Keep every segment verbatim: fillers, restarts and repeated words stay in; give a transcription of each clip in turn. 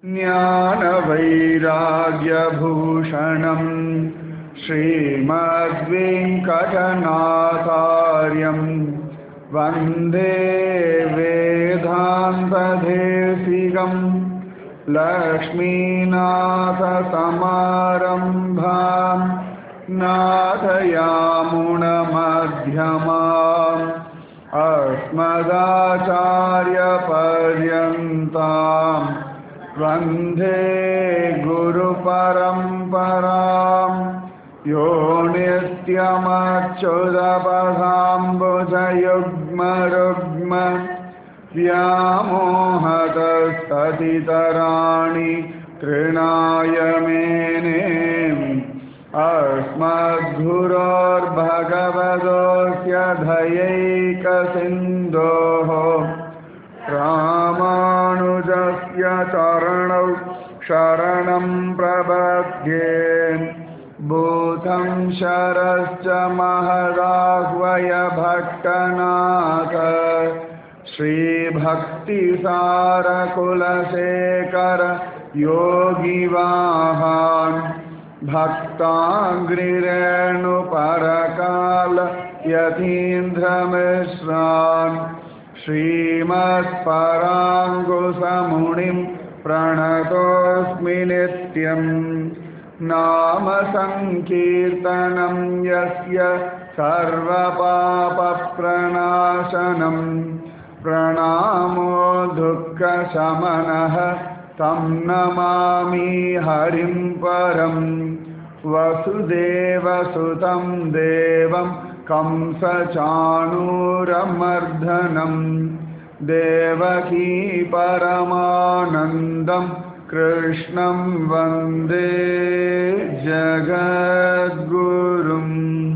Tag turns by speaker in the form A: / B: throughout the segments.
A: ज्ञानवैराग्यभूषणं श्रीमद्वेङ्कटनाथार्यं वन्दे वेदान्तदेशिकं लक्ष्मीनाथसमारम्भां नाथयामुनमध्यमाम् अस्मदाचार्यपर्यन्तां वन्दे गुरुपरम्परां यो नित्यमच्युतपदाम्बुजयुग्मरुग्म व्यामोहतस्ततितराणि तृणाय मेने अस्मद्गुरोर्भगवतोऽस्य दयैकसिन्धोः रामानुजस्य चरणौ शरणं प्रपद्ये भूतं शरश्च महदाह्वय भट्टनाथ श्रीभक्तिसारकुलशेखर योगिवाहान् भक्ताङ्घ्रिरेणुपरकाल यतीन्द्रमिश्रान् श्रीमत्पराङ्कुशमुनिं प्रणतोऽस्मि नित्यं नाम संकीर्तनं यस्य सर्वपापप्रणाशनं प्रणामो दुःखशमनः तं नमामि हरिं परं वसुदेवसुतं देवं कंसचाणूरमर्दनं देवकी परमानन्दं कृष्णं वन्दे जगद्गुरुम्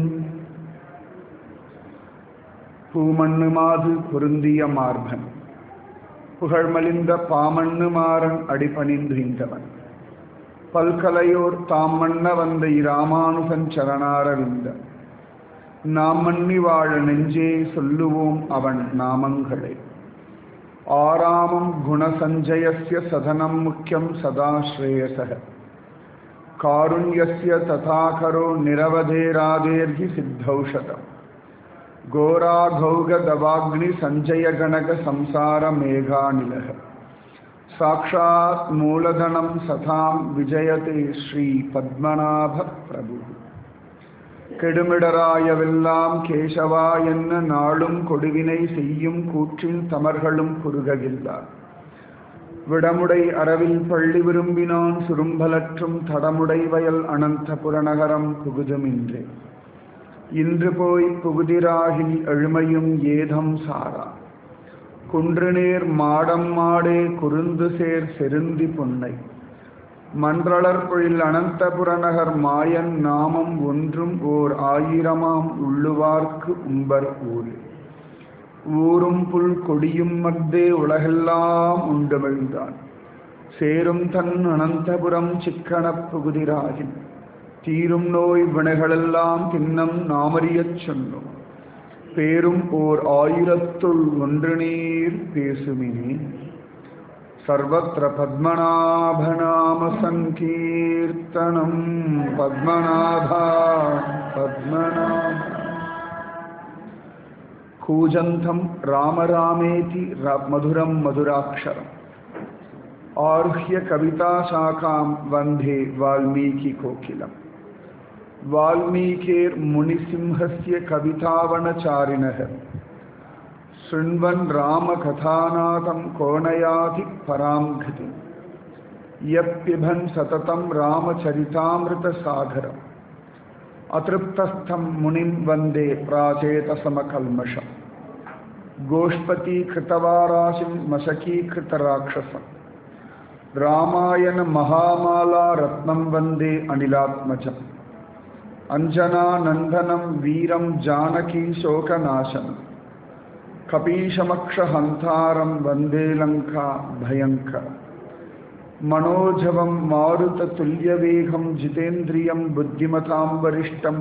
A: பூமண்ணுமாது பொருந்திய மார்பன் புகழ்மலிந்த பாமண்ணு மாறன் அடிபணிந்துகின்றவன் பல்கலையோர் தாம் மன்ன வந்த இராமானுசன் சரணாரவிந்த நாம் மன்னி வாழ நெஞ்சே சொல்லுவோம் அவன் நாமங்களே. ஆராமம் குணசஞ்சயஸ்ய சதனம் முக்கியம் சதா ஸ்ரேயசக காருண்யஸ்ய ததாகரோ நிரவதேராதேர்ஹி சித்தௌஷதம் घोराघौगदवाग्नि संजय गणक संसार मेघानिलः साक्षात् मूलधनं सतां विजयते श्री पद्मनाभ प्रभु கெடுமிடராயவெல்லாம் கேசவா என்ன நாளும் கொடுவினை செய்யும் கூற்றின் தமர்களும் குறுககில்லார் விடமுடை அரவில் பள்ளி விரும்பினான் சுரும்பலற்றும் தடமுடை வயல் அனந்த புறநகரம் புகுதுமின்றே இன்று போய் புகுதிராகில் எழுமையும் ஏதம் சாரா குன்றுநேர் மாடம் மாடே குருந்து சேர் செருந்தி பொன்னை மன்றளர் பொழில் அனந்தபுரநகர் மாயன் நாமம் ஒன்றும் ஓர் ஆயிரமாம் உள்ளுவார்க்கு உம்பர் ஊர் ஊரும் புல் கொடியும் மத்தே உலகெல்லாம் உண்டுமிழ்ந்தான் சேரும் தன் அனந்தபுரம் சிக்கனப் புகுதிராகில் தீரும் நோய் வினைகளெல்லாம் தின்னம் நாமறியச் சொன்னோம் பேரும் ஓர் ஆயிரத்துள் ஒன்று நீர் பேசுமினே. சர்வத்திர பத்மநாபநாம சங்கீர்த்தனம் பத்மநாபா பத்மநாப கூஜந்தம் ராமராமேதி மதுரம் மதுராட்சரம் ஆருஹ்ய கவிதா சாகாம் வந்தே வால்மீகி கோகிலம். वाल्मीकेर मुनिसिंहस्य कवितावनचारिणः शृण्वन् रामकथानाथं कोणयाति परां गतिम् यप्पिबन् सततं रामचरितामृतसागरम् अतृप्तस्थं मुनिं वन्दे प्राचेतसमकल्मषम् गोष्पतीकृतवाराशिं मशकीकृतराक्षसम् रामायण महामाला रत्नं वन्दे अनिलात्मजम् अंजना नंदनम वीरम जानकी शोकनाशनम कपीशमक्षहंतारम वंदे लंका भयंकर मनोजवं मारुततुल्यवेगं जितेन्द्रियं बुद्धिमतां वरिष्ठं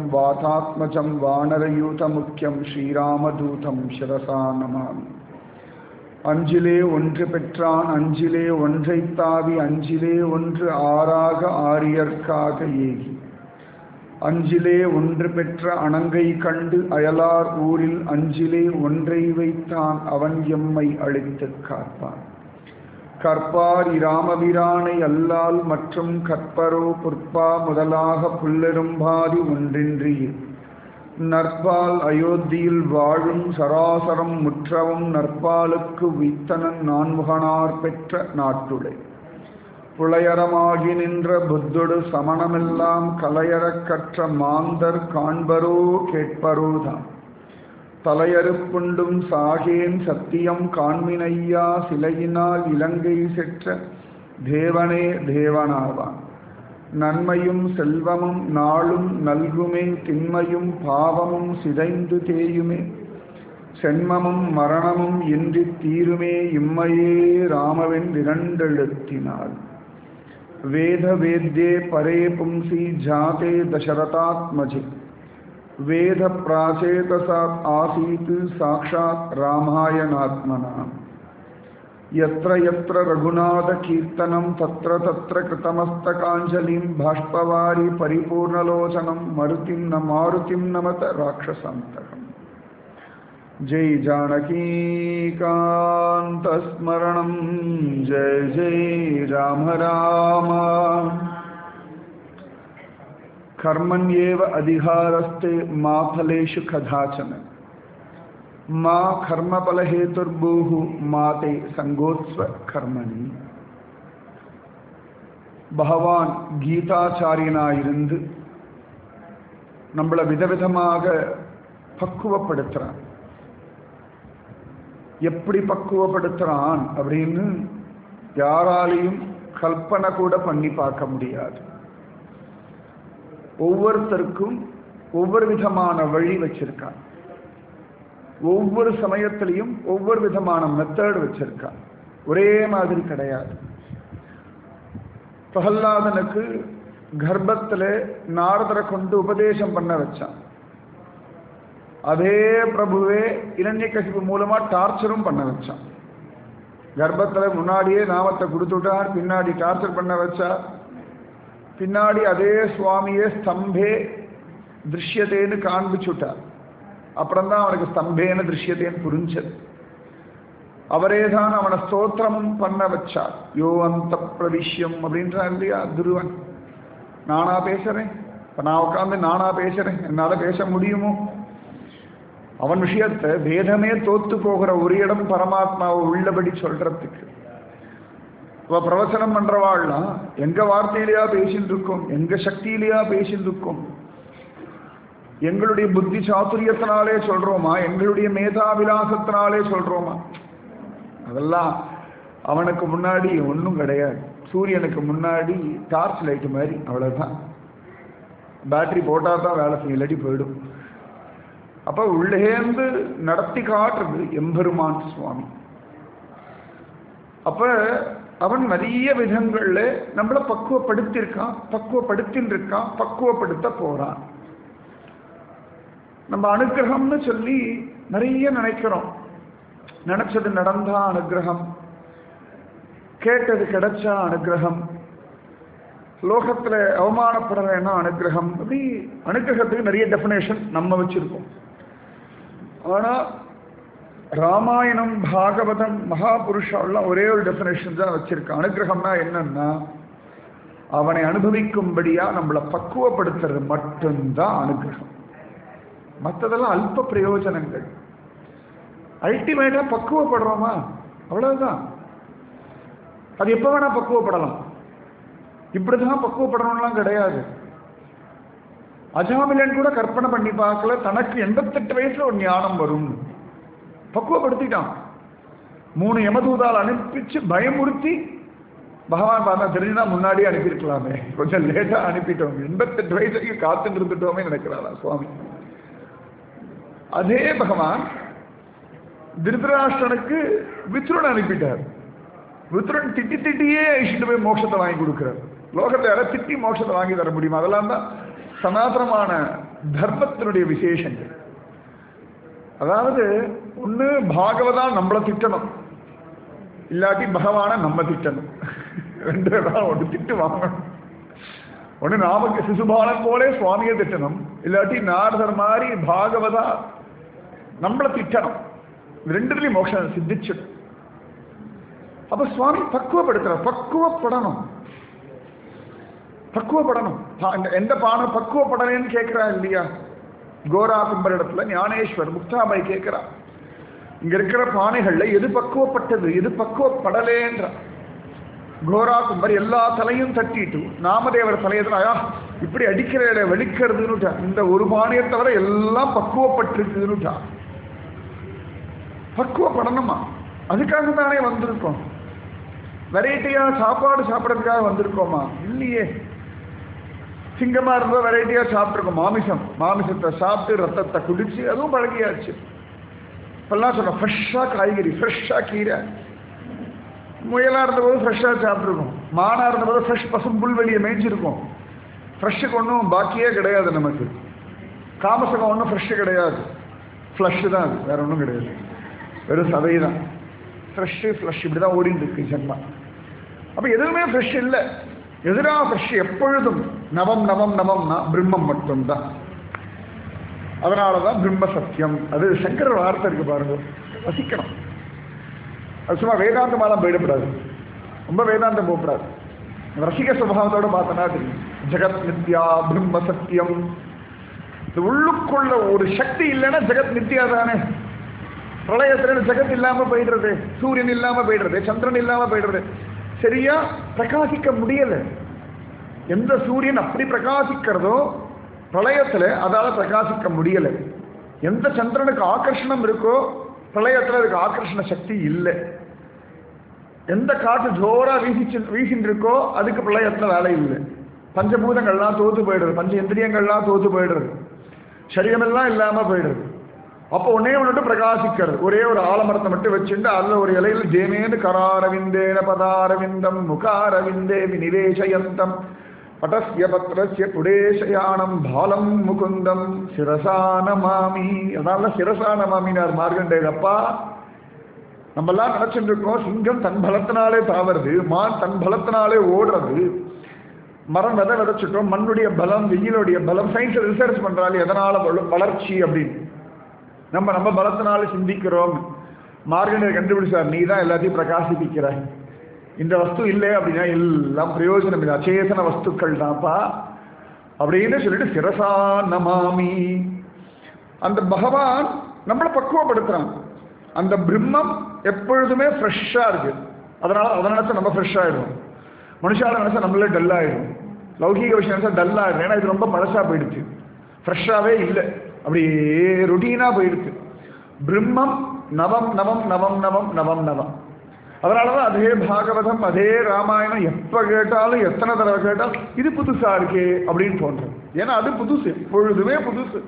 A: वातात्मजं वानरयूतमुख्यं श्रीरामदूतं शिरसा नमामि. அஞ்சிலே ஒன்று பெற்றான் அஞ்சிலே ஒன்றை தாவி அஞ்சிலே ஒன்று ஆறாக ஆரியர்க்காக ஏகி அஞ்சிலே ஒன்று பெற்ற அணங்கை கண்டு அயலார் ஊரில் அஞ்சிலே ஒன்றை வைத்தான் அவன் எம்மை அழித்து காப்பான். கற்பார் இராமபிரானை அல்லால் மற்றும் கற்பரோ புற்பா முதலாக புல்லெரும்பாதி ஒன்றின்றி நற்பால் அயோத்தியில் வாழும் சராசரம் முற்றவும் நற்பாலுக்கு வித்தனன் நான்முகனார் பெற்ற நாட்டுடை புலையரமாகி நின்ற புத்தொடு சமணமெல்லாம் கலையறக் கற்ற மாந்தர் காண்பரோ கேட்பரோதான் தலையறுப்புண்டும் சாகேன் சத்தியம் காண்மினையா சிலையினால் இலங்கை செற்ற தேவனே தேவனாவான். நன்மையும் செல்வமும் நாளும் நல்குமே திண்மையும் பாவமும் சிதைந்து தேயுமே சென்மமும் மரணமும் இன்றி தீருமே இம்மையே ராமவின் இரண்டெழுத்தினாள். வேத வேத்யே பரே பும்சி ஜாதே தசரதாத்மஜே வேத பிராச்சேதசாத் ஆசீத் சாக்ஷாத் ராமாயணாத்மனா. यत्र यत्र रघुनाथ कीर्तनं तत्र तत्र कृतमस्तकाञ्जलिं बाष्पवारि परिपूर्णलोचनं मरुतिं न मारुतिं नमत राक्षसान्तकम्. जय जानकीकान्तस्मरणं जय जय राम राम. कर्मण्येव अधिकारस्ते मा फलेषु कदाचन மா கர்மபல ஹேதுர்பூஹு மாதே சங்கோத்ஸ்வ கர்மணி. பகவான் கீதாச்சாரியனாயிருந்து நம்மளை விதவிதமாக பக்குவப்படுத்துறான். எப்படி பக்குவப்படுத்துறான் அப்படின்னு யாராலையும் கல்பனை கூட பண்ணி பார்க்க முடியாது. ஒவ்வொருத்தருக்கும் ஒவ்வொரு விதமான வழி வச்சிருக்கான். ஒவ்வொரு சமயத்திலையும் ஒவ்வொரு விதமான மெத்தட் வச்சிருக்கான். ஒரே மாதிரி கிடையாது. பிரஹ்லாதனுக்கு கர்ப்பத்தில் நாரதரை கொண்டு உபதேசம் பண்ண வச்சான். அதே பிரபுவே இரண்யகசிபு மூலமா டார்ச்சரும் பண்ண வச்சான். கர்ப்பத்தில் முன்னாடியே நாமத்தை கொடுத்துட்டார், பின்னாடி டார்ச்சர் பண்ண வச்சா, பின்னாடி அதே சுவாமியே ஸ்தம்பே திருஷ்யத்தேன்னு காண்பிச்சுட்டார். அப்புறம்தான் அவனுக்கு ஸ்தம்பேன திருஷ்யத்தேன்னு புரிஞ்சது. அவரே தான் அவனை ஸ்தோத்திரமும் பண்ண வச்சார். யோ அந்த பிரவிஷ்யம் அப்படின்றான் இல்லையா துருவன். நானா பேசுறேன், இப்போ நான் உட்காந்து நானா பேசுறேன், என்னால் பேச முடியுமோ? அவன் விஷயத்தை வேதமே தோத்து போகிற ஒரு இடம் பரமாத்மாவை உள்ளபடி சொல்றதுக்கு. அவ பிரவச்சனம் பண்றவாள்லாம் எங்க வார்த்தையிலையா பேசிட்டு இருக்கோம், எங்க சக்தியிலையா பேசிட்டு இருக்கோம், எங்களுடைய புத்தி சாதுரியத்தினாலே சொல்றோமா, எங்களுடைய மேதாவிலாசத்தினாலே சொல்றோமா? அதெல்லாம் அவனுக்கு முன்னாடி ஒன்றும் கிடையாது. சூரியனுக்கு முன்னாடி டார்ச் லைட் மாதிரி, அவ்வளவுதான். பேட்டரி போட்டால் தான் வேலை செய்யும், இல்லாட்டி போயிடும். அப்ப உள்ளேந்து நடத்தி காட்டுறது எம்பெருமான் சுவாமி. அப்ப அவன் நிறைய விதங்கள்ல நம்மளை பக்குவப்படுத்திருக்கான், பக்குவப்படுத்தின்னு இருக்கான், பக்குவப்படுத்த போறான். நம்ம அனுகிரகம்னு சொல்லி நிறைய நினைக்கிறோம். நினைச்சது நடந்தா அனுகிரகம், கேட்டது கிடைச்சா அனுகிரகம், லோகத்துல அவமானப்படுறேன்னா அனுகிரகம். அப்படி அனுகிரகத்துக்கு நிறைய டெஃபினேஷன் நம்ம வச்சிருக்கோம். ஆனா ராமாயணம், பாகவதம், மகாபுருஷாலாம் ஒரே ஒரு டெஃபினேஷன் தான் வச்சிருக்கான். அனுகிரகம்னா என்னன்னா அவனை அனுபவிக்கும்படியா நம்மளை பக்குவப்படுத்துறது மட்டும்தான் அனுகிரகம். மற்றதெல்லாம் அல்ப பிரயோஜனங்கள். அல்டிமேட்டா பக்குவப்படுறோமா, அவ்வளவுதான். அது எப்ப வேணா பக்குவப்படலாம். இப்படிதான் பக்குவப்படணும்லாம் கிடையாது. அஜாமிலன் கூட கற்பனை பண்ணி பார்க்கல தனக்கு எண்பத்தெட்டு வயசுல ஒரு ஞானம் வரும். பக்குவப்படுத்திட்டான். மூணு யமதூதால் அனுப்பிச்சு பயமுறுத்தி பகவான் பார்த்தா தெரிஞ்சுதான் முன்னாடியே அனுப்பியிருக்கலாமே, கொஞ்சம் லேட்டா அனுப்பிட்டோம், எண்பத்தெட்டு வயசுக்கு காத்துட்டு இருந்துட்டோமே நினைக்கிறாரா சுவாமி. அதே பகவான் திருதராஷ்டிரனுக்கு வித்ருன் அனுப்பிட்டார். வித்ருன் திட்டி திட்டியே ஐஷிட்டு போய் மோட்சத்தை வாங்கி கொடுக்கிறார். லோகத்தை யார திட்டி மோட்சத்தை வாங்கி தர முடியுமா? அதெல்லாம் தான் சனாதனமான தர்மத்தினுடைய விசேஷங்கள். அதாவது ஒன்று பாகவதா நம்மளை திட்டணும், இல்லாட்டி பகவானை நம்ம திட்டணும். ரெண்டு பேரும் ஒன்று திட்டு வாங்கணும். ஒன்று நாமக்கு சிசுபாலன் போலே சுவாமியை திட்டணும், இல்லாட்டி நாரதர் மாதிரி பாகவதா நம்மளை திட்டணும். ரெண்டுலையும் மோட்சம் சித்திச்சு. அப்ப சுவாமி பக்குவப்படுத்துற, பக்குவப்படணும் பக்குவப்படணும். எந்த பானை பக்குவப்படலேன்னு கேட்கிறா இல்லையா? கோரா கும்பர் இடத்துல ஞானேஸ்வர் முக்தாபாய் கேட்கிறா, இங்க இருக்கிற பானைகள்ல எது பக்குவப்பட்டது, எது பக்குவப்படலேன்ற. கோரா கும்பர் எல்லா தலையும் தட்டிட்டு நாமதேவர் தலையதுனாயா இப்படி அடிக்கிற இடம் வெளிக்கிறதுன்னுட்டா. இந்த ஒரு பானையை தவிர எல்லாம் பக்குவப்பட்டிருக்குன்னுட்டா. பக்குவப்படணுமா? அதுக்காக தானே வந்திருக்கோம். வெரைட்டியா சாப்பாடு சாப்பிட்றதுக்காக வந்திருக்கோமா? இல்லையே. சிங்கமா இருந்தால் வெரைட்டியா சாப்பிட்ருக்கோம். மாமிசம் மாமிசத்தை சாப்பிட்டு ரத்தத்தை குடிச்சு அதுவும் பழகியாச்சு. இப்பெல்லாம் சொன்ன ஃப்ரெஷ்ஷாக காய்கறி, ஃப்ரெஷ்ஷாக கீரை. முயலாக இருந்தபோது ஃப்ரெஷ்ஷாக சாப்பிட்ருக்கோம். மானாக இருந்தபோது ஃப்ரெஷ் பசும் புல்வெளியை மேய்ஞ்சிருக்கோம். ஃப்ரெஷ்ஷுக்கு ஒன்றும் பாக்கியே கிடையாது நமக்கு. காமசகம் ஒன்றும் ஃப்ரெஷ்ஷு கிடையாது, ஃப்ளஷ்ஷு தான். அது வேற ஒன்றும் கிடையாது, வெறும் சதை தான். ஃப்ரெஷ்ஷு ஃப்ளஷ் இப்படி தான் ஓடிட்டு இருக்கு ஜென்மா. அப்போ எதுவுமே ஃப்ரெஷ் இல்லை. எதிராக ஃப்ரெஷ் எப்பொழுதும் நவம் நவம் நவம்னா பிரம்மம் மட்டும்தான். அதனால தான் பிரம்ம சத்தியம். அது சங்கர வார்த்தை இருக்கு பாருங்க, வசிக்கணும். அது சும்மா வேதாந்தமாலாம் போயிடக்கூடாது, ரொம்ப வேதாந்தம் போகக்கூடாது. ரசிக சுபாவத்தோடு பார்த்தோன்னா தெரியும். ஜெகத் நித்யா பிரம்ம சத்தியம். இது உள்ளுக்குள்ள ஒரு சக்தி இல்லைன்னா ஜெகத் நித்யா தானே. பிரளயத்துல ஜெகத் இல்லாம போயிடுறது, சூரியன் இல்லாம போயிடுறது, சந்திரன் இல்லாம போயிடுறது. சரியா பிரகாசிக்க முடியல. எந்த சூரியன் அப்படி பிரகாசிக்கிறதோ பிரளயத்துல அதால பிரகாசிக்க முடியல. எந்த சந்திரனுக்கு ஆகர்ஷணம் இருக்கோ பிரளயத்துல அதுக்கு ஆகர்ஷண சக்தி இல்லை. எந்த காற்று ஜோரா வீசி வீசின்னு இருக்கோ அதுக்கு பிரளயத்துல வேலை இல்லை. பஞ்சபூதங்கள்லாம் தோத்து போயிடுறது, பஞ்ச இந்திரியங்கள்லாம் தோத்து போயிடுறது, சரீரமெல்லாம் இல்லாம போயிடுறது. அப்போ ஒன்னே ஒன்று பிரகாசிக்கிறது. ஒரே ஒரு ஆலமரத்தை மட்டும் வச்சுட்டு அதில் ஒரு இலையில் ஜேமேனு கராரவிந்தேன பதாரவிந்தம் முகாரவிந்தே விநிவேசயந்தம் பட்டஸ்ய பத்ரஸ்ய புடேசயானம் பாலம் முகுந்தம் சிரசானமாமி. அதனால சிரசானமாமினார் மார்கண்டேயர். அப்பா, நம்மெல்லாம் நினைச்சுட்டு இருக்கோம் சிங்கம் தன் பலத்தினாலே தாவறது, மான் தன் பலத்தினாலே ஓடுறது, மரம் விதை விதைச்சிட்டோம், மண்ணுடைய பலம், வெயிலுடைய பலம். சயின்ஸ் ரிசர்ச் பண்றாங்க எதனால வளர்ச்சி அப்படின்னு. நம்ம நம்ம பலத்தினால சிந்திக்கிறோம். மார்கண்டேயர் கண்டுபிடிச்சார், நீ தான் எல்லாத்தையும் பிரகாசிப்பிக்கிறாய். இந்த வஸ்து இல்லை அப்படின்னா எல்லாம் பிரயோஜனம் இல்லை, அச்சேதன வஸ்துக்கள் தான்ப்பா அப்படின்னு சொல்லிட்டு சிரசா நமாமி. அந்த பகவான் நம்மளை பக்குவப்படுத்துறான். அந்த பிரம்மம் எப்பொழுதுமே ஃப்ரெஷ்ஷா இருக்கு. அதனால அதை நினைச்சா நம்ம ஃப்ரெஷ் ஆயிடும். மனுஷால நினைச்சா நம்மளே டல் ஆயிடும். லௌகிக விஷயம் நினைச்சா டல் ஆயிடும். ஏன்னா இது ரொம்ப பழசா போயிடுச்சு, ஃப்ரெஷ்ஷாவே இல்லை, அப்படியே ரொட்டீனா போயிடுச்சு. பிரம்மம் நவம் நவம் நவம் நவம் நவம் நவம். அதனாலதான் அதே பாகவதம், அதே ராமாயணம் எப்ப கேட்டாலும் எத்தனை தடவை கேட்டாலும் இது புதுசா இருக்கே அப்படின்னு தோன்றும். ஏன்னா அது புதுசு, எப்பொழுதுமே புதுசு.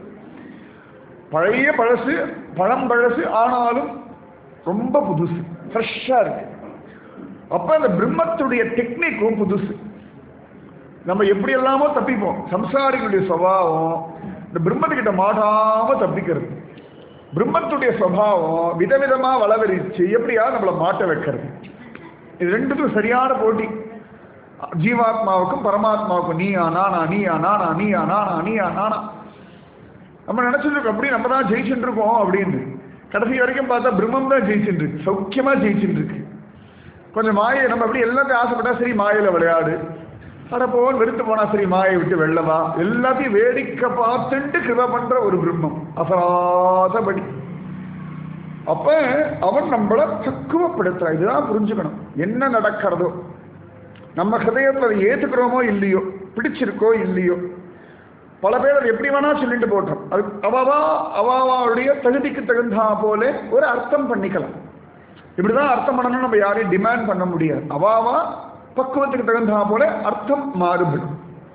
A: பழைய பழசு, பழம் பழசு, ஆனாலும் ரொம்ப புதுசு, ஃப்ரெஷ்ஷா இருக்கு. அப்ப அந்த பிரம்மத்துடைய டெக்னிக்கும் புதுசு. நம்ம எப்படி எல்லாமோ தப்பிப்போம். சம்சாரிகளுடைய சுபாவம் இந்த பிரம்மத்துக்கிட்ட மாட்டாம தப்பிக்கிறது. பிரம்மத்துடைய சுபாவம் விதவிதமா வளவரிச்சு எப்படியா நம்மளை மாட்ட வைக்கிறது. இது ரெண்டுக்கும் சரியான போட்டி. ஜீவாத்மாவுக்கும் பரமாத்மாவுக்கும், நீயா நானா, நீயா நானா, நீயா நானா, நீயா நானா. நம்ம நினைச்சிட்டு இருக்கோம் அப்படி நம்ம தான் ஜெயிச்சுட்டு இருக்கோம் அப்படின்னு. கடைசி வரைக்கும் பார்த்தா பிரம்மம் தான் ஜெயிச்சுட்டு இருக்கு, சௌக்கியமா ஜெயிச்சுட்டு இருக்கு. கொஞ்சம் மாயை நம்ம அப்படி எல்லாத்தையும் ஆசைப்பட்டா சரி மாயில விளையாடு, அட போன் வெறுத்து போனா சரி மாயை விட்டு வெள்ளவா, எல்லாத்தையும் வேடிக்கை பார்த்துட்டு கிருபை பண்ற ஒரு பிரம்மம் அசராசபடி. அப்ப அவன் நம்மளை பக்குவப்படுத்துறான். இதுதான் புரிஞ்சுக்கணும். என்ன நடக்கிறதோ நம்ம ஹிருதயத்தில் அதை ஏற்றுக்கிறோமோ இல்லையோ, பிடிச்சிருக்கோ இல்லையோ, பல பேர் அதை எப்படி வேணா சொல்லிட்டு போட்டோம். அது அவாவா அவாவாவுடைய தகுதிக்கு தகுந்தா போல ஒரு அர்த்தம் பண்ணிக்கலாம். இப்படிதான் அர்த்தம் பண்ணணும்னு நம்ம யாரையும் டிமாண்ட் பண்ண முடியாது. அவாவா பக்குவத்துக்கு தகுந்தா போல அர்த்தம் மாறுபடும்.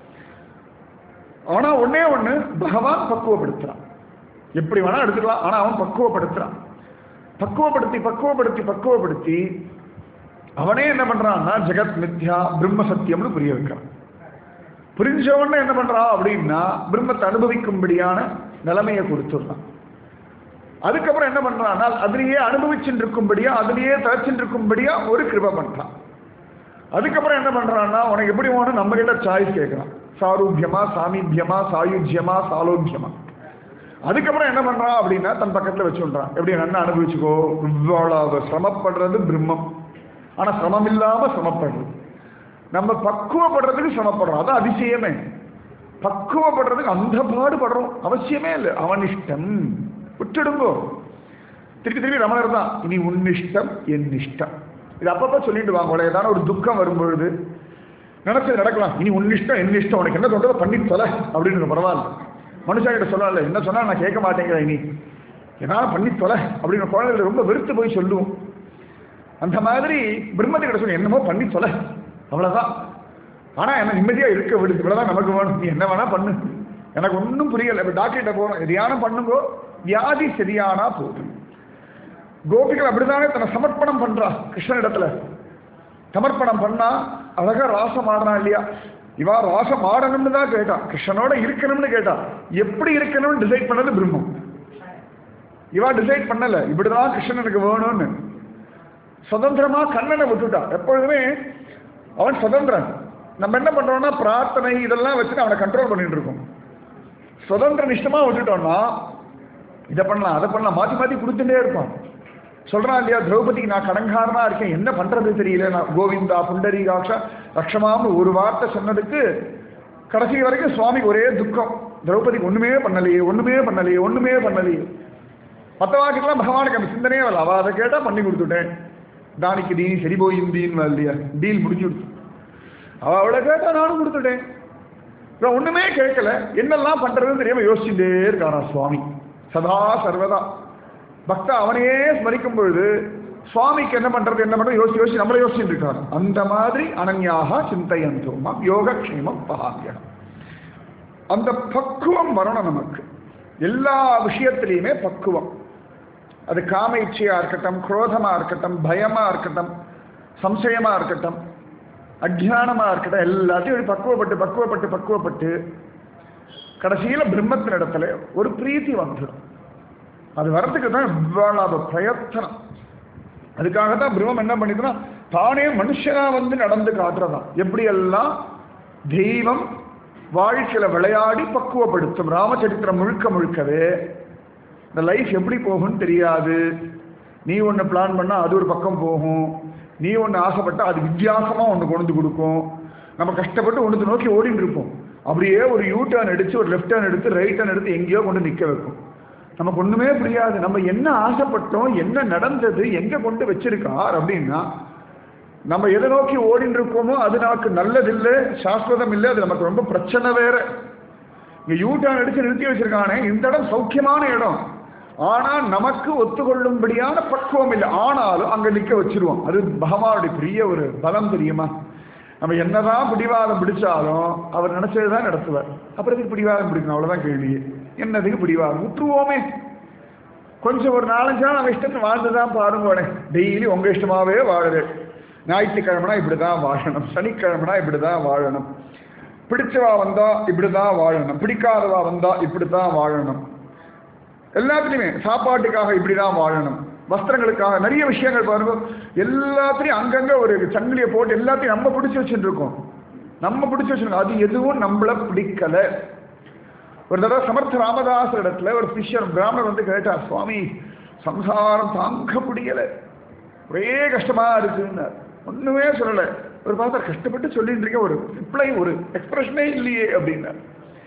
A: ஆனா ஒன்னே ஒண்ணு, பகவான் பக்குவப்படுத்துறான். எப்படி வேணா எடுத்துக்கலாம், ஆனா அவன் பக்குவப்படுத்துறான். பக்குவப்படுத்தி பக்குவப்படுத்தி பக்குவப்படுத்தி அவனே என்ன பண்றான்னா ஜெகத் மித்யா பிரம்ம சத்தியம்னு புரிய வைக்கிறான். புரிஞ்சவன என்ன பண்றான் அப்படின்னா பிரம்மத்தை அனுபவிக்கும்படியான நிலைமையை கொடுத்துடுறான். அதுக்கப்புறம் என்ன பண்றான்னா அதுலயே அனுபவிச்சுட்டு இருக்கும்படியா அதுலயே தளச்சுட்டு இருக்கும்படியா ஒரு கிருபை பண்றான். அதுக்கப்புறம் என்ன பண்றான்னா உனக்கு எப்படி வேணும் நம்ம கிட்ட சாய்ஸ் கேட்கறான். சாரூபியமா, சாமீபியமா, சாயுஜ்யமா, சாலோக்கியமா. அதுக்கப்புறம் என்ன பண்றான் அப்படின்னா தன் பக்கத்துல வச்சுன்றான். எப்படி நல்லா அனுபவிச்சுக்கோ. இவ்வளவு சிரமப்படுறது பிரம்மம். ஆனா சிரமம் இல்லாம சிரமப்படுறது. நம்ம பக்குவப்படுறதுக்கு சிரமப்படுறோம். அதான் அதிசயமே. பக்குவப்படுறதுக்கு அந்த பாடுபடுறோம் அவசியமே இல்லை. அவன் இஷ்டம் விட்டுடுங்கோ. திருப்பி திருப்பி ரமணர் தான் இனி உன்னிஷ்டம் என் இஷ்டம். இது அப்பப்போ சொல்லிட்டு வாங்க. ஏதான ஒரு துக்கம் வரும்பொழுது நினைச்சது நடக்கலாம். இனி உன்னிஷ்டம் என் இஷ்டம், உனக்கு என்ன தோன்றதோ பண்ணி தொலை அப்படின்னு. பரவாயில்ல, மனுஷாகிட்ட சொல்லல, என்ன சொன்னா நான் கேட்க மாட்டேங்கிறேன், இனி என்னால பண்ணி தொலை அப்படின்னு குழந்தைகளை ரொம்ப வெறுத்து போய் சொல்லுவோம். அந்த மாதிரி பிரம்மத்திட்ட சொல்லி என்னமோ பண்ணி தொலை, அவ்வளவுதான். ஆனா என்ன நிம்மதியா இருக்க விடுது, இவ்வளவுதான் நமக்கு வேணும். நீ என்ன வேணா பண்ணு, எனக்கு ஒன்றும் புரியல. இப்ப டாக்டர்கிட்ட போறோம், தியானம் பண்ணுங்கோ, வியாதி சரியானா போதும். கோபிகள் அப்படித்தானே தன்னை சமர்ப்பணம் பண்றா கிருஷ்ணனிடத்துல. சமர்ப்பணம் பண்ணா அழகா ராசம் ஆடனா இல்லையா? இவா ராசம் ஆடணும்னு தான் கேட்டா, கிருஷ்ணனோட இருக்கணும்னு கேட்டா. எப்படி இருக்கணும்னு டிசைட் பண்ணது பிரம்மம். இவா டிசைட் பண்ணல இப்படிதான் கிருஷ்ணன் எனக்கு வேணும்னு. சுதந்திரமா கண்ணனை விட்டுட்டா. எப்பொழுதுமே அவன் சுதந்திரன். நம்ம என்ன பண்றோம்னா பிரார்த்தனை இதெல்லாம் வச்சுட்டு அவனை கண்ட்ரோல் பண்ணிட்டு இருக்கோம். சுதந்திர நிஷ்டமா விட்டுட்டோம்னா இதை பண்ணலாம் அதை பண்ணலாம் மாத்தி மாத்தி கொடுத்துட்டே இருப்பான். சொல்றான் இல்லையா, திரௌபதிக்கு நான் கடங்காரனா இருக்கேன், என்ன பண்றது தெரியல, நான் கோவிந்தா புண்டரீகாட்சா ரக்ஷமான்னு ஒரு வார்த்தை சொன்னதுக்கு கடைசி வரைக்கும் சுவாமிக்கு ஒரே துக்கம். திரௌபதிக்கு ஒண்ணுமே பண்ணலையே ஒண்ணுமே பண்ணலையே ஒண்ணுமே பண்ணலையே. மற்ற வாக்கிலாம் பகவானுக்கு அந்த சிந்தனையே வரல. அவ அதை கேட்டா பண்ணி கொடுத்துட்டேன். தானிக்கு தீனி சரி போய் இந்தின்னு இல்லையா, டீல் முடிச்சு கொடுத்து. அவ அவளை கேட்டா நானும் கொடுத்துட்டேன். ஒண்ணுமே கேட்கல, என்னெல்லாம் பண்றதுன்னு தெரியாம யோசிச்சுட்டே இருக்காரா சுவாமி சதா சர்வதா. பக்தா அவனையே ஸ்மரிக்கும் பொழுது சுவாமிக்கு என்ன பண்றது என்ன பண்றது யோசி யோசி நம்மளே யோசிச்சுட்டு இருக்காரு. அந்த மாதிரி அனன்யாக சிந்தையந்தோமா யோகக்ஷேமம் பகாமியம். அந்த பக்குவம் வரணும் நமக்கு. எல்லா விஷயத்திலையுமே பக்குவம். அது காம இச்சையா இருக்கட்டும், குரோதமா இருக்கட்டும், பயமா இருக்கட்டும், சம்சயமா இருக்கட்டும், அஜ்ஞானமா இருக்கட்டும், எல்லாத்தையும் பக்குவப்பட்டு பக்குவப்பட்டு பக்குவப்பட்டு கடைசியில பிரம்மத்தின் இடத்துல ஒரு பிரீத்தி வந்துடும். அது வர்றதுக்கு தான் இவ்வளவு பிரயத்தனம். அதுக்காகத்தான் பிரம்மம் என்ன பண்ணிதுன்னா தானே மனுஷனா வந்து நடந்து காட்டுறதான். எப்படியெல்லாம் தெய்வம் வாழ்க்கையில விளையாடி பக்குவப்படுத்தும். ராமச்சரித்திரம் முழுக்க முழுக்கவே இந்த லைஃப் எப்படி போகும்னு தெரியாது. நீ ஒன்று பிளான் பண்ணா அது ஒரு பக்கம் போகும், நீ ஒன்று ஆசைப்பட்டா அது வித்தியாசமா ஒன்று கொண்டு கொடுக்கும். நம்ம கஷ்டப்பட்டு ஒன்று நோக்கி ஓடிட்டு இருப்போம். அப்படியே ஒரு யூ டர்ன் எடுத்து ஒரு லெஃப்ட் டர்ன் எடுத்து ரைட் டர்ன் எடுத்து எங்கேயோ கொண்டு நிற்க வைக்கும். நமக்கு ஒண்ணுமே புரியாது. நம்ம என்ன ஆசைப்பட்டோம், என்ன நடந்தது, எங்க கொண்டு வச்சிருக்கார் அப்படின்னா நம்ம எதை நோக்கி ஓடிட்டு இருக்கோமோ அது நமக்கு நல்லதில்லை, சாஸ்வதம் இல்லை, அது நமக்கு ரொம்ப பிரச்சனை வேற. இங்க யூ டர்ன் எடுத்து நிறுத்தி வச்சிருக்கானே, இந்த இடம் சௌக்கியமான இடம், ஆனா நமக்கு ஒத்துக்கொள்ளும்படியான பக்குவம் இல்லை, ஆனாலும் அங்க நிக்க வச்சிருவோம். அது பகவானுடைய பெரிய ஒரு பலம் தெரியுமா? நம்ம என்னதான் பிடிவாதம் பிடிச்சாலும் அவர் நினைச்சதுதான் நடத்துவார். அப்புறம் எதுக்கு பிடிவாதம் பிடிக்கணும், அவ்வளவுதான் கேள்வியே. என்னதுக்கு பிடிவாதம், விட்டுருவோமே. கொஞ்சம் ஒரு நாலஞ்சு நாள் நம்ம இஷ்டத்தை வாழ்ந்துதான் பாருங்க. டெய்லி உங்க இஷ்டமாவே வாழுது. ஞாயிற்றுக்கிழமைனா இப்படிதான் வாழணும், சனிக்கிழமைனா இப்படிதான் வாழணும், பிடிச்சவா வந்தா இப்படிதான் வாழணும், பிடிக்காதவா வந்தா இப்படித்தான் வாழணும், எல்லாத்துலையுமே சாப்பாட்டுக்காக இப்படிதான் வாழணும், வஸ்திரங்களுக்காக நிறைய விஷயங்கள் பாருங்க. எல்லாத்தையும் அங்கங்க ஒரு சங்கிலியை போட்டு எல்லாத்தையும் நம்ம பிடிச்சி வச்சுட்டு இருக்கோம். நம்ம பிடிச்சி வச்சிருக்கோம், அது எதுவும் நம்மள பிடிக்கல. ஒரு தடவை சமர்த்த ராமதாசர் இடத்துல ஒரு சிஷ்யர் பிராமணர் வந்து கேட்டார், சுவாமி சம்சாரம் தாங்க முடியல, ஒரே கஷ்டமா இருக்குன்னு. ஒண்ணுமே சொல்லல. ஒரு பார்த்தா கஷ்டப்பட்டு சொல்லிட்டு இருக்க, ஒரு ரிப்ளை ஒரு எக்ஸ்பிரஷனே இல்லையே அப்படின்னார்.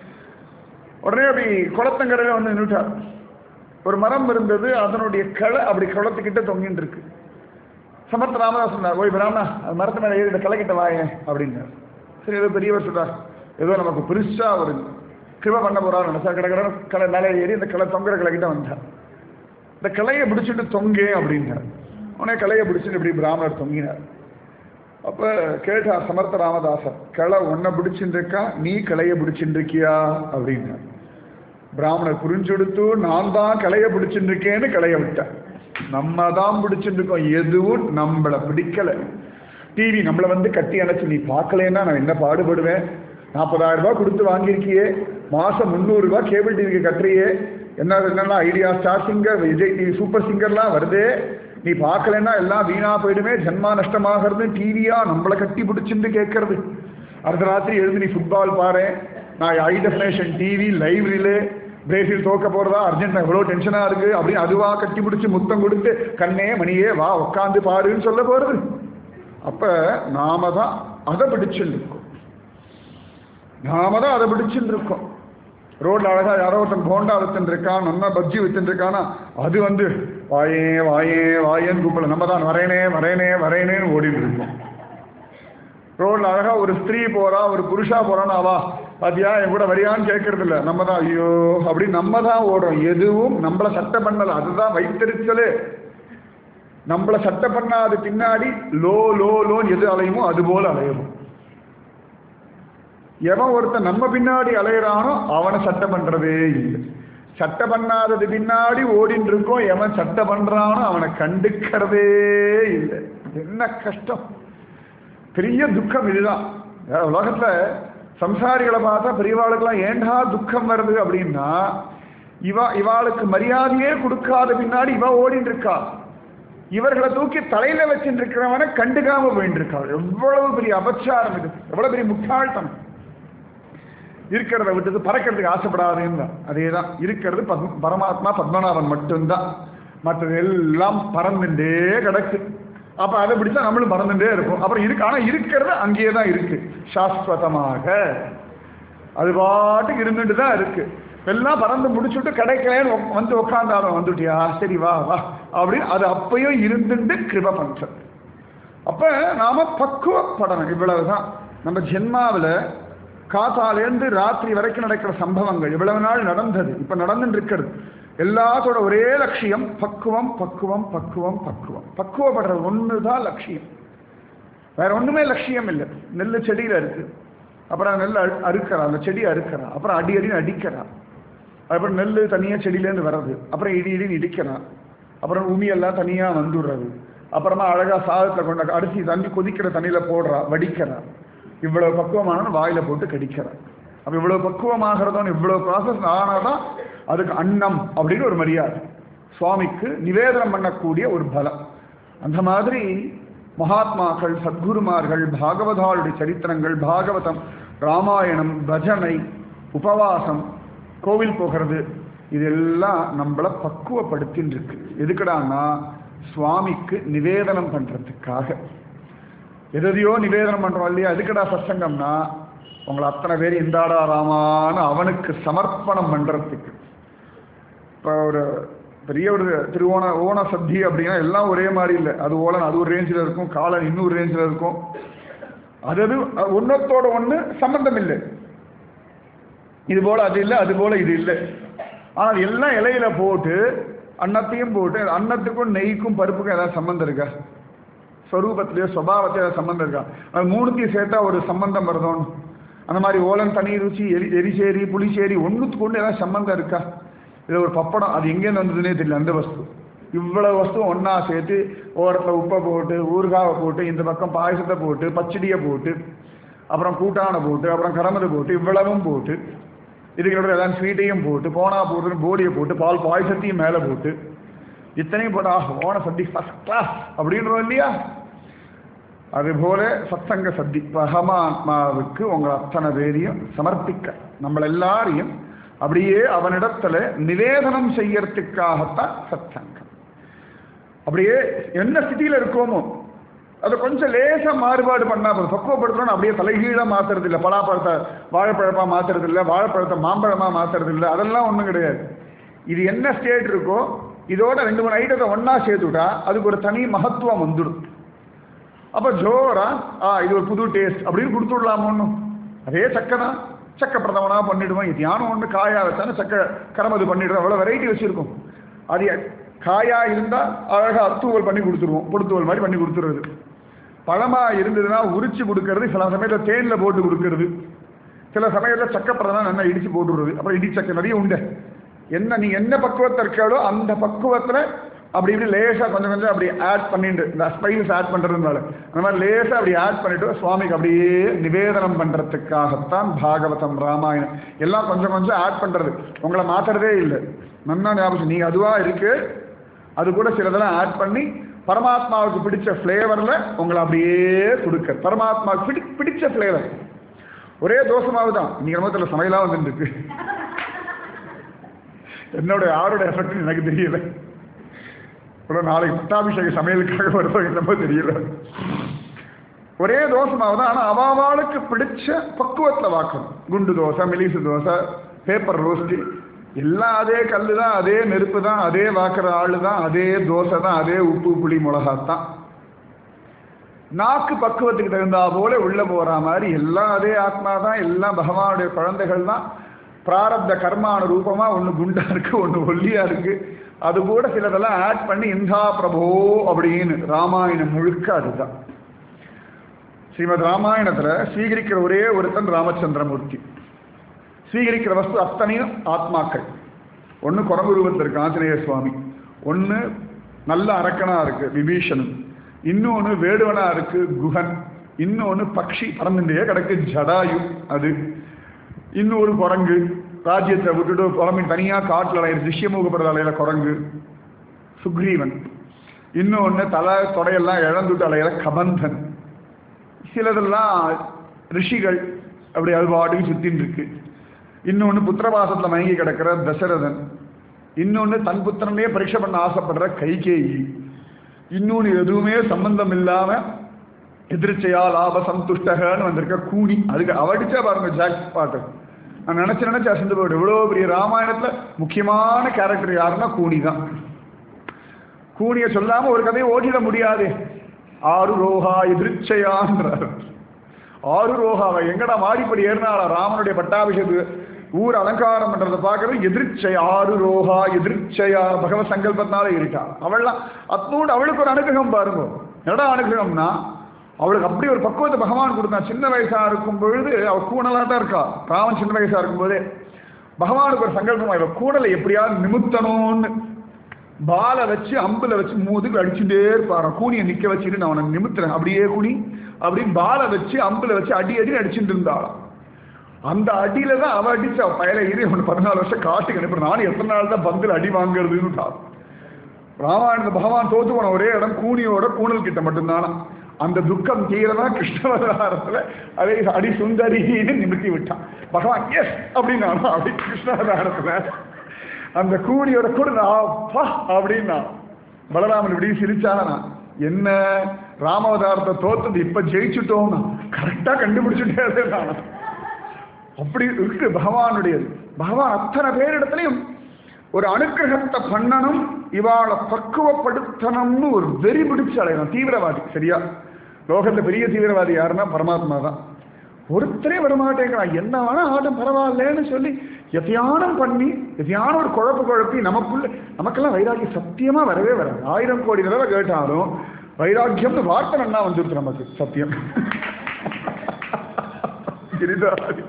A: உடனே அப்படி குளத்தங்கரையில வந்து நின்றுட்டார். ஒரு மரம் இருந்தது, அதனுடைய களை அப்படி குளத்துக்கிட்ட தொங்கிட்டு இருக்கு. சமர்த்த ராமதாஸ் சொன்னார், ஓய் பிராமணா அது மரத்து மேலே ஏறி இந்த களை கிட்ட வாயேன் அப்படின்னார். சரி, ஏதோ பெரியவர் சொல்றார், ஏதோ நமக்கு பெருசா ஒரு கிருபை பண்ண போறாரு நினைச்சா கடை கடை களை மேலே ஏறி இந்த களை தொங்குற களை கிட்ட வந்தார். இந்த கலையை பிடிச்சிட்டு தொங்கே அப்படின்னார். உடனே கலையை பிடிச்சிட்டு இப்படி பிராமணர் தொங்கினார். அப்ப கேட்டார் சமர்த்த ராமதாசர், களை ஒன்ன பிடிச்சிட்டு இருக்கா, நீ கலையை பிடிச்சிட்டு இருக்கியா அப்படின்னார். பிராமணர் புரிஞ்செடுத்து நான் தான் கலையை பிடிச்சிட்டு இருக்கேன்னு கலைய விட்டார். நம்ம தான் பிடிச்சிட்டு இருக்கோம், எதுவும் நம்மளை பிடிக்கல. டிவி நம்மளை வந்து கட்டி அணைச்சு நீ பார்க்கலன்னா நான் என்ன பாடுபடுவேன், நாற்பதாயிரம் ரூபாய் கொடுத்து வாங்கியிருக்கியே, மாசம் முந்நூறு ரூபாய் கேபிள் டிவிக்கு கட்டுறியே, என்ன என்னெல்லாம் Idea star singer Vijay TV super சிங்கர்லாம் வருது, நீ பார்க்கலன்னா எல்லாம் வீணா போயிடுமே, ஜன்மா நஷ்டமாகிறது, டிவியா நம்மளை கட்டி பிடிச்சிருந்து கேட்கறது. அடுத்த ராத்திரி எழுந்து நீ ஃபுட்பால் பாரு, நான் high definition TV live relay, Brazil தோக்க போறதா, அர்ஜென்டினா எவ்வளோ டென்ஷனா இருக்கு அப்படின்னு அதுவா கட்டி பிடிச்சி முத்தம் கொடுத்து கண்ணே மணியே வா உட்காந்து பாருன்னு சொல்ல போறது. அப்ப நாம தான் அதை பிடிச்சுட்டு இருக்கோம், நாம தான் அதை பிடிச்சுட்டு இருக்கோம். ரோட்ல அழகா யாரோ ஒருத்தன் போண்டா வித்துட்டு இருக்கான், நல்லா பஜ்ஜி வித்துட்டு இருக்கானா, அது வந்து வாயே வாயே வாயேன்னு கூப்பிடல, நம்ம தான் வரேனே வரேனே வரேனேன்னு ஓடிட்டு இருக்கோம். ரோட்ல அழகா ஒரு ஸ்திரீ போறா, ஒரு புருஷா போறான்னு அவா பாத்தியா என் கூட வரியான்னு கேட்கறது இல்லை, நம்ம தான் ஐயோ அப்படி நம்ம தான் ஓடுறோம். எதுவும் நம்மளை சட்டை பண்ணல, அதுதான் வைத்தறிச்சலே. நம்மளை சட்டை பண்ணாது பின்னாடி லோ லோ லோன்னு எது அலையுமோ அது போல அலையும். எவன் ஒருத்தன் நம்ம பின்னாடி அலையிறானோ அவனை சட்டை பண்றதே இல்லை. சட்டை பண்ணாதது பின்னாடி ஓடின்னு இருக்கோம், எவன் சட்டை பண்றானோ அவனை கண்டுக்கிறதே இல்லை. என்ன கஷ்டம், பெரிய துக்கம் இதுதான். உலகத்துல சம்சாரிகளை பார்த்தா பெரியவாளுக்கெல்லாம் ஏண்டா துக்கம் வருது அப்படின்னா, இவா இவாளுக்கு மரியாதையே கொடுக்காத பின்னாடி இவ ஓடின்னு இருக்கா, இவர்களை தூக்கி தலையில வச்சுட்டு இருக்கிறவனை கண்டுக்காம போயிட்டு இருக்கா. எவ்வளவு பெரிய அபச்சாரம் இது, எவ்வளவு பெரிய முட்டாள்தனம். இருக்கிறத விட்டது பறக்கிறதுக்கு ஆசைப்படாதுன்னு தான். அதே தான் இருக்கிறது பத்ம பரமாத்மா பத்மநாபன் மட்டும்தான், மற்றது எல்லாம் பறந்துட்டே கிடக்கு. அப்ப அதை பிடிச்சா நம்மளும் பறந்துட்டே இருப்போம். அப்புறம் இருக்கு, ஆனா இருக்கிறது அங்கேயே தான் இருக்கு சாஸ்வதமாக, அது பாட்டுக்கு இருந்துட்டு தான் இருக்கு. எல்லாம் பறந்து முடிச்சுட்டு கிடைக்கலன்னு வந்து உட்காந்தாலும் வந்துட்டியா சரி வா வா அப்படின்னு அது அப்பயும் இருந்துட்டு கிருப பண்றது. அப்ப நாம பக்குவப்படணும். இவ்வளவுதான் நம்ம ஜென்மாவில் காத்தாலேருந்து ராத்திரி வரைக்கும் நடக்கிற சம்பவங்கள் இவ்வளவு நாள் நடந்தது, இப்ப நடந்துட்டு இருக்கிறது எல்லாத்தோட ஒரே லட்சியம் பக்குவம் பக்குவம் பக்குவம் பக்குவம். பக்குவப்படுறது ஒண்ணுதான் லட்சியம், வேற ஒண்ணுமே லட்சியம் இல்லை. நெல் செடியில இருக்கு, அப்புறம் நெல் அறுக்கிறா, அந்த செடியை அறுக்கிறா, அப்புறம் அடி அடின்னு அடிக்கிறா, அப்புறம் நெல் தனியா செடியிலேருந்து வர்றது, அப்புறம் இடி இடின்னு இடிக்கிறான், அப்புறம் உமியெல்லாம் தனியா வந்துடுறது, அப்புறமா அழகா சாதத்தை கொண்ட அரிசி தண்ணி கொதிக்கிற தண்ணியில போடுறா, வடிக்கிறா. இவ்வளவு பக்குவமான வாயில போட்டு கடிக்கிறா. அப்ப இவ்வளவு பக்குவமாகிறதோன்னு இவ்வளவு ப்ராசஸ் ஆனாதான் அதுக்கு அன்னம் அப்படின்னு ஒரு மரியாதை, சுவாமிக்கு நிவேதனம் பண்ணக்கூடிய ஒரு பலம். அந்த மாதிரி மகாத்மாக்கள், சத்குருமார்கள், பாகவதாளுடைய சரித்திரங்கள், பாகவதம், ராமாயணம், பஜனை, உபவாசம், கோவில் போகிறது, இதெல்லாம் நம்மளை பக்குவப்படுத்தின்னு இருக்கு. எதுக்குடான்னா சுவாமிக்கு நிவேதனம் பண்றதுக்காக. எதையோ நிவேதனம் பண்றோம் இல்லையா, எதுக்குடா சத்சங்கம்னா உங்களை அத்தனை பேர் இந்தாடா ராமான்னு அவனுக்கு சமர்ப்பணம் பண்றதுக்கு. இப்போ ஒரு பெரிய ஒரு திருவோண ஓண சத்தி அப்படின்னா எல்லாம் ஒரே மாதிரி இல்லை, அது ஓலன் அது ஒரு ரேஞ்சில் இருக்கும், காலன் இன்னொரு ரேஞ்சில் இருக்கும், அது அது ஒன்னத்தோட ஒன்று சம்பந்தம் இல்லை. இது போல அது இல்லை, அது போல இது இல்லை. ஆனால் எல்லாம் இலையில போட்டு அன்னத்தையும் போட்டு, அன்னத்துக்கும் நெய்க்கும் பருப்புக்கும் ஏதாவது சம்பந்தம் இருக்கா? ஸ்வரூபத்திலேயோ சுபாவத்திலேயோ ஏதாவது சம்பந்தம் இருக்கா? அது மூணுத்தையும் சேர்த்தா ஒரு சம்பந்தம் வருதோன்னு. அந்த மாதிரி ஓலன் தனி ருச்சி, எரி எரிசேரி புளிச்சேரி ஒன்றுத்துக்கு ஒன்று ஏதாவது சம்பந்தம் இருக்கா? இதில் ஒரு பப்படம், அது எங்கேருந்து வந்ததுன்னே தெரியல அந்த வஸ்து. இவ்வளவு வஸ்து ஒன்றா சேர்த்து ஓரத்தில் உப்பை போட்டு, ஊறுகாவை போட்டு, இந்த பக்கம் பாயசத்தை போட்டு, பச்சடியை போட்டு, அப்புறம் கூட்டானை போட்டு, அப்புறம் கரமது போட்டு, இவ்வளவும் போட்டு, இதுக்கு ஏதாவது ஸ்வீட்டையும் போட்டு, போனா போட்டுன்னு போடியை போட்டு, பால் பாயசத்தையும் மேலே போட்டு, இத்தனையும் போட்டா ஓன சத்தி ஃபர்ஸ்ட் கிளாஸ் அப்படின்றோம் இல்லையா? அதுபோல சத்சங்க சத்தி பரமாத்மாவுக்கு உங்களை அத்தனை பேரையும் சமர்ப்பிக்க, நம்மள எல்லாரையும் அப்படியே அவனிடத்துல நிவேதனம் செய்யறதுக்காகத்தான் சத்சங்கம். அப்படியே என்ன ஸ்திதியில இருக்கோமோ அதை கொஞ்சம் லேசா மாறுபாடு பண்ணா போதும். பக்குவப்படுத்தணும், அப்படியே தலைகீழா மாத்துறது இல்லை, பலாப்பழத்தை வாழைப்பழமா மாத்துறது இல்லை, வாழைப்பழத்தை மாம்பழமா மாத்துறது இல்லை, அதெல்லாம் ஒன்றும் கிடையாது. இது என்ன ஸ்டேட் இருக்கோ இதோட ரெண்டு மூணு ஐட்டத்தை ஒன்னா சேர்த்துட்டா அதுக்கு ஒரு தனி மகத்துவம் வந்துடும். அப்ப ஜோரா ஆ இது ஒரு புது டேஸ்ட் அப்படின்னு கொடுத்து விடலாம். ஒன்றும் அதே சக்கை தான், சக்கை பிரதமனா பண்ணிடுவோம், இது யானும் ஒன்று காயா வச்சானே சக்கை கரமது பண்ணிடுவோம், அவ்வளோ வெரைட்டி வச்சிருக்கோம். அது காயா இருந்தால் அழகாக அத்தூவல் பண்ணி கொடுத்துருவோம், பொடுத்துவல் மாதிரி பண்ணி கொடுத்துருவது. பழமா இருந்ததுன்னா உரிச்சு கொடுக்கறது, சில சமயத்தில் தேனில் போட்டு கொடுக்கறது, சில சமயத்தில் சக்கை பிரதமனா நல்லா இடிச்சு போட்டுடுறது, அப்புறம் இடி சக்கை நிறைய உண்டு. என்ன நீ என்ன பக்குவத்தை இருக்காளோ அந்த பக்குவத்தில் அப்படி இப்படி லேசாக கொஞ்சம் கொஞ்சம் அப்படி ஆட் பண்ணிட்டு இந்த ஸ்பைசஸ் ஆட் பண்ணுறதுனால அந்த மாதிரி லேசாக அப்படி ஆட் பண்ணிட்டு சுவாமிக்கு அப்படியே நிவேதனம் பண்ணுறதுக்காகத்தான் பாகவதம் ராமாயணம் எல்லாம் கொஞ்சம் கொஞ்சம் ஆட் பண்ணுறது. உங்களை மாற்றுறதே இல்லை. நன்னா ஞாபகம், நீங்கள் அதுவாக இருக்கு, அது கூட சிலதெல்லாம் ஆட் பண்ணி பரமாத்மாவுக்கு பிடிச்ச ஃப்ளேவரில் உங்களை அப்படியே கொடுக்க. பரமாத்மாவுக்கு பிடி பிடிச்ச ஃப்ளேவர் ஒரே தோசமாவு தான். நீங்கள் மொத்தத்தில் சமையலாக வந்துருக்கு. என்னோட யாரோட எஃபெக்ட் எனக்கு தெரியல. நாளைக்கு பட்டாபிஷேக சமையலுக்காக வருவாங்க என்னமோ தெரியல. ஒரே தோசமாவு தான், ஆனால் அவாவாளுக்கு பிடிச்ச பக்குவத்தில் வாக்கணும். குண்டு தோசை, மெலிசு தோசை, பேப்பர் ரோஸ்ட்டு எல்லாம் அதே கல் தான், அதே நெருப்பு தான், அதே வாக்குற ஆள் தான், அதே தோசை தான், அதே உப்பு புளி மிளகாத்தான். நாக்கு பக்குவத்துக்கு தகுந்தா போல உள்ள போற மாதிரி எல்லாம் அதே ஆத்மா தான், எல்லாம் பகவானுடைய குழந்தைகள் தான். பிராரப்த கர்மான ரூபமா ஒன்று குண்டா இருக்கு, ஒன்று ஒல்லியா இருக்கு. அது கூட சிலதெல்லாம் ஆட் பண்ணி இந்தா பிரபோ அப்படின்னு ராமாயணம் முழுக்க அதுதான். ஸ்ரீமத் ராமாயணத்துல ஸ்வீகரிக்கிற ஒரே ஒருத்தன் ராமச்சந்திரமூர்த்தி. ஸ்வீகரிக்கிற வஸ்து அத்தனையும் ஆத்மாக்கள். ஒன்று குரங்கு ரூபத்தில் இருக்கு ஆஞ்சநேய சுவாமி, ஒன்று நல்ல அரக்கனா இருக்கு விபீஷணன், இன்னொன்று வேடுவனா இருக்கு குஹன், இன்னொன்று பக்ஷி பறந்துட்டே கிடக்கு ஜடாயு அது, இன்னொரு குரங்கு ராஜ்யத்தை விட்டுட்டு குழம்பின் தனியாக காட்டில் அலையிற திஷ்யமுகப்படுற அலையில குரங்கு சுக்ரீவன், இன்னொன்று தலை தொடையெல்லாம் இழந்துட்டு அலையிற கபந்தன், சிலதெல்லாம் ரிஷிகள் அப்படி அல்வாடுக்கு சுத்தின்னு இருக்கு, இன்னொன்று புத்திரவாசத்தில் மயங்கி கிடக்கிற தசரதன், இன்னொன்று தன் புத்திரனையே பரீட்சை பண்ண ஆசைப்படுற கைகேயி, இன்னொன்று எதுவுமே சம்பந்தம் இல்லாமல் எதிர்ச்சையா லாப சந்துஷ்டகன்னு வந்திருக்க கூனி. அதுக்கு அவடிச்சா பாருங்க ஜாக் பாட்டு. நான் நினச்சி நினச்சி அசந்து போய்ட்டு இவ்வளோ பெரிய ராமாயணத்தில் முக்கியமான கேரக்டர் யாருன்னா கூனி தான். கூனியை சொல்லாமல் ஒரு கதையை ஓட்டிட முடியாது. ஆறு ரோஹா எதிர்ச்சையான்றார். ஆறு ரோஹாவை எங்கடா மாடிப்படி ஏறினாளா ராமனுடைய பட்டாபிஷேக ஊர் அலங்காரம் பண்றதை பார்க்கறது எதிர்ச்சை. ஆறு ரோஹா எதிர்ச்சையா பகவத் சங்கல்பத்தினால இருக்கா. அவள்லாம் அத்தோடு அவளுக்கு ஒரு அனுகிரகம் பாருங்க. என்னடா அனுகிரகம்னா அவளுக்கு அப்படி ஒரு பக்குவத்தை பகவான் கொடுத்தான். சின்ன வயசா இருக்கும் பொழுது அவள் கூணலா தான் இருக்கா. ராமன் சின்ன வயசா இருக்கும்போதே பகவானுக்கு ஒரு சங்கல்பம், இவள் கூடலை எப்படியாவது நிமித்தணும்னு பாலை வச்சு அம்புல வச்சு மூதுக்கு அடிச்சுட்டே இருப்பாரான். கூனியை நிக்க வச்சுட்டு நான் அவனை நிமித்துறேன் அப்படியே கூனி அப்படின்னு பாலை வச்சு அம்புல வச்சு அடி அடி அடிச்சுட்டு இருந்தாளாம். அந்த அடியில தான் அவள் அடிச்சு அவள் பயல ஏறி அவனுக்கு பதினாலு வருஷம் காட்டுக்கு அனுப்புறேன். நானும் எத்தனை நாள் தான் பந்தில் அடி வாங்குறதுன்னு. ராமாயண பகவான் தோத்து போன ஒரே இடம் கூனியோட கூணல் கிட்ட மட்டும்தானா. அந்த துக்கம் தீரதான் கிருஷ்ணவதாரத்தில் அதை அடி சுந்தரின்னு நிமித்தி விட்டான் பகவான். எஸ் அப்படின்னா அப்படி கிருஷ்ணவதாரத்தில் அந்த கூனியோட கூட நான் அப்படின்னா பலராமன் இப்படி சிரிச்சானா. என்ன ராமவதாரத்தை தோத்தது இப்ப ஜெயிச்சுட்டோம்னா கரெக்டா கண்டுபிடிச்சுட்டே நான். அப்படி இருக்கு பகவானுடையது. பகவான் அத்தனை பேரிடத்துலையும் ஒரு அனுக்கிரகத்தை பண்ணணும், இவாளை பக்குவப்படுத்தணும்னு ஒரு வெறி பிடிச்சு அலையணும். தீவிரவாதி சரியா, லோகத்துல பெரிய தீவிரவாதி யாருன்னா பரமாத்மா தான். ஒருத்தரே வரமாட்டேங்கிறான். என்ன வேணா ஆட்டம் பரவாயில்லன்னு சொல்லி எதையானம் பண்ணி எதையான ஒரு குழப்பு குழப்பி நமக்குள்ள நமக்கெல்லாம் வைராக்கியம் சத்தியமா வரவே வராது. ஆயிரம் கோடி தடவை கேட்டாலும் வைராக்கியம்னு வார்த்தை நல்லா வந்துருக்கு நமக்கு. சத்தியம் கிரிதாரி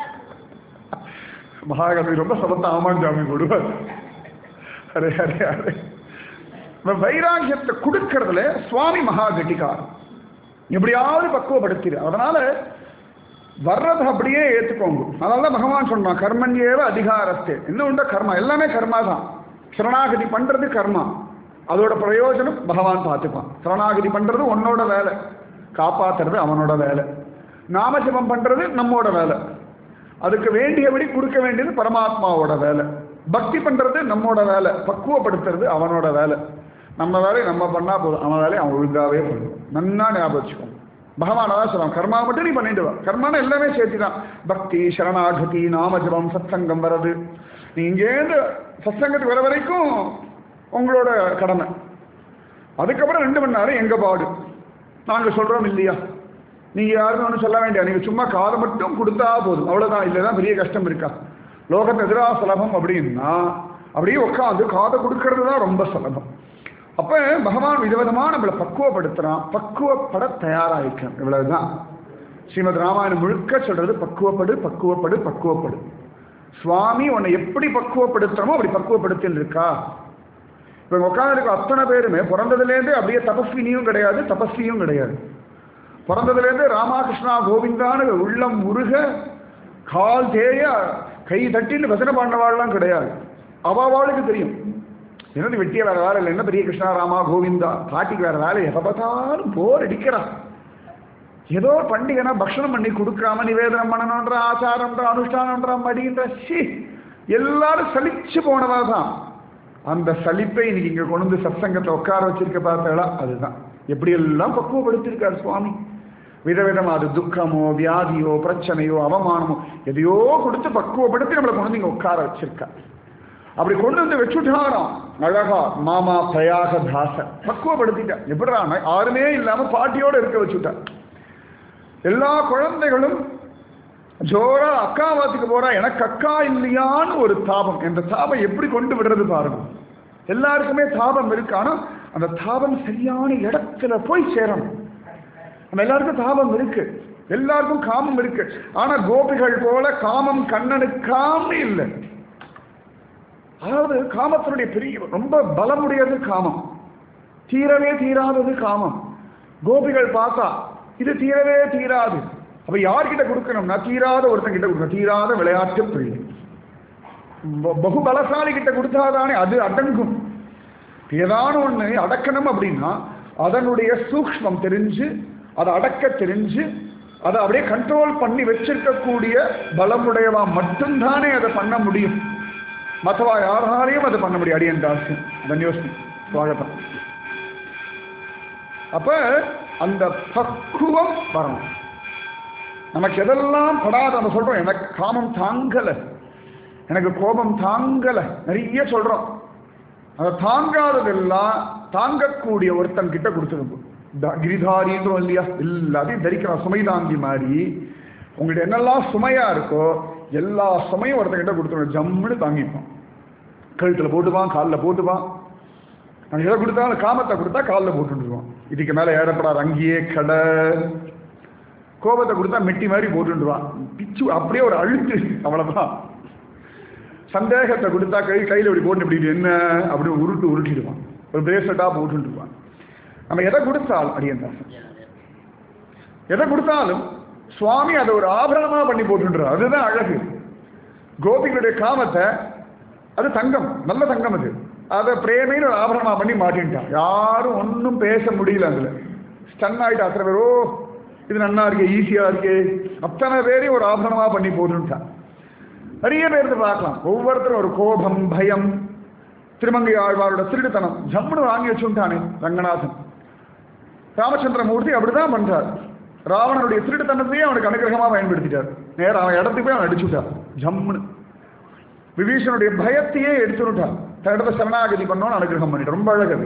A: மகாகவி ரொம்ப சபத்த ஆமான் ஜாமி கொடுவார். அரே அரே அரே வைராக்கியத்தை கொடுக்கறதுல சுவாமி மகா கெட்டிக்கார். எப்படியாவது பக்குவப்படுத்திடு. அதனால வர்றதை அப்படியே ஏற்றுக்கோங்க. அதனாலதான் பகவான் சொன்னான் கர்மண்யேவ அதிகாரத்தே. என்ன உண்டா கர்மா, எல்லாமே கர்மா தான். சரணாகதி பண்றது கர்மா, அதோட பிரயோஜனம் பகவான் பார்த்துப்பான். சரணாகதி பண்றது உன்னோட வேலை, காப்பாத்துறது அவனோட வேலை. நாமஜபம் பண்றது நம்மோட வேலை, அதுக்கு வேண்டியபடி கொடுக்க வேண்டியது பரமாத்மாவோட வேலை. பக்தி பண்றது நம்மோட வேலை, பக்குவப்படுத்துறது அவனோட வேலை. நம்ம வேலையை நம்ம பண்ணா போதும், அவன் வேலையை அவன் ஒழுங்காவே பண்ணுவோம். நன்னா ஞாபகம் வச்சுக்கோங்க. பகவான் அதான் சொல்லுவான் கர்மா மட்டும் நீ பண்ணிட்டு வா. கர்மான எல்லாமே சேர்த்துதான். பக்தி, சரணாகதி, நாமஜபம், சத்சங்கம் வர்றது. நீ இங்கேருந்து சத்சங்கத்துக்கு வர வரைக்கும் உங்களோட கடமை. அதுக்கப்புறம் ரெண்டு மணி நேரம் எங்க பாடு நாங்கள் சொல்றோம் இல்லையா. நீங்க யாருன்னு ஒன்றும் சொல்ல வேண்டிய, நீங்க சும்மா காதை மட்டும் கொடுத்தா போதும், அவ்வளவுதான். இல்லைதான் பெரிய கஷ்டம் இருக்கா. லோகத்தை எதிரா சுலபம் அப்படின்னா அப்படியே உட்காந்து காதை கொடுக்கறது தான் ரொம்ப சுலபம். அப்ப பகவான் விதவிதமா நம்மளை பக்குவப்படுத்துறான். பக்குவப்பட தயாராகிக்கணும், இவ்வளவுதான். ஸ்ரீமத் ராமாயணம் முழுக்க சொல்றது பக்குவப்படு பக்குவப்படு பக்குவப்படு. சுவாமி உன்னை எப்படி பக்குவப்படுத்துறமோ அப்படி பக்குவப்படுத்தின்னு இருக்கா. இப்போ உட்காந்துருக்க அத்தனை பேருமே பிறந்ததுலேருந்து அப்படியே தபஸ்வினியும் கிடையாது, தபஸ்வியும் கிடையாது. பிறந்ததுலேருந்து ராமாகிருஷ்ணா கோவிந்தான்னு உள்ளம் முருக கால் தேய கை தட்டின்னு வசன பாண்டவாள்லாம் கிடையாது. அவாவாளுக்கு தெரியும் என்னது வெட்டிய வேற வேலை இல்லை, என்ன பெரிய கிருஷ்ணா ராமா கோவிந்தா, பாட்டிக்கு வேற வேலை, எப்போ பார்த்தாலும் போர் அடிக்கிறான். ஏதோ பண்டிகைனா பக்ஷணம் பண்ணி கொடுக்காம நிவேதனம் பண்ணணுன்ற ஆச்சாரம்ன்ற அனுஷ்டானம்ன்ற மடின்ற சி எல்லாரும் சலிச்சு போனவா தான். அந்த சலிப்பை இன்னைக்கு இங்க கொண்டு வந்து சத்சங்கத்தை உட்கார வச்சிருக்க பார்த்தாளா, அதுதான் எப்படி எல்லாம் பக்குவப்படுத்திருக்காரு சுவாமி. விதவிதமா அது துக்கமோ வியாதியோ பிரச்சனையோ அவமானமோ எதையோ கொடுத்து பக்குவப்படுத்தி நம்மளை கொண்டு வந்து இங்க உட்கார வச்சிருக்கா. அப்படி கொண்டு வந்து வச்சுட்டாராம் அழகா மாமா பிரயாக தாச பக்குவப்படுத்திட்டா. எப்படிறான யாருமே இல்லாம பாட்டியோட இருக்க வச்சுட்டா. எல்லா குழந்தைகளும் ஜோரா அக்காவாத்துக்கு போறா, எனக்கு அக்கா இல்லையான்னு ஒரு தாபம். இந்த தாபம் எப்படி கொண்டு விடுறது பாருங்க. எல்லாருக்குமே தாபம் இருக்கு, ஆனா அந்த தாபம் சரியான இடத்துல போய் சேரணும். நம்ம எல்லாருக்கும் தாபம் இருக்கு, எல்லாருக்கும் காமம் இருக்கு, ஆனா கோபிகள் போல காமம் கண்ணனுக்காம இல்லை. அதாவது காமத்தினுடைய பெரிய ரொம்ப பலமுடையது காமம், தீரவே தீராதது காமம். கோபிகள் பார்த்தா இது தீரவே தீராது. அப்ப யார்கிட்ட கொடுக்கணும்னா தீராத ஒருத்தன் கிட்ட கொடுக்கணும், தீராத விளையாட்டு பிள்ளை. பகு பலசாலி கிட்ட கொடுத்தாதானே அது அடங்கும். ஏதான ஒண்ணு அடக்கணும் அப்படின்னா அதனுடைய சூக்ஷ்மம் தெரிஞ்சு அதை அடக்க தெரிஞ்சு அதை அப்படியே கண்ட்ரோல் பண்ணி வச்சிருக்கக்கூடிய பலமுடையவா மட்டும்தானே அதை பண்ண முடியும். மற்றவா யாராலையும் அதை பண்ண முடியும். அடியன் தாசி தன்யோஸ்மி சுவாகத்தம். அப்ப அந்த பக்குவம் வரணும். நமக்கு எதெல்லாம் படாத நம்ம சொல்றோம், எனக்கு காமம் தாங்கல, எனக்கு கோபம் தாங்கல, நிறைய சொல்றோம். அதை தாங்காததெல்லாம் தாங்கக்கூடிய ஒருத்தன் கிட்ட கொடுத்துருப்போம். கிரிதாரின்றோம் இல்லையா, எல்லாத்தையும் தரிக்கிறான் சுமை தாங்கி மாதிரி. உங்கள்கிட்ட என்னெல்லாம் சுமையா இருக்கோ எல்லா சுமையும் ஒருத்தன் கிட்ட கொடுத்துருவோம், ஜம்முன்னு தாங்கிப்போம். கழுத்துல போட்டுப்பான், காலில் போட்டுப்பான். நான் எதை கொடுத்தாலும் காமத்தை கொடுத்தா காலில் போட்டுருவான். இதுக்கு மேலே ஏறப்படாது அங்கேயே கடை. கோபத்தை கொடுத்தா மெட்டி மாதிரி போட்டுருவான், பிச்சு அப்படியே ஒரு அழுத்து, அவ்வளவுதான். சந்தேகத்தை கொடுத்தா கை கையில் இப்படி போட்டு இப்படி என்ன அப்படி உருட்டு உருட்டிடுவான், ஒரு பிரேஸ்லெட்டா போட்டுருவான். நம்ம எதை கொடுத்தாலும் அடியந்தாசன் எதை கொடுத்தாலும் சுவாமி அதை ஒரு ஆபரணமா பண்ணி போட்டுன்றார். அதுதான் அழகு. கோபிகளுடைய காமத்தை அது தங்கம், நல்ல தங்கம், அது அதை பிரேமைன்னு ஒரு ஆபரணமா பண்ணி மாட்டின்ட்டான். யாரும் ஒன்றும் பேச முடியல. அதுல ஸ்டன் ஆயிட்டு அத்தனை பேர், ஓ இது நன்னா இருக்கே, ஈஸியா இருக்கே, அத்தனை பேரையும் ஒரு ஆபரணமா பண்ணி போட்டுட்டான். நிறைய பேருக்கு பார்க்கலாம், ஒவ்வொருத்தரும் ஒரு கோபம் பயம். திருமங்கை ஆழ்வாரோட திருடுத்தனம் ஜம்முன்னு வாங்கி வச்சுட்டானே ரங்கநாதன். ராமச்சந்திரமூர்த்தி அப்படிதான் பண்றார். ராவணனுடைய திருட்டுத்தனத்தையே அவனுக்கு அனுகிரகமா பயன்படுத்திட்டார். நேரம் அவன் இடத்துக்கு போய் அவன் அடிச்சுட்டார் ஜம்முன்னு. விபீஷனுடைய பயத்தையே எடுத்துட்டார், இடத்த சரணாகதி பண்ணோன்னு அனுகிரகம் பண்ணிட்டு. ரொம்ப அழகது.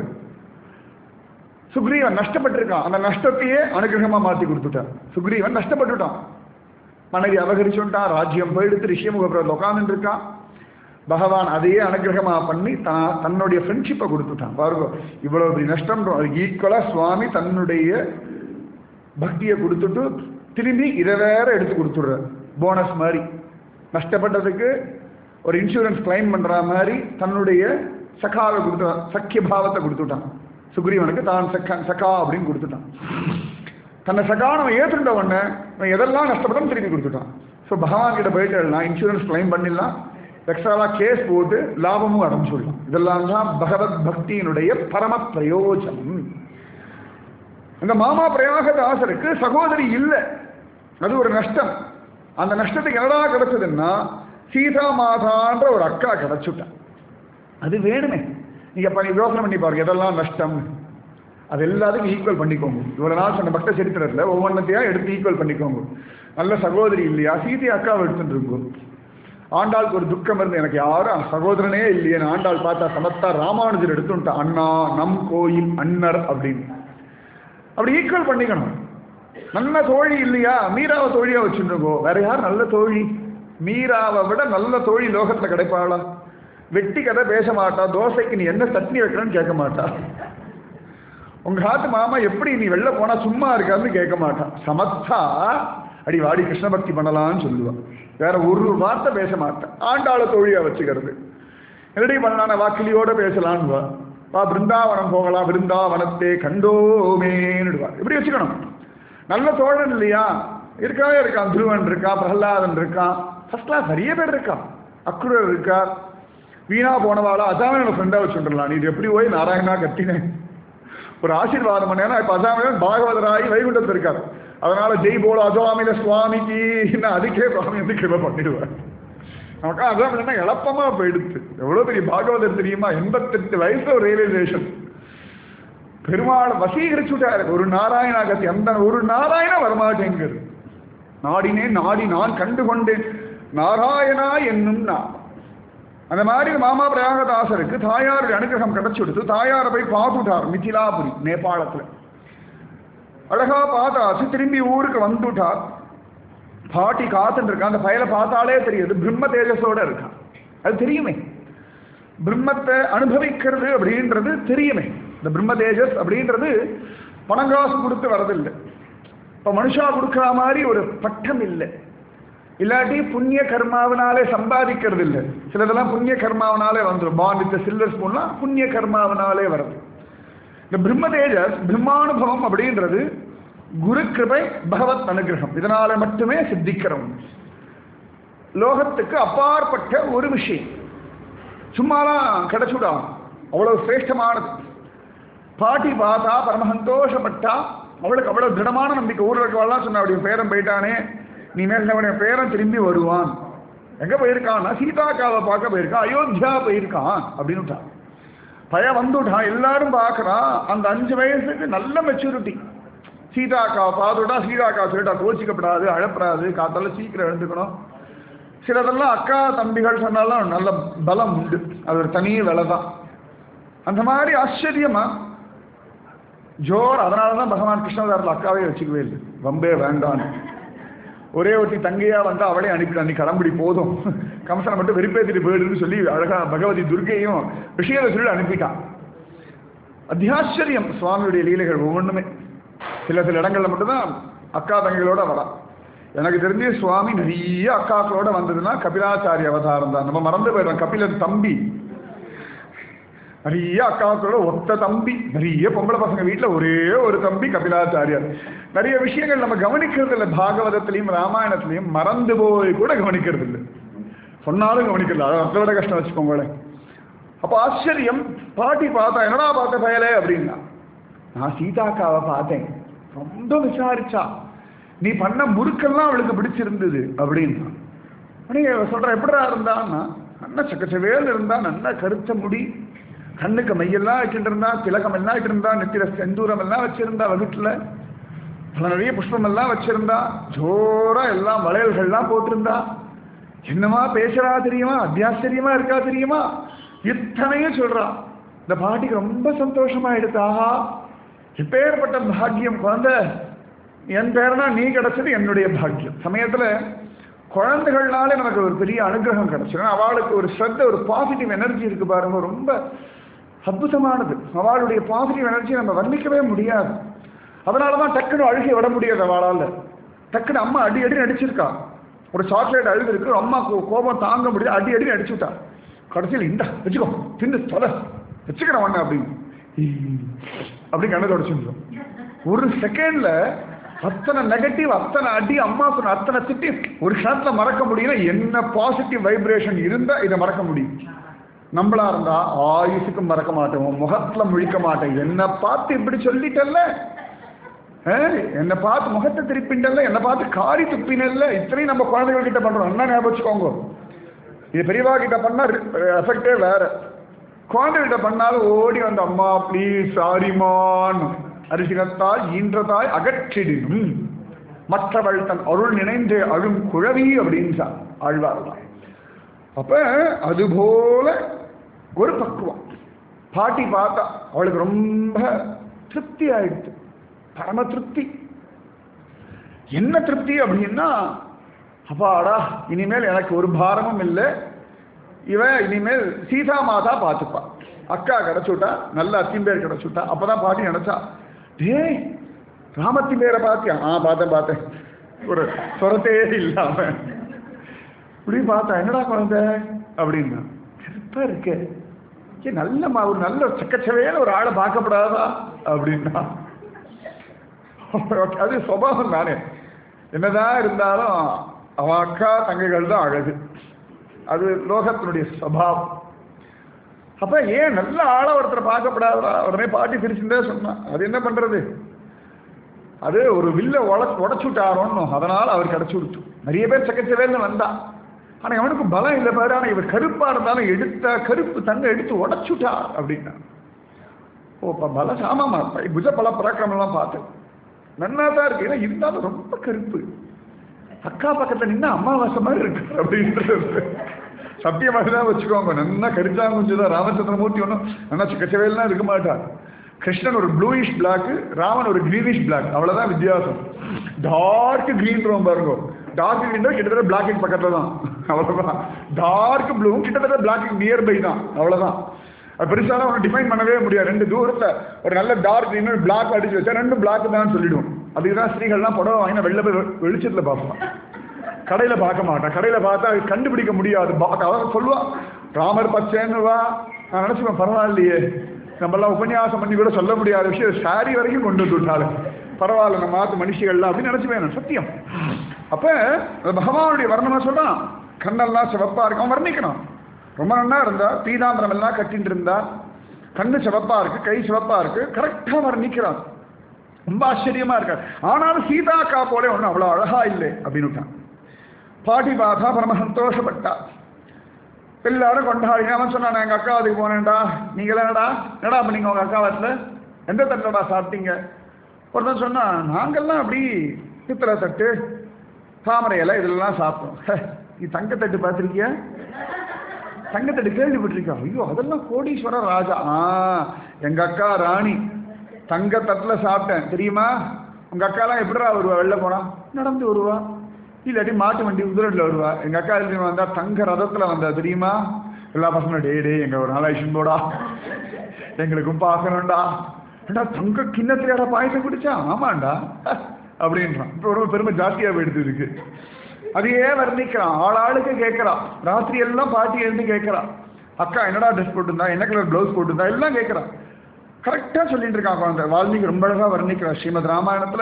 A: சுக்ரீவன் நஷ்டப்பட்டிருக்கான், அந்த நஷ்டத்தையே அனுகிரகமா மாற்றி கொடுத்துட்டான். சுக்ரீவன் நஷ்டப்பட்டுட்டான், மனைவி அபகரிச்சுட்டான், ராஜ்யம் போயிடுத்து, ரிஷியமுகப்புறத்தில் உட்கார்ந்துட்டு இருக்கான். பகவான் அதையே அனுகிரகமா பண்ணி தான் தன்னுடைய ஃப்ரெண்ட்ஷிப்பை கொடுத்துட்டான். பாருங்க இவ்வளவு பெரிய நஷ்டம், அதுக்கு ஈக்குவலா சுவாமி தன்னுடைய பக்தியை கொடுத்துட்டு திரும்பி இதை வேற எடுத்து கொடுத்துடுற போனஸ் மாதிரி. நஷ்டப்பட்டதுக்கு ஒரு இன்சூரன்ஸ் கிளைம் பண்ற மாதிரி தன்னுடைய சகாவை கொடுத்துட்டான், சக்கிய பாவத்தை கொடுத்துட்டான். சுக்ரீவனுக்கு தான் சக்கா சக்கா அப்படின்னு கொடுத்துட்டான். தன்னை சகானவன் ஏற்றுண்ட உடனே எதெல்லாம் நஷ்டப்படும் திரும்பி கொடுத்துட்டான். ஸோ பகவான் கிட்ட போயிட்டு நான் இன்சூரன்ஸ் கிளைம் பண்ணிடலாம், எக்ஸ்ட்ராவா கேஸ் போட்டு லாபமும் அடைஞ்சுடலாம். இதெல்லாம் தான் பகவத் பக்தியினுடைய பரம பிரயோஜனம். இந்த மாமா பிரயாகதாசருக்கு சகோதரி இல்லை, அது ஒரு நஷ்டம். அந்த நஷ்டத்துக்கு என்னடா கிடைச்சதுன்னா சீதா மாதான்ற ஒரு அக்கா கிடைச்சுட்டான். அது வேணுமே. நீங்க பண்ணி யோசனை பண்ணி பாருங்க, எதெல்லாம் நஷ்டம் அது எல்லாத்துக்கும் ஈக்குவல் பண்ணிக்கோங்க. இவ்வளவு நாள் சொன்ன பக்த சரித்திரத்தில் ஒவ்வொன்றத்தையா எடுத்து ஈக்குவல் பண்ணிக்கோங்க. நல்ல சகோதரி இல்லையா, சீதை அக்காவை எடுத்துட்டு இருக்கும். ஆண்டாளுக்கு ஒரு துக்கம் இருந்து எனக்கு யாரும் சகோதரனே இல்லையே, ஆண்டாள் பார்த்தா சமத்தா ராமானுஜர் எடுத்துட்டா, அண்ணா நம் கோயில் அண்ணர் அப்படின்னு. அப்படி ஈக்குவல் பண்ணிக்கணும். நல்ல தோழி இல்லையா, மீராவை தோழியா வச்சுருக்கோம். வேற யார் நல்ல தோழி? மீராவை விட நல்ல தோழி லோகத்துல கிடைப்பாளா? வெட்டி கதை பேச மாட்டா, தோசைக்கு நீ என்ன சட்னி வைக்கணும்னு கேட்க மாட்டா, உங்க காத்து மாமா எப்படி நீ வெளில போனா சும்மா இருக்கான்னு கேட்க மாட்டான். சமத்தா அடி வாடி கிருஷ்ண பக்தி பண்ணலான்னு சொல்லுவான். வேற ஒரு வார்த்தை பேச மாட்டேன். ஆண்டாள தோழியா வச்சுக்கிறது. என்னடி பண்ணலான வாக்கிலியோட பேசலான்னு பா பிருந்தாவனம் போகலாம், பிருந்தாவனத்தை கண்டோமேன்னுடுவார். இப்படி வச்சுக்கணும். நல்ல தோழன் இல்லையா? இருக்கவே இருக்கான். துருவன் இருக்கான், பிரகலாதன் இருக்கான், ஃபர்ஸ்ட் கிளாஸ் நிறைய பேர் இருக்கான். அக்குரர் இருக்கார். வீணா போனவாளா அதான் என்னோட ஃப்ரெண்டா வச்சுட்டுலாம். நீ எப்படி போய் நாராயணா கத்தினேன் ஒரு ஆசீர்வாதம் பண்ணேன்னா இப்ப அசாமியன் பாகவதராகி வைகுண்டத்தில் இருக்காரு. அதனால ஜெய் போல அசாமில சுவாமிக்கு அதுக்கே சுவாமி வந்து கிருபை பண்ணிடுவார். நமக்கு அசாமிலன்னா எளப்பமா போயிடுச்சு. எவ்வளவு பெரிய பாகவதர் தெரியுமா? எண்பத்தெட்டு வயசுல ஒரு ரியலைசேஷன். பெருமாள் வசீகரிச்சுட்டாரு. ஒரு நாராயணா கத்தி அந்த ஒரு நாராயண வரமாட்டேங்கிறது. நாடினே நாடி நான் கண்டு கொண்டேன் நாராயணா என்னும் நான். அந்த மாதிரி மாமா பிரயாகதாசருக்கு தாயாருடைய அனுகிரகம் கிடைச்சு கொடுத்து தாயாரை போய் பார்த்துட்டார் மிथिलापुरी நேபாளத்துல. அழகா பார்த்தாச்சு. திரும்பி ஊருக்கு வந்துட்டார். பாட்டி காத்துட்டு இருக்கா. அந்த பயலை பார்த்தாலே தெரியுது பிரம்ம தேஜஸோட இருக்கான். அது தெரியுமே. பிரம்மத்தை அனுபவிக்கிறது அப்படின்றது தெரியுமே. இந்த பிரம்ம தேஜஸ் அப்படின்றது பணங்காசு கொடுத்து வரதில்லை. இப்போ மனுஷா கொடுக்குற மாதிரி ஒரு பட்டம் இல்லை. இல்லாட்டி புண்ணிய கர்மாவினாலே சம்பாதிக்கிறது இல்லை. சிலதெல்லாம் புண்ணிய கர்மாவினாலே வந்துடும். பான் வித் சில்வர் ஸ்பூன்லாம் புண்ணிய கர்மாவினாலே வருது. இந்த பிரம்ம தேஜஸ் பிரம்மானுபவம் அப்படின்றது குரு கிருபை பகவத் அனுகிரகம் இதனால மட்டுமே சித்திக்கிறோம். லோகத்துக்கு அப்பாற்பட்ட ஒரு விஷயம். சும்மாலாம் கிடைச்சுடாம். அவ்வளவு சிரேஷ்டமானது. பாட்டி பார்த்தா பரம சந்தோஷப்பட்டா. அவளுக்கு அவ்வளவு திடமான நம்பிக்கை. ஊரில் இருக்கவாள்லாம் சொன்னா அப்படி பேரன் போயிட்டானே, நீ மேல பேரன் திரும்பி வருவான். எங்க போயிருக்கான்? சீதாக்காவை பார்க்க போயிருக்கான், அயோத்தியா போயிருக்கான் அப்படின்னு பையன் வந்துட்டான். எல்லாரும் பார்க்கறான். அந்த அஞ்சு வயசுக்கு நல்ல மெச்சூரிட்டி. சீதாக்காவை பார்த்துட்டா சீதாக்கா சொல்லிட்டா கோச்சிக்கப்படாது, அழப்படாது, காத்தால சீக்கிரம் எழுந்துக்கணும். சிலதெல்லாம் அக்கா தம்பிகள் சொன்னாலும் நல்ல பலம் உண்டு. அது ஒரு தனி வேலை தான். அந்த மாதிரி ஆச்சரியமா ஜோர். அதனாலதான் பகவான் கிருஷ்ணதாரில் அக்காவே வச்சுக்கவே இல்லை. வம்பே வேண்டான்னு ஒரே ஒருத்தி தங்கையா வந்து அவளே அனுப்பிட்டான். நீ கடம்புடி போதும், கம்சனை மட்டும் வெறுப்பேத்திட்டு போயிடுன்னு சொல்லி அழகா பகவதி துர்க்கையும் விஷயத்தை சொல்லி அனுப்பிட்டான். அத்தியாச்சரியம் சுவாமியுடைய லீலைகள் ஒவ்வொன்றுமே. சில சில இடங்கள்ல மட்டும்தான் அக்கா தங்கைகளோட வரா. எனக்கு தெரிஞ்சு சுவாமி நிறைய அக்காக்களோட வந்ததுன்னா கபிலாச்சாரிய அவதாரம் தான். நம்ம மறந்து போயிடுறோம். கபிலன் தம்பி நிறைய அக்காக்களோட ஒத்த தம்பி. நிறைய பொம்பளை பசங்க வீட்டில் ஒரே ஒரு தம்பி கபிலாச்சாரியார். நிறைய விஷயங்கள் நம்ம கவனிக்கிறது இல்லை. பாகவதத்திலையும் ராமாயணத்திலையும் மறந்து போய் கூட கவனிக்கிறது இல்லை. சொன்னாலும் கவனிக்கல. அதை விட கஷ்டம் வச்சுக்கோங்களேன். அப்போ ஆச்சரியம். பாட்டி பார்த்தா என்னடா பார்த்த பயலே அப்படின்னா, நான் சீதாக்காவை பார்த்தேன். ரொம்ப விசாரிச்சா. நீ பண்ண முறுக்கெல்லாம் அவளுக்கு பிடிச்சிருந்தது அப்படின்னா. நீங்க சொல்ற எப்படா இருந்தான்னா, நல்ல சக்கச்சவேல் இருந்தா, நல்ல கருத்த முடி, கண்ணுக்கு மையெல்லாம் வச்சுட்டு இருந்தா, திலகம் எல்லாம் வச்சுட்டு இருந்தா, நெத்திர செந்தூரம் எல்லாம் வச்சிருந்தா, வகுட்டுல பல நிறைய புஷ்பம் எல்லாம் வச்சிருந்தா, ஜோரா எல்லாம் வளையல்கள்லாம் போட்டிருந்தா. என்னமா பேசுறா தெரியுமா? அத்தியாச்சரியமா இருக்கா தெரியுமா? இத்தனையும் சொல்றா. இந்த பாட்டிக்கு ரொம்ப சந்தோஷமா எடுத்தா. இப்பேற்பட்ட பாக்கியம் குழந்தை. என் பேரனா நீ கிடைச்சது என்னுடைய பாக்கியம். சமயத்துல குழந்தைகள்னாலே நமக்கு ஒரு பெரிய அனுகிரகம் கிடைச்சிடும். அவளுக்கு ஒரு ஸ்ரத்த, ஒரு பாசிட்டிவ் எனர்ஜி இருக்கு பாருங்க, ரொம்ப அற்புதமானது. அவளுடைய பாசிட்டிவ் எனர்ஜி நம்ம வர்ணிக்கவே முடியாது. அதனாலதான் டக்குன்னு அழுகி விட முடியாது அவளால். டக்குன்னு அம்மா அடி அடி அடிச்சிருக்கா. ஒரு சாக்லேட் அழுது இருக்கு, அம்மா கோபம் தாங்க முடியாது, அடி அடி அடிச்சுட்டா. கடைசியில் இந்த வச்சுக்கோ தின்னு தொலை வச்சுக்கிறேன் ஒண்ணு அப்படின்னு அப்படி கண்ணை தொடச்சிருந்தோம். ஒரு செகண்ட்ல அத்தனை நெகட்டிவ், அத்தனை அடி, அம்மா சொன்ன அத்தனை திட்டி ஒரு க்ஷணத்துல மறக்க முடியும். என்ன பாசிட்டிவ் வைப்ரேஷன் இருந்தா இதை மறக்க முடியும். நம்மளா இருந்தா ஆயுசுக்கும் மறக்க மாட்டோம், முகத்துல முழிக்க மாட்டேன். என்ன பார்த்து இப்படி சொல்லிட்டல்ல, என்னை பார்த்து முகத்தை திருப்பிண்டல்ல, என்னை பார்த்து காரி துப்பினல்ல, இத்தனையும் நம்ம குழந்தைகள் கிட்ட பண்றோம். என்ன ஞாபகம் வச்சுக்கோங்க. இது பெரியவா கிட்ட பண்ணா எஃபெக்டே வேற. குழந்தைகிட்ட பண்ணாலும் ஓடி வந்து அம்மா ப்ளீஸ் சாரிமான் அரிசினத்தால் ஈன்றதாய் அகற்றிடும் மற்றவள் தன் அருள் நினைந்து அழும் குழவி அப்படின்னு ஆழ்வார்தான். அப்ப அதுபோல ஒரு பக்குவம். பாட்டி பார்த்தா அவளுக்கு ரொம்ப திருப்தி ஆயிடுச்சு. பரம திருப்தி. என்ன திருப்தி அப்படின்னா, அப்பாடா இனிமேல் எனக்கு ஒரு பாரமும் இல்லை. இவன் இனிமேல் சீதா மாதா பார்த்துப்பா. அக்கா கிடைச்சுட்டா, நல்ல அத்திம்பேர் கிடைச்சுட்டா. அப்பதான் பாட்டி நினைச்சா, டேய் ராமத்திம்பேரை பார்த்தியா? ஆ பார்த்தேன் பார்த்தேன். ஒரு சொரத்தே இல்லாம இப்படி பார்த்தா, என்னடா குழந்தை அப்படின்னா, கருப்பா இருக்கு, நல்ல ஒரு நல்ல சக்கச்சவையான ஒரு ஆளை பார்க்கப்படாதா அப்படின்னா அது சுபாவம் தானே. என்னதான் இருந்தாலும் அவ அக்கா தங்கைகள் தான் அழகு, அது லோகத்தினுடைய சுபாவம். அப்ப ஏன் நல்ல ஆளை ஒருத்தரை பார்க்கப்படாதா? உடனே பாட்டி சிரிச்சுட்டே சொன்னான். அது என்ன பண்றது, அது ஒரு வில்ல உட உடச்சுட்டாரோன்னு, அதனால அவர் கிடைச்சு விடுச்சு. நிறைய பேர் சக்கச்சவேன்னு வந்தா, ஆனா அவனுக்கு பலம் இல்லை பாரு. ஆனா இவர் கருப்பா இருந்தாலும் எடுத்த கருப்பு தங்க எடுத்து உடச்சுட்டா அப்படின்னா, ஓப்பா பல சாமாமா புஜ பல பராக்கிரமம் எல்லாம் பார்த்து நன்னா தான் இருக்கு. ஏன்னா இருந்தாலும் ரொம்ப கருப்பு, அக்கா பக்கத்துல நின்னா அம்மாவாசை மாதிரி இருக்கு அப்படின்றது சத்தியமாக தான் வச்சுக்கோங்க. நல்லா கரிச்சாங்குஞ்சுதான். ராமச்சந்திரமூர்த்தி ஒன்றும் நல்லா சிக்கச்சவையெல்லாம் இருக்க மாட்டார். கிருஷ்ணன் ஒரு ப்ளூயிஷ் பிளாக், ராமன் ஒரு கிரீனிஷ் பிளாக், அவ்வளவுதான் வித்தியாசம். டார்க் கிரீன் ரோம் பாருங்க, டார்க் கிரீன் கிட்டத்தட்ட பிளாக் பக்கத்துல தான், அவ்வளவுதான். டார்க் ப்ளூ கிட்டத்தட்ட பிளாக் நியர்பை தான், அவ்வளவுதான். அது பெருசாலாம் ஒன்று டிஃபைன் பண்ணவே முடியாது. ரெண்டு தூரத்துல ஒரு நல்ல டார்க் கிரீன் பிளாக் அடிச்சு வச்சா ரெண்டும் பிளாக் தான் சொல்லிடுவோம். அதுக்குதான் ஸ்திரீகள்லாம் புடவை வாங்கினா வெளில போய் வெளிச்சத்துல பார்ப்போம், கடையில பார்க்க மாட்டான். கடையில பார்த்தா கண்டுபிடிக்க முடியாது. அவன் சொல்லுவா ராமர் பச்சைன்னு வா, நான் நினைச்சுப்பேன் பரவாயில்லையே, நம்மளாம் உபன்யாசம் பண்ணி கூட சொல்ல முடியாத விஷயம் சாரி வரைக்கும் கொண்டு வந்து விட்டாலும் பரவாயில்ல, நம்ம மாத்து மனுஷிகள்லாம் அப்படின்னு நினைச்சுப்பேன். சத்தியம். அப்ப பகவானுடைய வர்ணமா சொல்றான், கண்ணெல்லாம் சிவப்பா இருக்கு. அவன் வர்ணிக்கணும். ரொம்ப நல்லா இருந்தா, பீதாம்பரம் எல்லாம் கட்டிட்டு இருந்தா, கண்ணு சிவப்பா இருக்கு, கை சிவப்பா இருக்கு, கரெக்டா வர்ணிக்கிறான். ரொம்ப ஆச்சரியமா இருக்காரு. ஆனாலும் சீதாக்கா போல ஒன்றும் அவ்வளோ அழகா இல்லை அப்படின்னு பாட்டி பார்த்தா பரம சந்தோஷப்பட்டா. எல்லாரும் கொண்டாடி. அவன் சொன்னான், எங்க அக்கா அதுக்கு போனேன்டா. நீங்க என்னடா என்னடா பண்ணீங்க உங்க அக்கா வாட்டில், எந்த தட்டுலடா சாப்பிட்டீங்க? ஒருத்தன் சொன்னா, நாங்கள்லாம் அப்படி பித்தளை தட்டு தாமரை இலை இதெல்லாம் சாப்பிட்டோம். நீ தங்கத்தட்டு பார்த்துருக்கியா? தங்கத்தட்டு கேள்விப்பட்டிருக்கா? ஐயோ அதெல்லாம் கோடீஸ்வர ராஜா. ஆ எங்க அக்கா ராணி தங்கத்தட்டுல சாப்பிட்டேன் தெரியுமா? உங்க அக்காலாம் எப்படிடா வருவா? வெளில போனா நடந்து வருவா, இல்லாட்டி மாட்டு வண்டி குதிரைல வருவா. எங்க அக்கா எழுதி வந்தா தங்க ரதத்துல வந்தா தெரியுமா? எல்லா பசங்களும் டே டே எங்க ஒரு நாள் ஐஷன் போடா, எங்களுக்கும் பார்க்கணும்டா. ஏண்டா தங்க கிண்ணத்திலேடா பாயசம் குடிச்சா? ஆமாண்டா அப்படின்றான். இப்போ ரொம்ப பெருமை ஜாஸ்தியா போயிடுது இருக்கு. அதையே வர்ணிக்கிறான். ஆளாளுக்கு கேட்கறான். ராத்திரி எல்லாம் பாட்டி எழுந்து கேட்கறான், அக்கா என்னடா ட்ரெஸ் போட்டுருந்தா, என்ன கலர் பிளவுஸ் போட்டுருந்தா, எல்லாம் கேட்கறான். கரெக்டா சொல்லிட்டு இருக்கான் குழந்தை. வால்மீகி ரொம்ப அழகா வர்ணிக்கிறார். ஸ்ரீமத் ராமாயணத்துல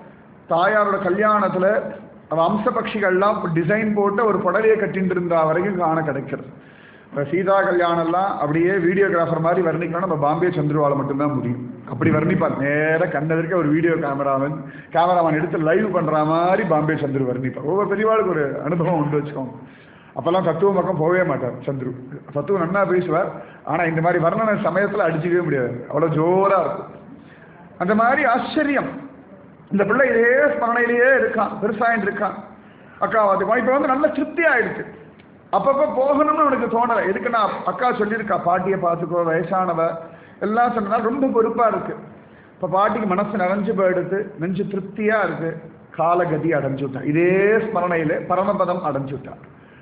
A: தாயாரோட கல்யாணத்துல அம்ச பட்சிகள்லாம் டிசைன் போட்டு ஒரு புடவையை கட்டிட்டு இருந்தா வரைக்கும் காண கிடைக்கிறது. இப்போ சீதா கல்யாணம்லாம் அப்படியே வீடியோகிராஃபர் மாதிரி வர்ணிக்கணும் நம்ம பாம்பே சந்துருவால மட்டும்தான் முடியும். அப்படி வர்ணிப்பார். நேராக கண்ணதற்க ஒரு வீடியோ கேமராமன் கேமராமேன் எடுத்து லைவ் பண்ற மாதிரி பாம்பே சந்துரு வர்ணிப்பார். ஒவ்வொரு பெரியவாளுக்கு ஒரு அனுபவம் உண்டு வச்சுக்கோங்க. அப்பெல்லாம் தத்துவ பக்கம் போகவே மாட்டார் சந்துரு. தத்துவம் நன்னா பேசுவார், ஆனா இந்த மாதிரி வர்ணனை சமயத்துல அடிச்சுக்கவே முடியாது, அவ்வளவு ஜோரா இருக்கும். அந்த மாதிரி ஆச்சரியம். இந்த பிள்ளை இதே ஸ்மரணையிலேயே இருக்கான், பெருசாயின்னு இருக்கான். அக்கா வாத்துக்குமா இப்ப வந்து நல்ல திருப்தி ஆயிடுச்சு. அப்பப்ப போகணும்னு அவனுக்கு தோணலை. எதுக்குன்னா அக்கா சொல்லியிருக்கா, பாட்டியை பார்த்துக்கோ, வயசானவ எல்லாம் சொன்னதால் ரொம்ப பொறுப்பா இருக்கு. இப்ப பாட்டிக்கு மனசு நிறைஞ்சு போயிடுது, நெஞ்சு திருப்தியா இருக்கு. காலகதி அடைஞ்சு விட்டான். இதே ஸ்மரணையில பரமபதம் அடைஞ்சு விட்டான்.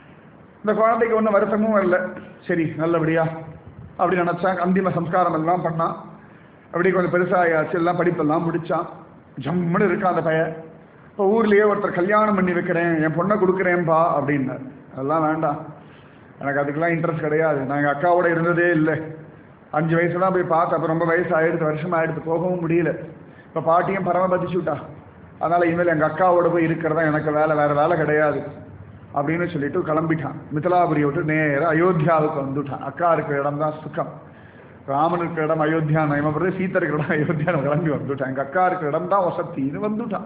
A: இந்த குழந்தைக்கு ஒன்றும் வருத்தமும் இல்லை. சரி நல்லபடியா அப்படி நினைச்சாங்க. அந்திம சம்ஸ்காரம் எல்லாம் பண்ணான். அப்படி கொஞ்சம் பெருசாயாச்சு, எல்லாம் படிப்பெல்லாம் முடிச்சான். ஜம்முன்னு இருக்கான் அந்த பையன். இப்போ ஊர்லேயே ஒருத்தர் கல்யாணம் பண்ணி வைக்கிறேன், என் பொண்ணை கொடுக்குறேன்பா அப்படின்னார். அதெல்லாம் வேண்டாம், எனக்கு அதுக்கெல்லாம் இன்ட்ரெஸ்ட் கிடையாது. நாங்கள் அக்காவோட இருந்ததே இல்லை. அஞ்சு வயசுலாம் போய் பார்த்தேன். அப்போ ரொம்ப வயசு ஆயிடுத்து, வருஷம் ஆயிடுத்து, போகவும் முடியல. இப்போ பாட்டியும் பரமபதிச்சு விட்டா. அதனால் இனிமேல் எங்கள் அக்காவோட போய் இருக்கிறதா எனக்கு வேலை, வேறு வேலை கிடையாது அப்படின்னு சொல்லிட்டு கிளம்பிட்டான். மிதிலாபுரியை விட்டு நேராக அயோத்தியாவுக்கு வந்துட்டான். அக்கா இருக்கிற இடம் தான் சுகம். ராமன் இருக்கிற இடம் அயோத்தியா நயமபுரம், சீதா இருக்கிற இடம் அயோத்தியா கிளம்பி வந்துட்டான். எங்கள் அக்கா இருக்கிற இடம் தான் வசத்தின்னு வந்துட்டான்.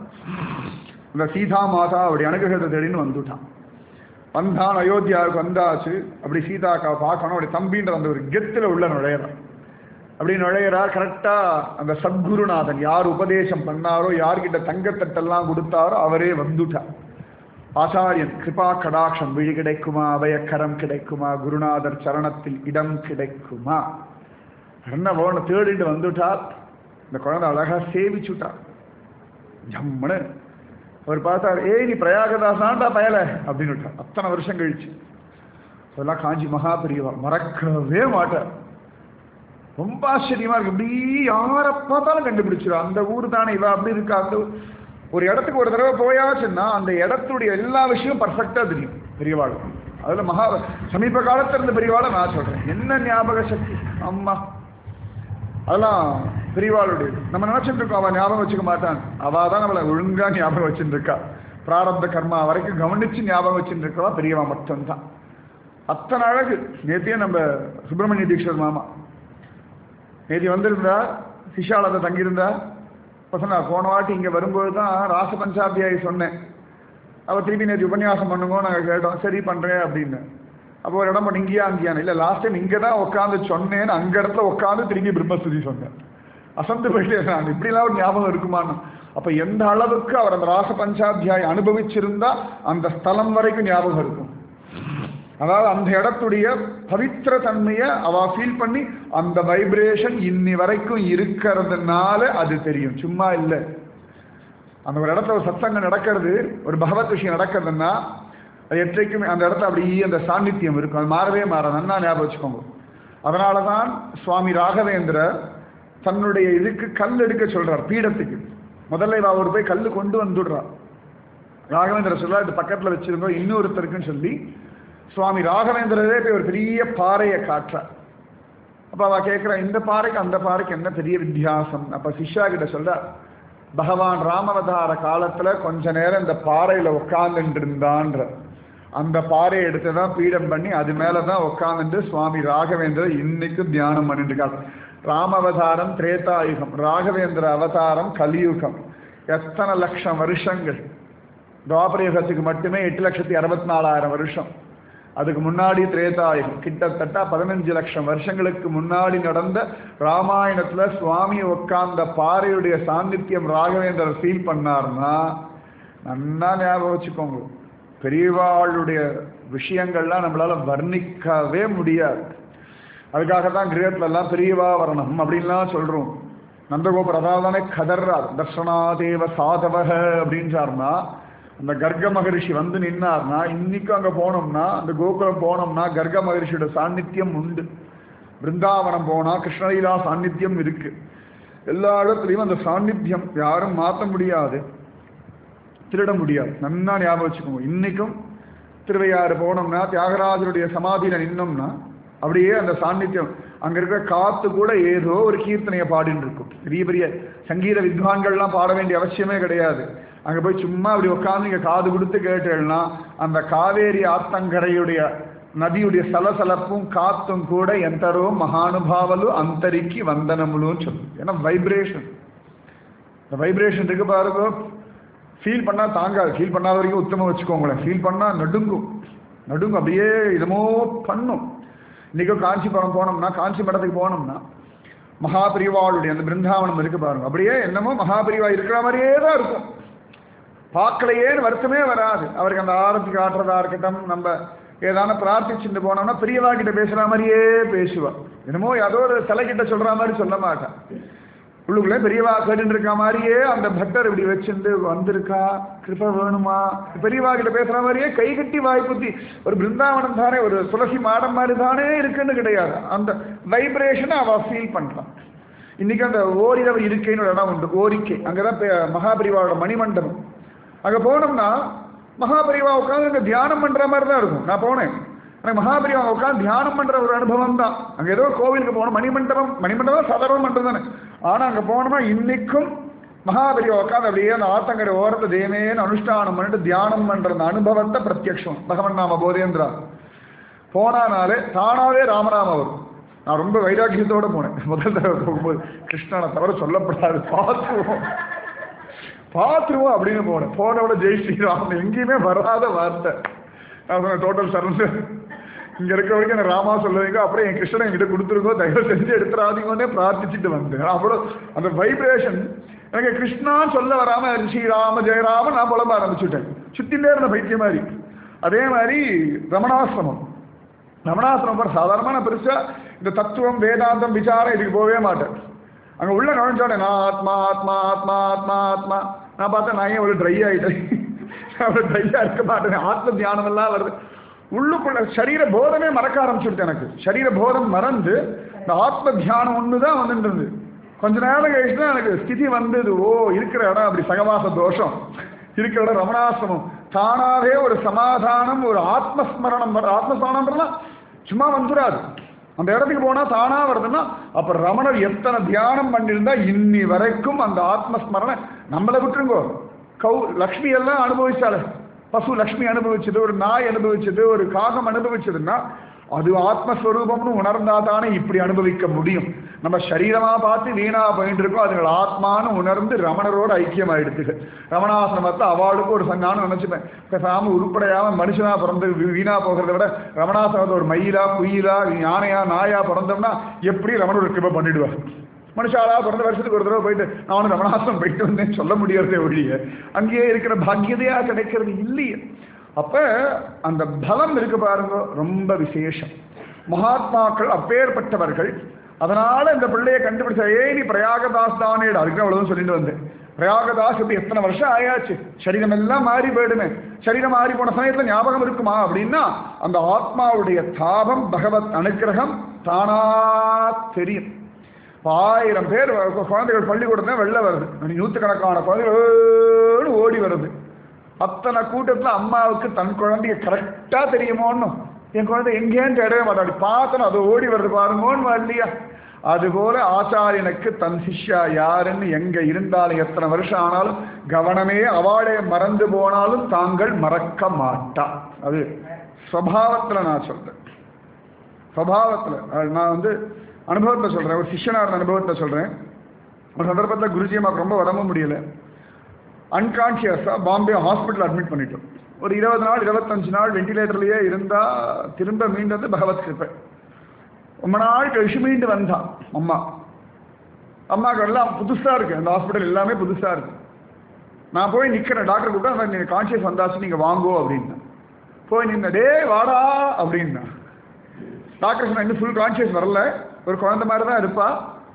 A: இந்த சீதா மாதா அப்படி அனுகிரகத்தை தேடின்னு வந்துட்டான். வந்தான், அயோத்தியாவுக்கு வந்தாச்சு. அப்படி சீதாக்காவை பார்க்கணும். அப்படி தம்பின்ற அந்த ஒரு கெத்தில் உள்ள நுழையிறான். அப்படி நுழையிறார். கரெக்டா அந்த சத்குருநாதன் யார் உபதேசம் பண்ணாரோ, யார்கிட்ட தங்கத்தட்டெல்லாம் கொடுத்தாரோ அவரே வந்துட்டார். ஆச்சாரியன் கிருபா கடாட்சம் விழி கிடைக்குமா, அபயக்கரம் கிடைக்குமா, குருநாதர் சரணத்தில் இடம் கிடைக்குமா, என்ன வேணும் தேடிட்டு வந்துட்டார். இந்த குழந்தை அழகா சேவிச்சுட்டார். ஜம்முன்னு அவர் பார்த்தார். ஏய் நீ பிரயாகதாசான்டா பயல அப்படின்னு விட்டார். அத்தனை வருஷம் கழிச்சு. அதெல்லாம் காஞ்சி மகா பெரியவா மறக்கவே மாட்டார். ரொம்ப ஆச்சரியமா இருக்கு. இப்படி யாரை பார்த்தாலும் கண்டுபிடிச்சிடும். அந்த ஊர் தானே இவ அப்படி இருக்கா. அந்த ஒரு இடத்துக்கு ஒரு தடவை போயாச்சுன்னா அந்த இடத்துடைய எல்லா விஷயமும் பர்ஃபெக்டா தெரியும் பெரியவாள். அதுல மகா சமீப காலத்துல இருந்த பெரியவாளை நான் சொல்றேன். என்ன ஞாபக சக்தி அம்மா, அதெல்லாம் பெரியவாளுடைய. நம்ம நினைச்சிட்டு இருக்கோம் அவன் ஞாபகம் வச்சுக்க மாட்டான், அவ தான் நம்மளை ஒழுங்கா ஞாபகம் வச்சுட்டு இருக்கா. பிராரப்த கர்மா வரைக்கும் கவனிச்சு ஞாபகம் வச்சுட்டு இருக்கவா பெரியவா மட்டும்தான். அத்தனை அழகு. நேத்தியே நம்ம சுப்பிரமணிய தீட்சர் மாமா நேத்தி வந்திருந்தா, சிஷாலத்தை தங்கியிருந்தா. இப்போ சொன்னா போன வாட்டி இங்கே வரும்போது தான் ராச பஞ்சாபியாயி சொன்னேன். அவள் திருப்பி நேற்று உபன்யாசம் பண்ணுங்க நாங்கள் கேட்டோம், சரி பண்ணுறேன் அப்படின்னு. அப்போ ஒரு இடம் பண்ண இங்கேயா அங்கேயானு இல்லை, லாஸ்ட் டைம் இங்கே தான் உட்காந்து சொன்னேன்னு அங்கே இடத்துல உட்காந்து திரும்பி பிரம்மஸ்துதி சொன்னேன். அசந்து போயிட்டே நான் இப்படிலாம் ஒரு ஞாபகம் இருக்குமான்னு. அப்போ எந்த அளவுக்கு அவர் அந்த ராச பஞ்சாத்தியாய் அனுபவிச்சிருந்தா அந்த ஸ்தலம் வரைக்கும் ஞாபகம் இருக்கும். அதாவது அந்த இடத்துடைய பவித்திர தன்மையை அவ ஃபீல் பண்ணி அந்த வைப்ரேஷன் இன்னி வரைக்கும் இருக்கிறதுனால அது தெரியும், சும்மா இல்லை. அந்த ஒரு இடத்துல ஒரு சத்சங்கம் நடக்கிறது, ஒரு பகவத் விஷயம் நடக்கிறதுன்னா அது எற்றைக்குமே அந்த இடத்துல அப்படியே அந்த சாநித்தியம் இருக்கும், அது மாறவே மாறாது. நல்லா ஞாபகம் வச்சுக்கோங்க. அதனால தான் சுவாமி ராகவேந்திர தன்னுடைய இதுக்கு கல் எடுக்க சொல்றார், பீடத்துக்கு. முதல்ல அவர் போய் கல் கொண்டு வந்துடுறார். ராகவேந்திர சொல்றார், இது பக்கத்தில் வச்சிருந்தோம் இன்னொருத்தருக்குன்னு சொல்லி சுவாமி ராகவேந்திரரே போய் ஒரு பெரிய பாறையை காட்டுறார். அப்போ அவ கேட்குறா, இந்த பாறைக்கு அந்த பாறைக்கு என்ன பெரிய வித்தியாசம்? அப்போ சிஷ்யா கிட்ட சொல்றார், பகவான் ராமவதார காலத்துல கொஞ்ச நேரம் இந்த பாறையில உட்கார்ந்துட்டு இருந்தான்ற அந்த பாறையை எடுத்துதான் பீடம் பண்ணி அது மேலதான் உட்கார்ந்துட்டு சுவாமி ராகவேந்திர இன்னைக்கு தியானம் பண்ணிட்டு இருக்காரு. ராமவதாரம் திரேதாயுகம், ராகவேந்திர அவதாரம் கலியுகம். எத்தனை லட்சம் வருஷங்கள்? துவாபரயுகத்துக்கு மட்டுமே எட்டு லட்சத்தி அறுபத்தி நாலாயிரம் வருஷம். அதுக்கு முன்னாடி திரேதாயுகம், கிட்டத்தட்ட பதினஞ்சு லட்சம் வருஷங்களுக்கு முன்னாடி நடந்த ராமாயணத்துல சுவாமி உட்கார்ந்த பாறையுடைய சாநித்தியம் ராகவேந்திரர் ஃபீல் பண்ணார்னா நல்லா ஞாபகம் வச்சுக்கோங்க. பெரியவாளுடைய விஷயங்கள்லாம் நம்மளால வர்ணிக்கவே முடியாது. அதுக்காக தான் கிரகத்துல எல்லாம் பெரியவா வரணும் அப்படின்லாம் சொல்றோம். நந்தகோபுரம் அதாவது தானே கதர்றார், தர்ஷனாதேவ சாதவக அப்படின்றார்னா அந்த கர்க மகரிஷி வந்து நின்னார்னா இன்னைக்கும் அங்கே போனோம்னா அந்த கோகுலம் போனோம்னா கர்க மகரிஷியோட சாநித்தியம் உண்டு. பிருந்தாவனம் போனால் கிருஷ்ணலீலா சாநித்தியம் இருக்கு. எல்லா இடத்துலையும் அந்த சாநித்தியம் யாரும் மாற்ற முடியாது, திருட முடியாது. நல்லா ஞாபகம் வச்சுக்கோங்க. இன்னைக்கும் திருவையாறு போனோம்னா தியாகராஜருடைய சமாதியில நின்னோம்னா அப்படியே அந்த சாநித்தியம் அங்கே இருக்கிற காத்து கூட ஏதோ ஒரு கீர்த்தனையை பாடின்னு இருக்கும். பெரிய பெரிய சங்கீத வித்வான்கள்லாம் பாட வேண்டிய அவசியமே கிடையாது. அங்கே போய் சும்மா அப்படி உட்காந்து இங்கே காது கொடுத்து கேட்டேன்னா அந்த காவேரி ஆத்தங்கரையுடைய நதியுடைய சலசலப்பும் காத்தும் கூட எந்தரோ மகானுபாவலு அந்தரிக்கு வந்தனமுலுன்னு சொல்லும். ஏன்னா வைப்ரேஷன், இந்த வைப்ரேஷன் இருக்கு பாருங்க. ஃபீல் பண்ணால் தாங்காது, ஃபீல் பண்ணாத வரைக்கும் உத்தமம் வச்சுக்கோங்களேன். ஃபீல் பண்ணால் நடுங்கும், நடுங்கும் அப்படியே இதமோ பண்ணும். இன்றைக்கும் காஞ்சிபுரம் போனோம்னா, காஞ்சி மடத்துக்கு போனோம்னா மகாபிரிவாளுடைய அந்த பிருந்தாவனம் இருக்கு பாருங்க, அப்படியே என்னமோ மகாபிரிவா இருக்கிற மாதிரியே தான் இருக்கும். பார்க்கலையேன்னு வருத்தமே வராது. அவருக்கு அந்த ஆரத்தி காட்டுறதா இருக்கட்டும், நம்ம ஏதான பிரார்த்திச்சுட்டு போனோம்னா பெரியவா கிட்ட பேசுற மாதிரியே பேசுவா. என்னமோ ஏதோ ஒரு தலைக்கிட்ட சொல்ற மாதிரி சொல்ல மாட்டா. உள்ளுக்குள்ளே பெரியவா கேட்டு இருக்க மாதிரியே அந்த பக்தர் இப்படி வச்சுட்டு வந்திருக்கா, கிருப வேணுமா, பெரியவா கிட்ட பேசுற மாதிரியே கை கட்டி வாய் குத்தி. ஒரு பிருந்தாவனம் தானே, ஒரு துளசி மாடம் மாதிரி தானே இருக்குன்னு கிடையாது. அந்த வைப்ரேஷனை அவ ஃபீல் பண்றான். இன்னைக்கு அந்த ஓரிரவு இருக்கைன்னு ஒரு இடம் உண்டு, ஓரிக்கை. அங்கதான் மகாபிரிவாவோட மணிமண்டபம். அங்கே போனோம்னா மகாபரிவா உட்காந்து அங்கே தியானம் பண்ணுற மாதிரி தான் இருக்கும். நான் போனேன், எனக்கு மகாபரிவா உட்காந்து தியானம் பண்ணுற ஒரு அனுபவம் தான். அங்கே ஏதோ கோவிலுக்கு போகணும், மணிமண்டபம் மணிமண்டபம் சாதாரண பண்ணுறது தானே. ஆனால் அங்கே போனோம்னா இன்னைக்கும் மகாபரிவா உட்காந்து அப்படியே அந்த ஆத்தங்கரை ஓரத்தை தேமேன்னு அனுஷ்டானம் பண்ணிட்டு தியானம் பண்ணுற அந்த அனுபவத்தை பிரத்யக்ஷம் பகவன் நாம போதேந்திரா போனானாலே தானாவே ராமராம வரும். நான் ரொம்ப வைராக்கியத்தோடு போனேன். முதல் தடவை போகும்போது கிருஷ்ணனை தவிர சொல்லப்படாது, பார்த்துருவோம் பார்த்துருவோம் அப்படின்னு போனேன். போனோட ஜெய் ஸ்ரீராம் எங்கேயுமே வராத வார்த்தை. நான் சொன்னேன் டோட்டல் சரண்டர், இங்கே இருக்க வரைக்கும் எனக்கு ராமா சொல்லுவீங்க, அப்புறம் என் கிருஷ்ணனை என்கிட்ட கொடுத்துருக்கோ, தயவு செஞ்சு எடுத்துறாதீங்கன்னே பிரார்த்திச்சுட்டு வந்தேன். அப்புறம் அந்த வைப்ரேஷன் எனக்கு கிருஷ்ணான்னு சொல்ல வராமல் ஸ்ரீராம ஜெயராம நான் புலம்ப ஆரம்பிச்சுட்டேன். சுத்திலே இருந்த பைத்திய மாதிரி. அதே மாதிரி ரமணாசிரமம், ரமணாசிரமம் பார் சாதாரணமாக நான் பெருசாக இந்த தத்துவம் வேதாந்தம் விசாரம் இதுக்கு போகவே மாட்டேன். அங்கே உள்ள நுழைஞ்சோடனே நான் ஆத்மா ஆத்மா ஆத்மா ஆத்மா ஆத்மா நான் பார்த்தேன். நான் ஏன் ஒரு ட்ரை ஆகிட்டேன், அவ்வளோ ட்ரையாக இருக்க மாட்டேன். ஆத்ம தியானம் எல்லாம் வருது உள்ளுக்குள்ள. சரீர போதமே மறக்க ஆரம்பிச்சுடுது எனக்கு. சரீர போதம் மறந்து இந்த ஆத்ம தியானம் ஒன்று தான் வந்துட்டு இருந்து. கொஞ்ச நேரம் கழிச்சு தான் எனக்கு ஸ்திதி வந்தது. ஓ இருக்கிற இடம் அப்படி சகவாச தோஷம் இருக்கிற இடம் ரமணாசிரமம், தானாவே ஒரு சமாதானம், ஒரு ஆத்மஸ்மரணம் வர. ஆத்மஸ்மரணம்ன்றதுனா சும்மா வந்துடாது. அந்த இடத்துக்கு போனா தானா வருதுன்னா அப்ப ரமணர் எத்தனை தியானம் பண்ணியிருந்தா இன்னி வரைக்கும் அந்த ஆத்மஸ்மரண. நம்மளை விட்டுருங்கோ, கௌ லக்ஷ்மி எல்லாம் அனுபவிச்சாலே, பசு லக்ஷ்மி அனுபவிச்சது, ஒரு நாய் அனுபவிச்சது, ஒரு காகம் அனுபவிச்சதுன்னா அது ஆத்மஸ்வரூபம்னு உணர்ந்தா தானே இப்படி அனுபவிக்க முடியும். நம்ம சரீரமா பார்த்து வீணா போயிட்டு இருக்கோம், அதுகள் ஆத்மானு உணர்ந்து ரமணரோட ஐக்கியமாயிடுது. ரமணாசிரமத்தை அவளுக்கு ஒரு சங்கானு நினைச்சுப்பேன். பேசாம உருப்படையாம மனுஷனா பிறந்து வீணா போகிறத விட ரமணாசிரமத்தை ஒரு மயிலா குயிலா யானையா நாயா பிறந்தோம்னா எப்படி ரமணோட கிருபை பண்ணிடுவார். மனுஷாலா பிறந்த வருஷத்துக்கு ஒரு தடவை போயிட்டு நான் ரமணாசிரமம் போயிட்டு வந்தேன்னு சொல்ல முடியறதே ஒழிய அங்கேயே இருக்கிற பாக்கியதையா கிடைக்கிறது இல்லையே. அப்ப அந்த பலம் இருக்கு பாருங்க, ரொம்ப விசேஷம். மகாத்மாக்கள் அப்பேற்பட்டவர்கள். அதனால இந்த பிள்ளையை கண்டுபிடிச்ச, ஏ நீ பிரயாகதாஸ் தானே, அதுக்கு அவ்வளவு சொல்லிட்டு வந்தேன். பிரயாகதாஸ் இப்படி எத்தனை வருஷம் ஆயாச்சு, சரீரம் எல்லாம் மாறி போயிடுமே, சரீரம் மாறி போன சமயத்துல ஞாபகம் இருக்குமா அப்படின்னா அந்த ஆத்மாவுடைய தாபம், பகவத் அனுக்கிரகம் தானா தெரியும். ஆயிரம் பேர் குழந்தைகள் பள்ளிக்கூடத்துல வெளில வருது, நூற்றுக்கணக்கான குழந்தைகள் ஓடி வருது. அத்தனை கூட்டத்துல அம்மாவுக்கு தன் குழந்தைய கரெக்டா தெரியுமோன்னு, என் குழந்தை எங்கேன்னு தேடவே மாட்டாடி, பார்த்தோன்னு அது ஓடி வருது பாருங்கன்னு இல்லையா. அதுபோல ஆச்சாரியனுக்கு தன் சிஷ்யா யாருன்னு எங்க இருந்தாலும் எத்தனை வருஷம் ஆனாலும் கவனமே அவளே மறந்து போனாலும் தாங்கள் மறக்க மாட்டா. அது ஸ்வபாவத்துல நான் சொல்றேன், ஸ்வபாவத்துல. நான் வந்து அனுபவத்தை சொல்றேன், ஒரு சிஷ்யனார் அனுபவத்தை சொல்றேன். ஒரு சந்தர்ப்பத்தில் குருஜி அம்மாவுக்கு ரொம்ப உடம்பு முடியல, அன்கான்சியஸாக பாம்பே ஹாஸ்பிட்டல் அட்மிட் பண்ணிட்டோம். ஒரு இருபது நாள் இருபத்தஞ்சு நாள் வெண்டிலேட்டர்லேயே இருந்தால் திரும்ப மீண்டது பகவத் கிருப்பை. ரொம்ப நாள் கழிச்சு மீண்டு வந்தான் அம்மா. அம்மாவுக்கு எல்லாம் புதுசாக இருக்குது, அந்த ஹாஸ்பிட்டல் எல்லாமே புதுசாக இருக்குது. நான் போய் நிற்கிறேன், டாக்டர் கூப்பிட்டா நீங்கள் கான்சியஸ் வந்தாச்சு நீங்கள் வாங்கோ அப்படின்னா. போய் நின்ன, டே வாடா அப்படின்னா. டாக்டர் சொன்ன இன்னும் ஃபுல் கான்சியஸ் வரல, ஒரு குழந்தை மாதிரி தான் இருப்பா.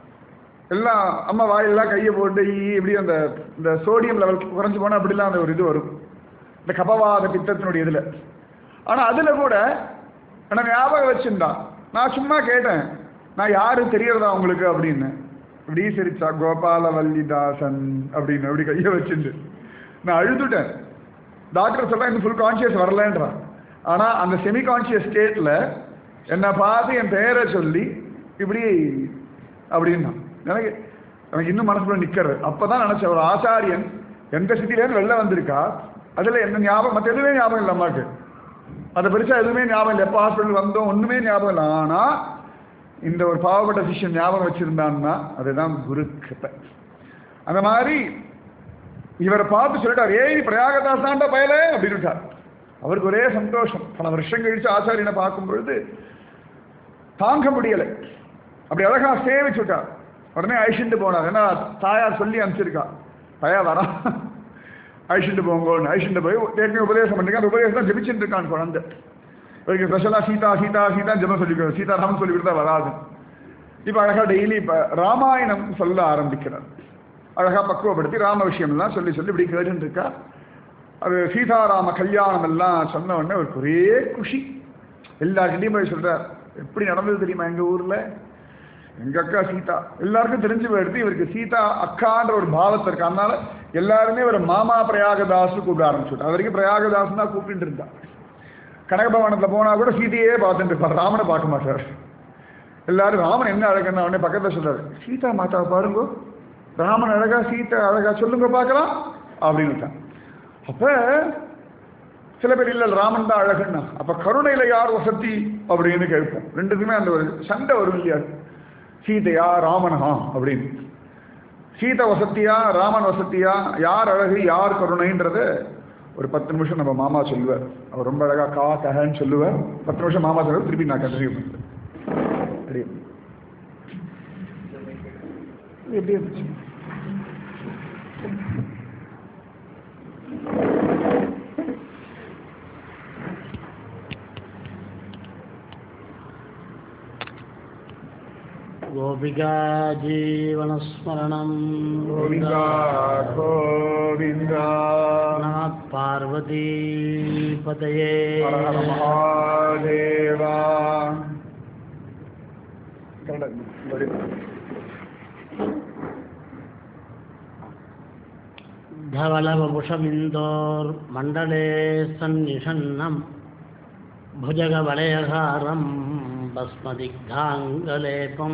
A: எல்லாம் அம்மா வாயெல்லாம் கையை போட்டு இப்படி அந்த இந்த சோடியம் லெவல் குறைஞ்சி போனால் அப்படிலாம் அந்த ஒரு இது வரும், இந்த கபவாத பித்தத்தினுடைய இதில். ஆனால் அதில் கூட என்ன ஞாபகம் வச்சுருந்தான். நான் சும்மா கேட்டேன், நான் யாரு தெரியறதா உங்களுக்கு அப்படின்னு. இப்படி சிரிச்சா, கோபாலவல்லிதாசன் அப்படின்னு அப்படி கையை வச்சுட்டு நான் அழுதுட்டேன். டாக்டர் சொல்ல இன்னும் ஃபுல் கான்சியஸ் வரலன்றான். ஆனால் அந்த செமி கான்சியஸ் ஸ்டேட்டில் என்னை பார்த்து என் பெயரை சொல்லி இப்படி அப்படின்னா எனக்கு எனக்கு இன்னும் மனசுக்குள்ள நிற்கிறது. அப்போ தான் நினச்சேன், ஒரு ஆச்சாரியன் எந்த சிட்டிலேருந்து வெளில வந்திருக்கா, அதில் என்ன ஞாபகம், மற்ற எதுவுமே ஞாபகம் இல்லை அம்மாவுக்கு. அதை பெருசாக எதுவுமே ஞாபகம் இல்லை, எப்போ ஹாஸ்பிட்டல் வந்தோம் ஒன்றுமே ஞாபகம் இல்லை. ஆனால் இந்த ஒரு பாவப்பட்ட சிஷ்யன் ஞாபகம் வச்சுருந்தான்னா அதுதான் குரு கிருபை. அந்த மாதிரி இவரை பார்த்து சொல்லிட்டார், ஏய் பிரயாகதாஸ் தாண்டா பயலே அப்படின்னு விட்டார். அவருக்கு ஒரே சந்தோஷம். பல வருஷம் கழிச்சு ஆச்சாரியனை பார்க்கும் பொழுது தாங்க முடியலை, அப்படி அழகா சேவிச்சு விட்டார். உடனே அழிச்சுட்டு போனார். ஏன்னா தாயார் சொல்லி அனுப்பிச்சிருக்கா, பயா வரா அழிச்சுட்டு போங்கன்னு. அழிச்சுட்டு போய் ஏற்கனவே உபதேசம் பண்ணிருக்கேன். அந்த உபதேசம் தான் ஜெபிச்சுட்டு இருக்கான் குழந்தை. இவருக்கு ஸ்பெஷலாக சீதா சீதா சீதா ஜெபம் சொல்லிக்கிறோம், சீதாராமன் சொல்லிக்கிட்டு தான் வராது. இப்போ அழகாக டெய்லி இப்போ ராமாயணம் சொல்ல ஆரம்பிக்கிறார். அழகாக பக்குவப்படுத்தி ராம விஷயம்லாம் சொல்லி சொல்லி இப்படி கேட்டுன்னு இருக்கா. அது சீதாராம கல்யாணம் எல்லாம் சொன்ன உடனே அவருக்கு ஒரே குஷி. எல்லாருக்கிட்டையும் போய் சொல்கிறார், எப்படி நடந்தது தெரியுமா எங்கள் ஊரில், எங்கள் அக்கா சீதா. எல்லாருக்கும் தெரிஞ்சு போயிடுது இவருக்கு சீதா அக்கான்ற ஒரு பாவத்தை இருக்கு. அதனால எல்லாருமே ஒரு மாமா பிரயாகதாஸ் கூப்பிட ஆரம்பிச்சுட்டு, அது வரைக்கும் பிரயாகதாஸ் தான் கூப்பிட்டு இருந்தா. கனகபவனத்தில் போனால் கூட சீதையே பார்த்துட்டு இருப்பார், ராமனை பார்க்க மாட்டார். எல்லாரும் ராமன் என்ன அழகுன்னா உடனே பக்கத்தில் சொல்றாரு, சீதா மாதாவை பாருங்க, ராமன் அழகா சீதா அழகா சொல்லுங்க பார்க்கலாம் அப்படின்னு. அப்ப சில பேர் இல்லை ராமன் தான் அழகுன்னா, அப்ப கருணையில யார் வசதி அப்படின்னு கேட்போம். ரெண்டுக்குமே அந்த ஒரு சண்டை வரும் இல்லையா, சீதையா ராமனா அப்படின்னு. சீதை வசத்தியா ராமன் வசத்தியா, யார் அழகு யார் கருணைன்றத ஒரு பத்து நிமிஷம் நம்ம மாமா சொல்லுவார். அவர் ரொம்ப அழகா கா கஹன்னு சொல்லுவார். பத்து நிமிஷம் மாமா சொல்லுவார், திருப்பி நான் கண்டினியூ பண்ணுறேன். எப்படி இருந்துச்சு?
B: கோபிகா ஜீவனஸ்மரணம்
A: கோவிந்தா கோவிந்தா.
B: நம பார்வதி பதயே
A: மகாதேவா.
B: धवलवपुषमिन्दोर्मण्डले सन्निषन्नं भुजगवलयहारं भस्मदिग्धाङ्गलेपं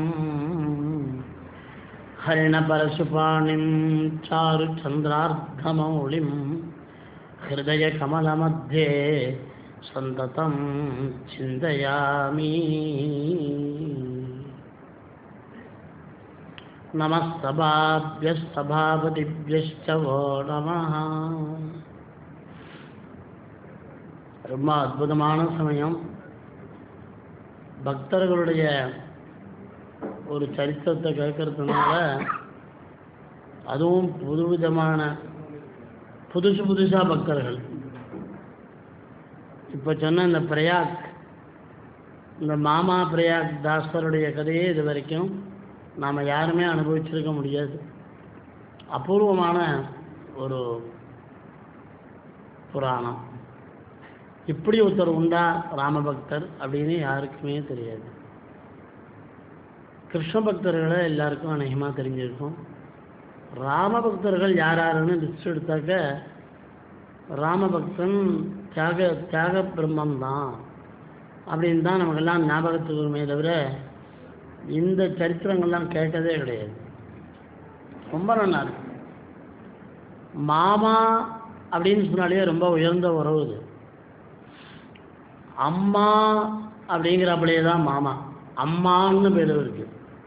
B: हरिणपरशुपाणिं चारुचन्द्रार्धमौलिं हृदयकमलमध्ये सन्ततं चिन्तयामि। நமஸ்தபாப்யஸ்தபாபதிப்யஸ்ச வோ நமஹ. ரொம்ப அற்புதமான சமயம். பக்தர்களுடைய ஒரு சரித்திரத்தை கேட்கறதுனால, அதுவும் புதுவிதமான புதுசு புதுசாக பக்தர்கள். இப்போ சொன்ன இந்த பிரயாக், இந்த மாமா பிரயாக் தாசருடைய கதையே இது வரைக்கும் நாம் யாருமே அனுபவிச்சிருக்க முடியாது. அபூர்வமான ஒரு புராணம். இப்படி ஒருத்தர் உண்டா ராமபக்தர் அப்படின்னு யாருக்குமே தெரியாது. கிருஷ்ண பக்தர்களை எல்லாருக்கும் அநேகமாக தெரிஞ்சிருக்கும். ராமபக்தர்கள் யார் யாருன்னு லிஸ்ட் எடுத்தாக்க, ராமபக்தன் தியாக தியாக பிரம்மம் தான் அப்படின்னு தான் நமக்கெல்லாம் ஞாபகத்துக்கு வருமே தவிர இந்த சரித்திரங்கள்லாம் கேட்டதே கிடையாது. ரொம்ப நல்லா இருக்கு. மாமா அப்படின்னு சொன்னாலே ரொம்ப உயர்ந்த உறவு இது. அம்மா அப்படிங்கிறப்படியே தான் மாமா, அம்மான்னு பேர் இருக்கு.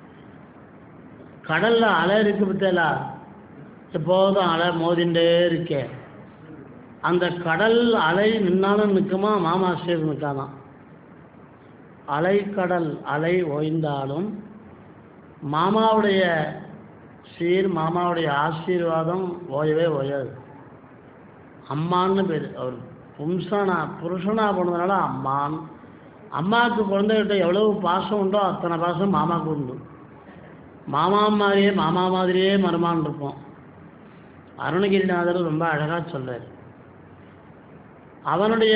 B: கடல்ல அலை இருக்கு பத்தியலா, எப்போதும் அலை மோதிண்டே இருக்கே. அந்த கடல் அலை நின்னாலும் நிற்குமா, மாமா சீர் நிற்காதான். அலைக்கடல் அலை ஓய்ந்தாலும் மாமாவுடைய சீர், மாமாவுடைய ஆசீர்வாதம் ஓயவே ஓயாது. அம்மான்னு பேர். அவர் பும்சனா புருஷனா போனதுனால அம்மான். அம்மாவுக்கு குழந்தைகிட்ட எவ்வளவு பாசம் உண்டோ அத்தனை பாசம் மாமாவுக்கு உண்டு. மாமா மாதிரியே மாமா மாதிரியே மருமான் இருப்போம். அருணகிரிநாதர் ரொம்ப அழகாக சொல்றார். அவனுடைய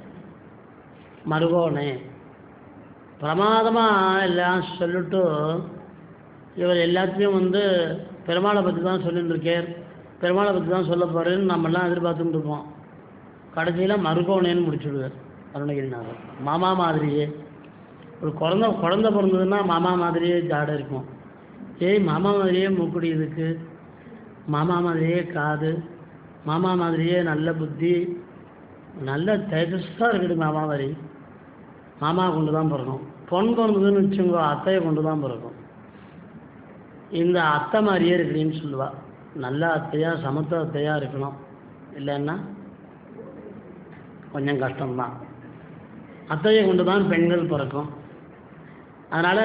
B: மருகோனே பிரமாதமாக எல்லாம் சொல்லிட்டு, இவர் எல்லாத்தையும் வந்து பெருமாளை பற்றி தான் சொல்லிட்டு இருக்கார், பெருமாளை பற்றி தான் சொல்ல போகிறேன்னு நம்மெல்லாம் எதிர்பார்த்துட்டு இருப்போம். கடைசியில் மருகோனேன்னு முடிச்சுடுவார் அருணகிரிநாதர். மாமா மாதிரியே ஒரு குழந்த குழந்த பிறந்ததுன்னா மாமா மாதிரியே ஜாடை இருக்கும். ஏய் மாமா மாதிரியே மூக்குடி இருக்கு, மாமா மாதிரியே காது, மாமா மாதிரியே நல்ல புத்தி, நல்ல தேஜஸாக இருக்குது மாமா மாதிரி. மாமா கொண்டு தான் பிறக்கும். பொன் பிறந்ததுன்னு வச்சுங்கோ, அத்தையை கொண்டு தான் பிறக்கும். இந்த அத்தை மாதிரியே இருக்குன்னு சொல்லுவாள். நல்ல அத்தையாக சமத்துவ அத்தையாக இருக்கணும், இல்லைன்னா கொஞ்சம் கஷ்டம்தான். அத்தையை கொண்டு தான் பெண்கள் பிறக்கும். அதனால்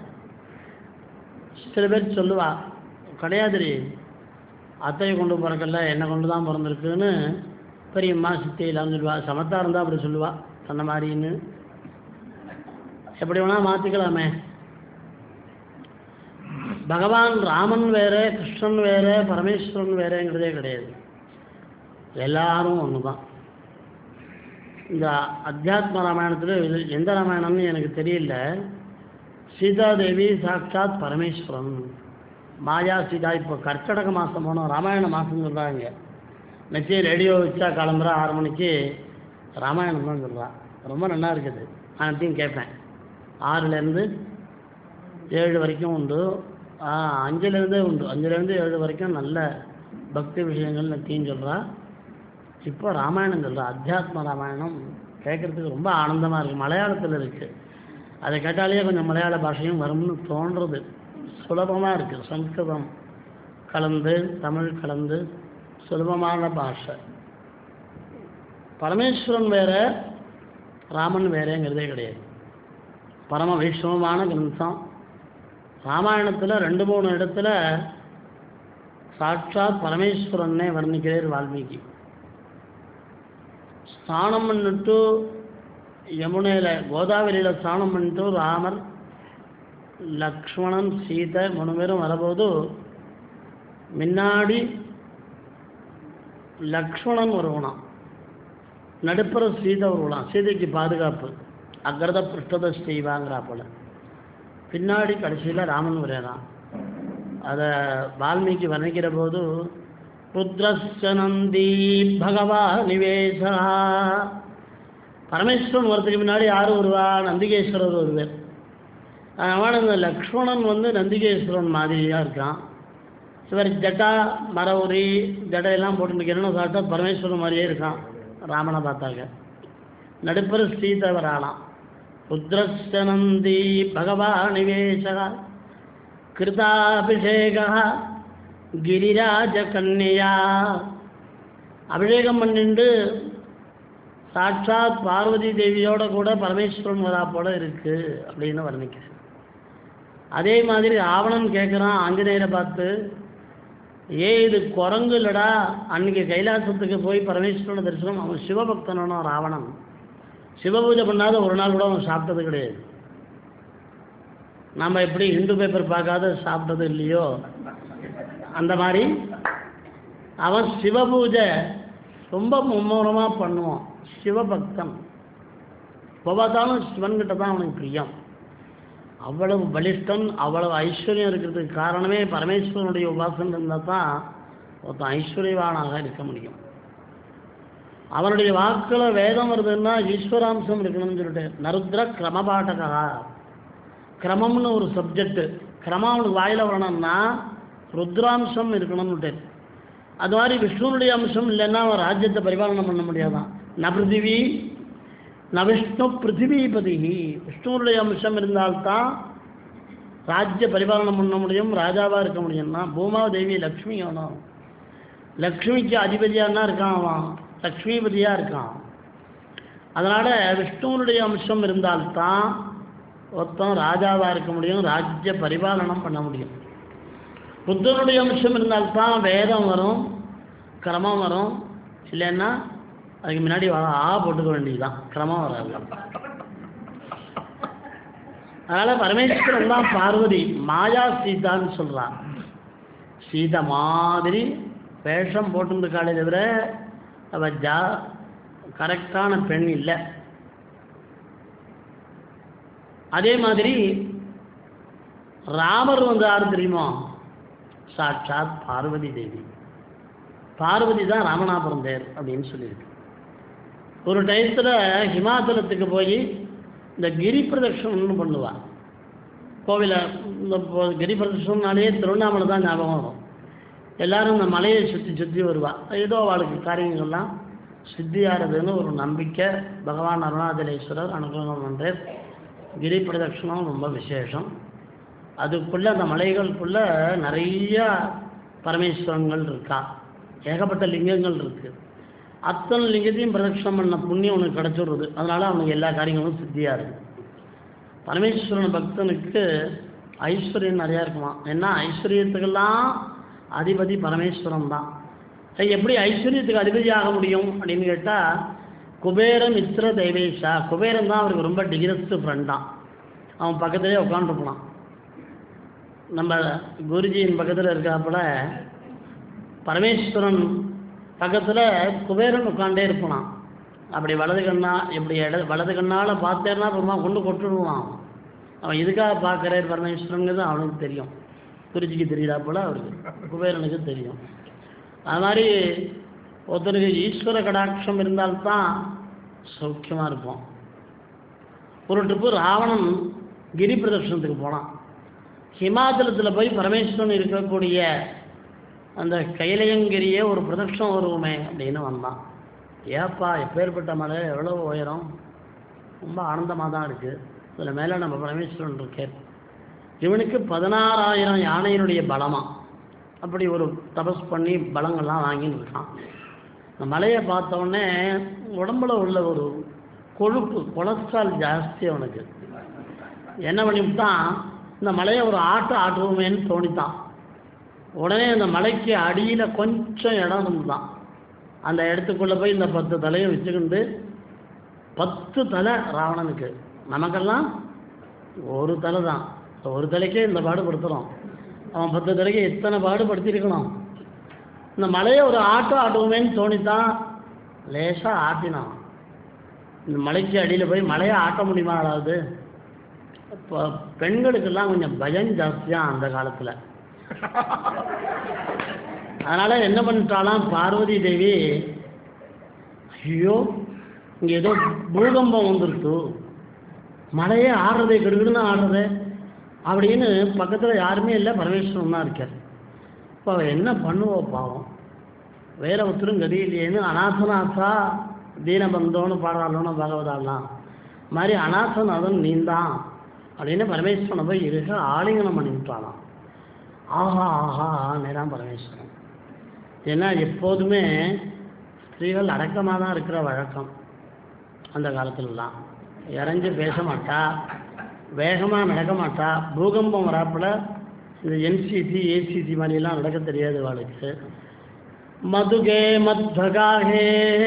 B: சில பேர் சொல்லுவா, கிடையாதுரி அத்தையை கொண்டு பிறக்கல, என்னை கொண்டு தான் பிறந்திருக்குன்னு பெரியம்மா சித்தி இல்லாமல் சொல்லுவா. சமத்தா இருந்தால் அப்படி சொல்லுவா, சொன்ன மாதிரின்னு. எப்படி வேணால் மாற்றிக்கலாமே. பகவான் ராமன் வேற, கிருஷ்ணன் வேற, பரமேஸ்வரன் வேறங்கிறதே கிடையாது. எல்லாரும் ஒன்று தான். இந்த அத்தியாத்ம ராமாயணத்தில் எந்த ராமாயணம்னு எனக்கு தெரியல. சீதாதேவி சாட்சாத் பரமேஸ்வரன். மாயா சீதா. இப்போ கர்ச்சடக மாதம் போனோம், ராமாயண மாதம் சொல்கிறாங்க. நிச்சயம் ரேடியோ வச்சா கிளம்புற ஆறு மணிக்கு ராமாயணம் தான் சொல்கிறான். ரொம்ப நல்லா இருக்குது. அனைத்தையும் கேட்பேன். ஆறுலேருந்து ஏழு வரைக்கும் உண்டு, அஞ்சுலேருந்தே உண்டு. அஞ்சுலேருந்து ஏழு வரைக்கும் நல்ல பக்தி விஷயங்கள் நத்தியும் சொல்கிறா. இப்போ ராமாயணம் சொல்கிறா. அத்தியாத்ம ராமாயணம் கேட்குறதுக்கு ரொம்ப ஆனந்தமாக இருக்குது. மலையாளத்தில் இருக்குது. அதை கேட்டாலே கொஞ்சம் மலையாள பாஷையும் வரும்னு தோன்றுறது. சுலபமாக இருக்குது. சம்ஸ்கிருதம் கலந்து தமிழ் கலந்து சுலபமான பாஷை. பரமேஸ்வரன் வேற, ராமன் வேறேங்கிறதே கிடையாது. பரம வைஷ்ணவமான கிரந்தம். ராமாயணத்தில் ரெண்டு மூணு இடத்துல சாட்சாத் பரமேஸ்வரனே வர்ணிக்கிறார் வால்மீகி. ஸ்நானம் பண்ணிட்டு யமுனையில் கோதாவரியில் ஸ்நானம் பண்ணிட்டு ராமர் லக்ஷ்மணன் சீதை மூணு பேரும் வரபோது முன்னாடி லக்ஷ்மணன் வருவனான், நடுப்புற சீதை வருவலாம். சீதைக்கு பாதுகாப்பு. அக்ரத பிருஷ்டத ஸ்ரீவாங்கிறா போல. பின்னாடி கடைசியில் ராமன் வரையறான். அதை வால்மீகி வர்ணிக்கிற போது ருத்ரஸ்ய நந்தி பகவான் நிவேசா. பரமேஸ்வரன் வரத்துக்கு முன்னாடி யார் வருவா? நந்திகேஸ்வரர் வருவார். அவன் இந்த லக்ஷ்மணன் வந்து நந்திகேஸ்வரன் மாதிரியாக இருக்கான். இவர் ஜட்டா மரவுரி ஜடையெல்லாம் போட்டுருக்கணும்னு பார்த்தா பரமேஸ்வரன் மாதிரியே இருக்கான். ராமனை பார்த்தாங்க. நடுப்பர் ஸ்ரீதவர் ஆளாம். ருத்ரஸ்ய நந்தி பகவான் நிவேசா கிருதாபிஷேகா கிரிராஜ கன்யா. அபிஷேகம் பண்ணிட்டு சாட்சாத் பார்வதி தேவியோட கூட பரமேஸ்வரன் வரா போல இருக்கு அப்படின்னு வர்ணிக்கிறேன். அதே மாதிரி ராவணன் கேட்குறான் ஆஞ்சநேயரை பார்த்து, ஏ இது குரங்கு இல்லடா, அன்னைக்கு கைலாசத்துக்கு போய் பரமேஸ்வரன் தரிசனம். அவன் சிவபக்தனோ ராவணன். சிவபூஜை பண்ணாத ஒரு நாள் கூட அவன் சாப்பிட்டது கிடையாது. நம்ம எப்படி ஹிந்து பேப்பர் பார்க்காத சாப்பிட்டது இல்லையோ அந்த மாதிரி அவன் சிவபூஜை ரொம்ப மும்முரமாக பண்ணுவான். சிவபக்தன் பார்த்தாலும் சிவன்கிட்ட தான் அவனுக்கு பிரியம். அவ்வளவு பலிஷ்டன், அவ்வளவு ஐஸ்வர்யம் இருக்கிறதுக்கு காரணமே பரமேஸ்வரனுடைய உபாசனை இருந்தால் தான் ஒருத்தன் ஐஸ்வர்யவானாக இருக்க முடியும். அவனுடைய வாக்கில் வேதம் வருதுன்னா ஈஸ்வராம்சம் இருக்கணும்னு சொல்லிட்டு நருத்ர கிரமபாட்டகா. கிரமம்னு ஒரு சப்ஜெக்டு, கிரமம் அவனுக்கு வாயில் வரணும்னா ருத்ராம்சம் இருக்கணும்னுட்டு. அது மாதிரி விஷ்ணுனுடைய அம்சம் இல்லைன்னா அவன் ராஜ்யத்தை பரிபாலனம் பண்ண முடியாதான். ந பிருத்திவி ந விஷ்ணு பிருத்திவிபதி. விஷ்ணுனுடைய அம்சம் இருந்தால்தான் ராஜ்ய பரிபாலனம் பண்ண முடியும், ராஜாவாக இருக்க முடியும்னா. பூமாதேவி லக்ஷ்மி வேணும். லக்ஷ்மிக்கு அதிபதியானா இருக்கான், அவன் லக்ஷ்மிபதியாக இருக்கான். அதனால் விஷ்ணுனுடைய அம்சம் இருந்தால்தான் ஒருத்தன் ராஜாவாக இருக்க முடியும், ராஜ்ய பரிபாலனம் பண்ண முடியும். புத்தனுடைய அம்சம் இருந்தால்தான் வேதம் வரும், கிரமம் வரும். இல்லைன்னா அதுக்கு முன்னாடி ஆ போட்டுக்க வேண்டியதுதான், கிரமம் வராது. அதனால் பரமேஸ்வரன் தான் பார்வதி மாயா சீதான்னு சொல்கிறான். சீதை மாதிரி வேஷம் போட்டுருக்காளே தவிர அவள் ஜா கரெக்டான பெண் இல்லை. அதே மாதிரி ராமர் வந்து யார் தெரியுமோ? சாட்சாத் பார்வதி தேவி. பார்வதி தான் ராமநாபுரம் தேர் அப்படின்னு சொல்லியிருக்கு. ஒரு டயத்தில் ஹிமாச்சலத்துக்கு போய் இந்த கிரி பிரதட்சணம்னு பண்ணுவாள். கோவிலை இந்த கிரி பிரதட்சணம்னாலே திருவண்ணாமலை தான் ஞாபகம் வரும். எல்லோரும் இந்த மலையை சுற்றி சுற்றி வருவாள். ஏதோ அவளுக்கு காரியங்கள்லாம் சித்தியாகிறதுன்னு ஒரு நம்பிக்கை. பகவான் அருணாச்சலேஸ்வரர் அனுகிரகம் பண்ணுறார். கிரி பிரதட்சணம் ரொம்ப விசேஷம். அதுக்குள்ளே அந்த மலைகளுக்குள்ளே நிறையா பரமேஸ்வரங்கள் இருக்கா, ஏகப்பட்ட லிங்கங்கள் இருக்குது. அத்தனை லிங்கத்தையும் பிரதட்சணம் பண்ண புண்ணியம் அவனுக்கு கிடச்சிடுறது. அதனால் அவனுக்கு எல்லா காரியங்களும் சித்தியாக இருக்குது. பரமேஸ்வரன் பக்தனுக்கு ஐஸ்வர்யம் நிறையா இருக்குமா. ஏன்னா ஐஸ்வர்யத்துக்கெல்லாம் அதிபதி பரமேஸ்வரன் தான். எப்படி ஐஸ்வர்யத்துக்கு அதிபதி ஆக முடியும் அப்படின்னு கேட்டால், குபேரன் மித்ர தெய்வேஷா. குபேரன் தான் அவருக்கு ரொம்ப டிகிரஸ்ட் ஃப்ரெண்டான். அவன் பக்கத்துலேயே உட்காந்துருப்பான். நம்ம குருஜியின் பக்கத்தில் இருக்காப்புல பரமேஸ்வரன் பக்கத்தில் குபேரன் உட்காண்டே இருப்பான். அப்படி வலது கண்ணா இப்படி இட வலது கண்ணால் பார்த்தேன்னா அப்புறமா கொண்டு கொட்டுடுவான். அவன் இதுக்காக பார்க்குறாரு பரமேஸ்வரனுங்கிறது அவனுக்கு தெரியும். குருஜிக்கு தெரியாப்புல அவருக்கு, குபேரனுக்கு தெரியும். அது மாதிரி ஒருத்தருக்கு ஈஸ்வர கடாட்சம் இருந்தால்தான் சௌக்கியமாக இருப்போம். ஒரு ட்ரிப்பு ராவணன் கிரி பிரதர்ஷனத்துக்கு போனான். ஹிமாச்சலத்தில் போய் பரமேஸ்வரன் இருக்கக்கூடிய அந்த கைலையங்கிரியே ஒரு பிரதட்சணம் வருவோமே அப்படின்னு வந்தான். ஏப்பா எப்பேற்பட்ட மலை, எவ்வளோ உயரம், ரொம்ப ஆனந்தமாக தான் இருக்குது. இதில் மேலே நம்ம பரமேஸ்வரன் இருக்கேன். இவனுக்கு பதினாறாயிரம் யானையினுடைய பலமாக அப்படி ஒரு தபஸ் பண்ணி பலங்கள்லாம் வாங்கின்னு இருக்கான். இந்த மலையை பார்த்தோடனே உடம்புல உள்ள ஒரு கொழுப்பு கொலஸ்ட்ரால் ஜாஸ்தி அவனுக்கு. என்ன பண்ணிவிட்டான், இந்த மலையை ஒரு ஆட்டு ஆட்டுவோமேன்னு தோணித்தான். உடனே அந்த மலைக்கு அடியில் கொஞ்சம் இடம் இருந்துதான். அந்த இடத்துக்குள்ளே போய் இந்த பத்து தலையை வச்சுக்கிண்டு, பத்து தலை ராவணனுக்கு. நமக்கெல்லாம் ஒரு தலை தான். ஒரு தலைக்கே இந்த பாடுபடுத்துகிறோம். அவன் பத்து தலைக்கு எத்தனை பாடுபடுத்தியிருக்கணும். இந்த மலையை ஒரு ஆட்டோ ஆட்டுவோமேன்னு தோணித்தான். லேசாக ஆட்டினான். இந்த மலைக்கு அடியில் போய் மலையை ஆட்ட முடியுமா? அதாவது இப்போ பெண்களுக்கெல்லாம் கொஞ்சம் பயம் ஜாஸ்தியாக அந்த காலத்தில். அதனால் என்ன பண்ணிட்டாலாம் பார்வதி தேவி, ஐயோ இங்கே ஏதோ பூகம்பம் வந்துருக்கு, மழையே ஆடுறதே கெடுக்குதுன்னு ஆடுறதே அப்படின்னு பக்கத்தில் யாருமே இல்லை, பரமேஸ்வரன் தான் இருக்கார். இப்போ அவள் என்ன பண்ணுவோம் பாவம், வேற ஒருத்தரும் கதி இல்லையேன்னு அநாசனாசா தீனபந்தோன்னு பாடுறாளோன்னு பகவதாலாம் மாதிரி அநாசநாதன் நீந்தான் அப்படின்னு பரமேஸ்வரனை போய் இருக்க ஆலிங்கனம் பண்ணிவிட்டாலாம். ஆஹா ஆஹா நேரம் பரமேஸ்வரன். ஏன்னா எப்போதுமே ஸ்திரீகள் அடக்கமாக தான் இருக்கிற வழக்கம். அந்த காலத்துலலாம் இறஞ்சி பேச மாட்டா, வேகமாக நடக்க மாட்டா. பூகம்பம் வராப்பில் இந்த என்சிசி ஏசிசி மாதிரிலாம் நடக்க தெரியாது அவளுக்கு. மதுகே மத்வகாஹே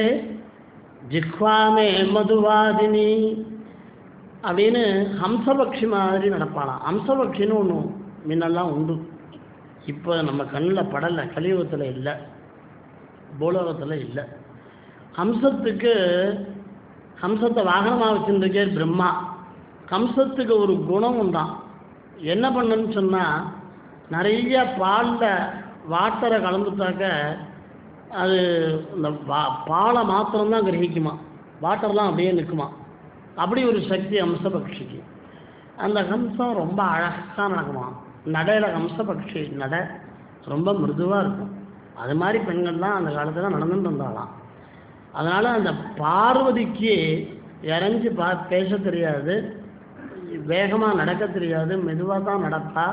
B: ஜிஹ்வாமே மதுவாதினி அப்படின்னு ஹம்சபக்ஷி மாதிரி நடப்பாளாம். ஹம்சபக்ஷின்னு ஒன்று முன்னெல்லாம் உண்டு, இப்போ நம்ம கண்ணில் படலை, கலியுகத்தில் இல்லை, பூலோகத்தில் இல்லை. ஹம்சத்துக்கு ஹம்சத்தை வாகனமாக வச்சுருக்கே பிரம்மா. ஹம்சத்துக்கு ஒரு குணம் உண்டான். என்ன பண்ணுன்னு சொன்னால், நிறைய பாலில் வாட்டரை கலந்துட்டாக்க அது இந்த வா பாலை மாத்திரம்தான் கிரகிக்குமா, வாட்டர்லாம் அப்படியே நிற்குமா. அப்படி ஒரு சக்தி ஹம்சபக்ஷிக்கு. அந்த ஹம்சம் ரொம்ப அழகாக நடக்குமா. நடையில் ஹம்சபக்ஷி நடை ரொம்ப மிருதுவாக இருக்கும். அது மாதிரி பெண்கள்லாம் அந்த காலத்தில் நடந்துட்டு இருந்தாலாம். அதனால் அந்த பார்வதிக்கு இறஞ்சி பா பேச தெரியாது, வேகமாக நடக்க தெரியாது, மெதுவாக தான் நடப்பா,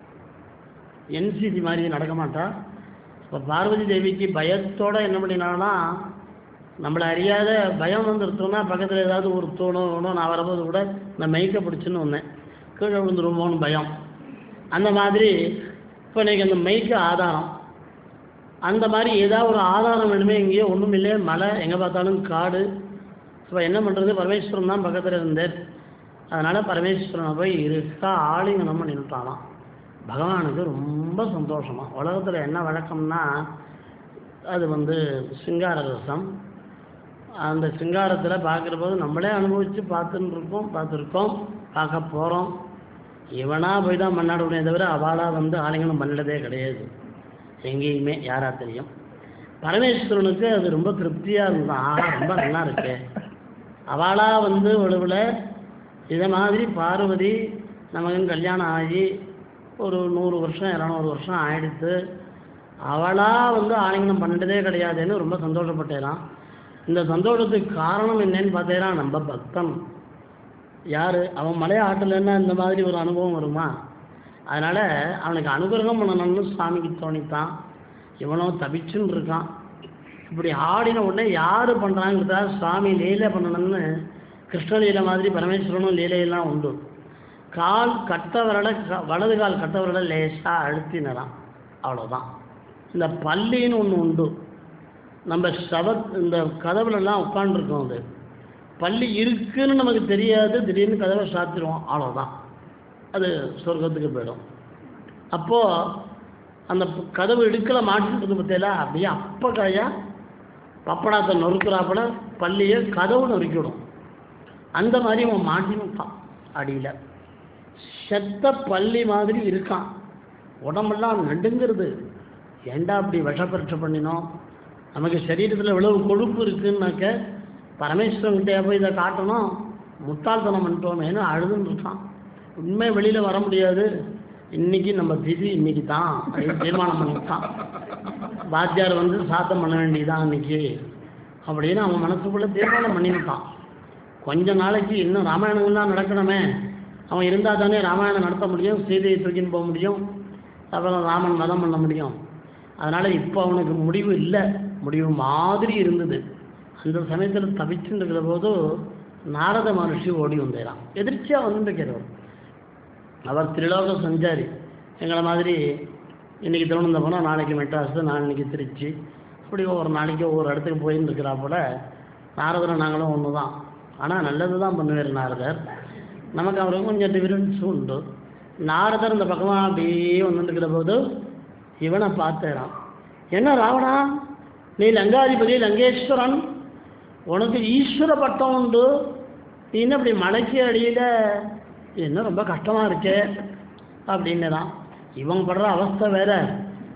B: என்சிசி மாதிரி நடக்க மாட்டா. இப்போ பார்வதி தேவிக்கு பயத்தோடு என்ன பண்ணினான்னா, நம்மளை அறியாத பயம் வந்துருத்தோன்னா பக்கத்தில் ஏதாவது ஒரு தோணும் வேணும், நான் வரும்போது கூட நான் மைக்க பிடிச்சின்னு வந்தேன், கீழே விழுந்துருமோன்னு பயம். அந்த மாதிரி இப்போ இன்றைக்கி அந்த மைக்கு ஆதாரம், அந்த மாதிரி ஏதாவது ஒரு ஆதாரம் வேணுமே. எங்கேயோ ஒன்றும் இல்லையே, மலை எங்கே பார்த்தாலும் காடு. இப்போ என்ன பண்ணுறது, பரமேஸ்வரன் தான் பக்கத்தில் இருந்தார். அதனால் பரமேஸ்வரனை போய் இருக்கா ஆலிங்கனம் பண்ணிட்டாலாம். பகவானுக்கு ரொம்ப சந்தோஷமாக. உலகத்தில் என்ன வழக்கம்னா, அது வந்து சிங்கார ரசம். அந்த சிங்காரத்தில் பார்க்குற போது நம்மளே அனுபவித்து பார்த்துன்னு இருக்கோம், பார்த்துருக்கோம், பார்க்க போகிறோம். இவனாக போய் தான் மன்னாடுனே தவிர அவளாக வந்து ஆலிங்கனம் பண்ணினதே கிடையாது எங்கேயுமே, யாரா தெரியும். பரமேஸ்வரனுக்கு அது ரொம்ப திருப்தியாக இருந்தான். ஆஹா ரொம்ப நல்லா இருக்கு. அவளாக வந்து ஒழுவில் இதை மாதிரி பார்வதி நமக்கு கல்யாணம் ஆகி ஒரு நூறு வருஷம் இரநூறு வருஷம் ஆயிடுத்து, அவளாக வந்து ஆலிங்கனம் பண்ணிட்டதே கிடையாதுன்னு ரொம்ப சந்தோஷப்பட்டேறான். இந்த சந்தோஷத்துக்கு காரணம் என்னன்னு பார்த்தேன்னா, நம்ம பக்தன் யார், அவன் மலையை ஆட்டலைன்னா இந்த மாதிரி ஒரு அனுபவம் வருமா. அதனால் அவனுக்கு அனுகிரகம் பண்ணணும்னு சுவாமிக்கு தோணித்தான். இவனும் தபிச்சுன்னு இருக்கான். இப்படி ஆடின உடனே யார் பண்ணுறாங்கிறதா சுவாமி லீலை பண்ணணும்னு கிருஷ்ணலீலை மாதிரி பரமேஸ்வரனும் லீலையெல்லாம் உண்டு. கால் கட்ட விரலை வலது கால் கட்ட விரலை லேசாக அழுத்தினறான், அவ்வளோதான். இந்த பல்லின்னு ஒன்று உண்டு. நம்ம சவ இந்த கதவுலெல்லாம் உட்காண்டிருக்கோம், அது பள்ளி இருக்குன்னு நமக்கு தெரியாது, திடீர்னு கதவை சாத்திடுவோம், அவ்வளோதான், அது சொர்க்கத்துக்கு போயிடும். அப்போது அந்த கதவு இடுக்கில் மாட்டிட்டு பார்த்தீங்களா, அப்படியே அப்போ கையா பப்படாத்தை நொறுக்கிறாப்புல பள்ளியை கதவு நொறுக்கிவிடும். அந்த மாதிரி அவன் மாட்டினுட்டான். அடியில் செத்த பள்ளி மாதிரி இருக்கான், உடம்பெல்லாம் நடுங்கிறது. ஏண்டா அப்படி விஷப்பரீட்சை பண்ணினோம், நமக்கு சரீரத்தில் இவ்வளவு கொழுப்பு இருக்குன்னாக்க பரமேஸ்வரன்கிட்டே போய் இதை காட்டணும், முட்டாள்தனம் பண்ணிட்டோமேனு அழுதுன்னு இருக்கான். உண்மை வெளியில் வர முடியாது, இன்றைக்கி நம்ம திதி இன்னைக்கு தான் தீர்மானம் பண்ணிவிட்டான். வாத்தியார் வந்து சாத்தம் பண்ண வேண்டியதான் இன்னைக்கு அப்படின்னு அவன் மனசுக்குள்ளே தீர்மானம் பண்ணிவிட்டான். கொஞ்ச நாளைக்கு இன்னும் ராமாயணங்கள்லாம் நடக்கணுமே, அவன் இருந்தால் தானே ராமாயணம் நடத்த முடியும், சீதையை தூக்கின்னு போக முடியும், அப்புறம் ராமன் வதம் பண்ண முடியும். அதனால் இப்போ அவனுக்கு முடிவு இல்லை, முடிவு மாதிரி இருந்தது. அந்த சமயத்தில் தவிச்சுட்டு இருக்கிற போது நாரத மகர்ஷி ஓடி வந்தேறான். எதிர்ச்சியாக வந்துருக்கிறவர். அவர் திரிலோக சஞ்சாரி, எங்களை மாதிரி இன்றைக்கி திருவனந்தபுரம், நாளைக்கு மெட்ராஸ், நாளைக்கு திருச்சி, அப்படி ஒவ்வொரு நாளைக்கு ஒவ்வொரு இடத்துக்கு போயின்னு இருக்கிறா போல். நாரதர் நாங்களும் ஒன்று தான், ஆனால் நல்லது தான் பண்ணுவார் நாரதர். நமக்கு அவருக்கு கொஞ்சம் டிஃபரன்ஸும் உண்டு. நாரதர் இந்த பக்கமாக அப்படியே வந்துருக்கிற போது இவனை பார்த்தேறான். என்ன ராவணா, நீ லங்காதிபதி லங்கேஸ்வரன், உனக்கு ஈஸ்வர பட்டம் உண்டு, நீ என்ன இப்படி மலைக்கு அடியில் என்ன ரொம்ப கஷ்டமாக இருக்கே அப்படின்னு தான். இவன் படுற அவஸ்தை வேற,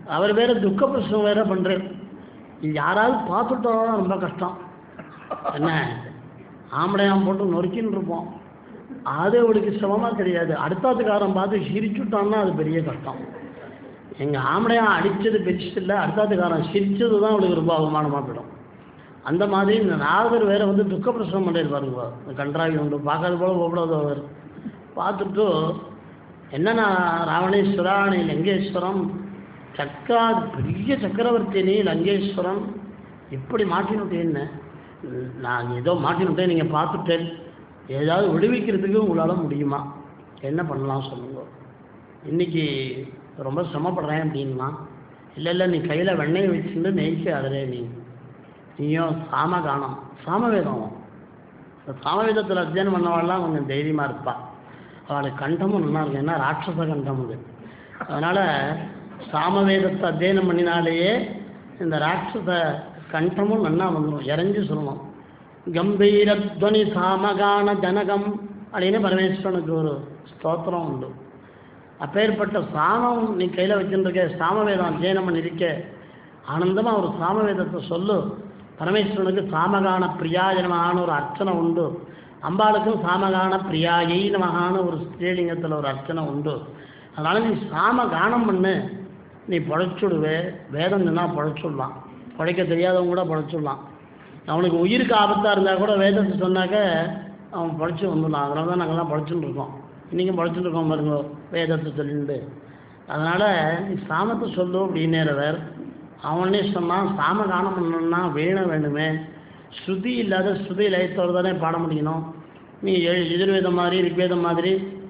B: அவர் வேறு துக்க பிரசனம் வேறு பண்ணுறார். யாராவது பார்த்துட்டோம் ரொம்ப கஷ்டம். என்ன ஆம்படையாம் போட்டு நொறுக்கின்னு இருப்போம், அது அவளுக்கு சிரமமாக தெரியாது. அடுத்தாத்துக்காரன் பார்த்து சிரிச்சுட்டான்னா அது பெரிய கஷ்டம். எங்கள் ஆம்படையான் அடித்தது பெருசு இல்லை, அடுத்தாத்துக்காரன் சிரித்தது தான் அவளுக்கு ரொம்ப அவமானமாக போயிடும். அந்த மாதிரி இந்த நாரதர் வேறு வந்து துக்க பிரசனம் பண்ணிட்டு பாருங்க. கன்றாவி உண்டு, பார்க்காத போல போகக்கூடாது. அவர் பார்த்துட்டு என்னன்னா, ராவணேஸ்வரா நீ லங்கேஸ்வரம் சக்கா பெரிய சக்கரவர்த்தி, நீ லங்கேஸ்வரம் இப்படி மாட்டினுட்டேன்னு. நான் ஏதோ மாட்டினுட்டேன், நீங்கள் பார்த்துட்டேன், ஏதாவது விடுவிக்கிறதுக்கு உங்களால் முடியுமா, என்ன பண்ணலாம் சொல்லுங்க, இன்றைக்கி ரொம்ப சிரமப்படுறேன் அப்படின்னா. இல்லை இல்லை நீ கையில் வெண்ணெயை வச்சுட்டு நெய்க்கு அடரே, நீ நீயும் சாமகானம் சாமவேதம், இந்த சாமவேதத்தில் அத்தியனம் பண்ணவாள்லாம் கொஞ்சம் தைரியமாக இருப்பாள். அவளுக்கு கண்டமும் நல்லா இருக்கும், ஏன்னா ராட்சச கண்டம் இது. அதனால் சாமவேதத்தை அத்தியனம் பண்ணினாலேயே இந்த ராட்சச கண்டமும் நல்லா வந்துடும், இறஞ்சி சொல்லணும். கம்பீரத்வனி சாமகான ஜனகம் அப்படின்னு பரமேஸ்வரனுக்கு ஒரு ஸ்தோத்திரம் உண்டு. அப்பேற்பட்ட சாமம் நீ கையில் வச்சுருக்க, சாமவேதம் அத்தியனம் பண்ணியிருக்க, ஆனந்தமாக ஒரு சாமவேதத்தை சொல்லு. பரமேஸ்வரனுக்கு சாமகான பிரியாஜனமான ஒரு அர்ச்சனை உண்டு, அம்பாளுக்கும் சாமகான பிரியாயை நமகான ஒரு ஸ்ரீலிங்கத்தில் ஒரு அர்ச்சனை உண்டு. அதனால் நீ சாம கானம் பண்ணு, நீ பழைச்சுடுவே. வேதம் சொன்னால் பழைச்சுடலாம், பழைக்க தெரியாதவங்க கூட பழைச்சுடலாம். அவனுக்கு உயிருக்கு ஆபத்தாக இருந்தால் கூட வேதத்தை சொன்னாக்க அவன் பழைச்சி வந்துடலாம். அதனால தான் நாங்கள்லாம் பழைச்சுன்னு இருக்கோம், இன்றைக்கும் பழைச்சுட்டு இருக்கோம் பாருங்க வேதத்தை சொல்லிட்டு. அதனால் நீ சாமத்தை சொல்லு அப்படின்னேறவர். அவனே சொன்னான், சாம கானம் பண்ணணும்னா வீணை வேணுமே, ஸ்ருதி இல்லாத ஸ்ருதி லயத்தோடு தானே பாட முடியணும். நீ எதிர்வேதம் மாதிரி ரிக்வேதம் மாதிரி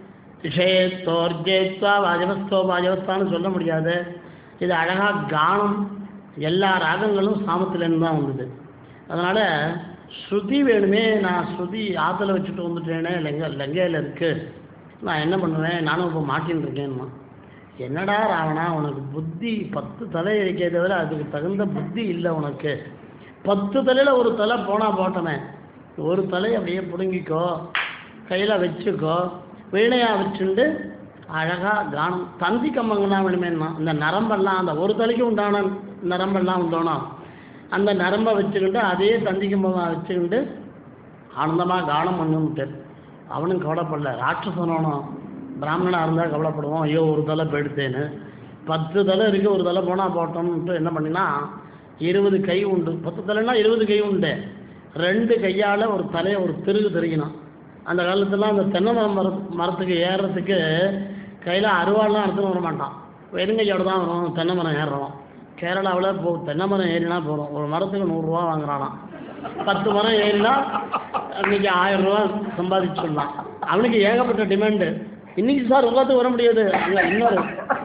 B: விஷயத்தோர்ஜேத்வா வாஜவஸ்தோ வாஜவஸ்தான்னு சொல்ல முடியாது. இது அழகாக கானம், எல்லா ராகங்களும் சாமத்திலேருந்து தான் வந்தது. அதனால் ஸ்ருதி வேணுமே. நான் ஸ்ருதி ஆற்றுல வச்சுட்டு வந்துட்டேனே, லெங்க லங்கையில் இருக்குது, நான் என்ன பண்ணுவேன், நானும் இப்போ மாட்டின்னு இருக்கேன்மா. என்னடா ராவணா, உனக்கு புத்தி பத்து தலை இருக்கிறத விட அதுக்கு தகுந்த புத்தி இல்லை உனக்கு. பத்து தலையில் ஒரு தலை போனால் போட்டனே, ஒரு தலையை அப்படியே பிடுங்கிக்கோ, கையில் வச்சுக்கோ, வீணையாக வச்சுண்டு அழகாக கானம். தந்தி கம்பங்கள்லாம் வேணுமேன்னா இந்த நரம்பெல்லாம், அந்த ஒரு தலைக்கு உண்டான நரம்பெல்லாம் உண்டோனா அந்த நரம்பை வச்சுக்கிட்டு அதே தந்தி கம்பமாக வச்சுக்கிட்டு ஆனந்தமாக கானம் பண்ணுன்ட்டு. அவனும் கவலைப்படல. ராட்சசனும் பிராமணனாக இருந்தால் கவலைப்படுவோம், ஐயோ ஒரு தலை போயிடுத்தேன்னு. பத்து தலை இருக்குது, ஒரு தலை போனால் போட்டோம்ட்டு என்ன பண்ணினா, இருபது கை உண்டு, பத்து தலைன்னா இருபது கை உண்டு. ரெண்டு கையால் ஒரு தலையை ஒரு திருகு தெரிக்கணும். அந்த காலத்துலாம் அந்த தென்னை மரம் மர மரத்துக்கு ஏறுறதுக்கு கையில் அருவாள்லாம் எடுத்துன்னு வர மாட்டான், வெறுங்கையோடு தான் வரும். தென்னை மரம் ஏறுறோம் கேரளாவில் போ, தென்னை மரம் ஏறினா போகிறோம், ஒரு மரத்துக்கு நூறுரூவா வாங்குறானாம். பத்து மரம் ஏறினா அன்றைக்கி ஆயிரம் ரூபா சம்பாதிச்சிடலாம். அவனுக்கு ஏகப்பட்ட டிமாண்டு. இன்றைக்கி சார் உட்காந்து வர முடியாது, அங்கே இன்னொரு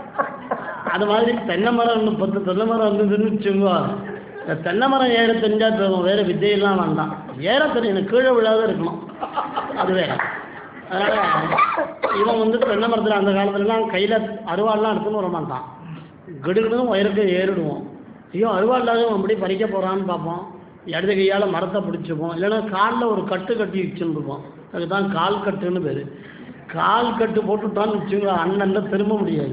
B: அது மாதிரி தென்னை மரம் இன்னும் பத்து தென்னை மரம் இருந்ததுன்னு வச்சுக்கோ. இந்த தென்னை மரம் ஏற தெரிஞ்சால் போகும், வேறு வித்தையெல்லாம் வேண்டாம். ஏற தெரியும், கீழே விழாத இருக்கணும், அது வேறு. அதனால் இவன் வந்து தென்னை மரத்தில் அந்த காலத்துலலாம் கையில் அருவாள்லாம் எடுத்துன்னு வர மாட்டான், கிடுகிடும் உயருக்கு ஏறிடுவோம். ஐயோ அருவாள் இல்லாத அப்படி பறிக்க போகிறான்னு பார்ப்போம், இடது கையால் மரத்தை பிடிச்சிப்போம், இல்லைன்னா காலில் ஒரு கட்டு கட்டி வச்சுருப்போம், அதுதான் கால் கட்டுன்னு பேர். கால் கட்டு போட்டுட்டான்னு வச்சுங்களா, அண்ணன் திரும்ப முடியாது.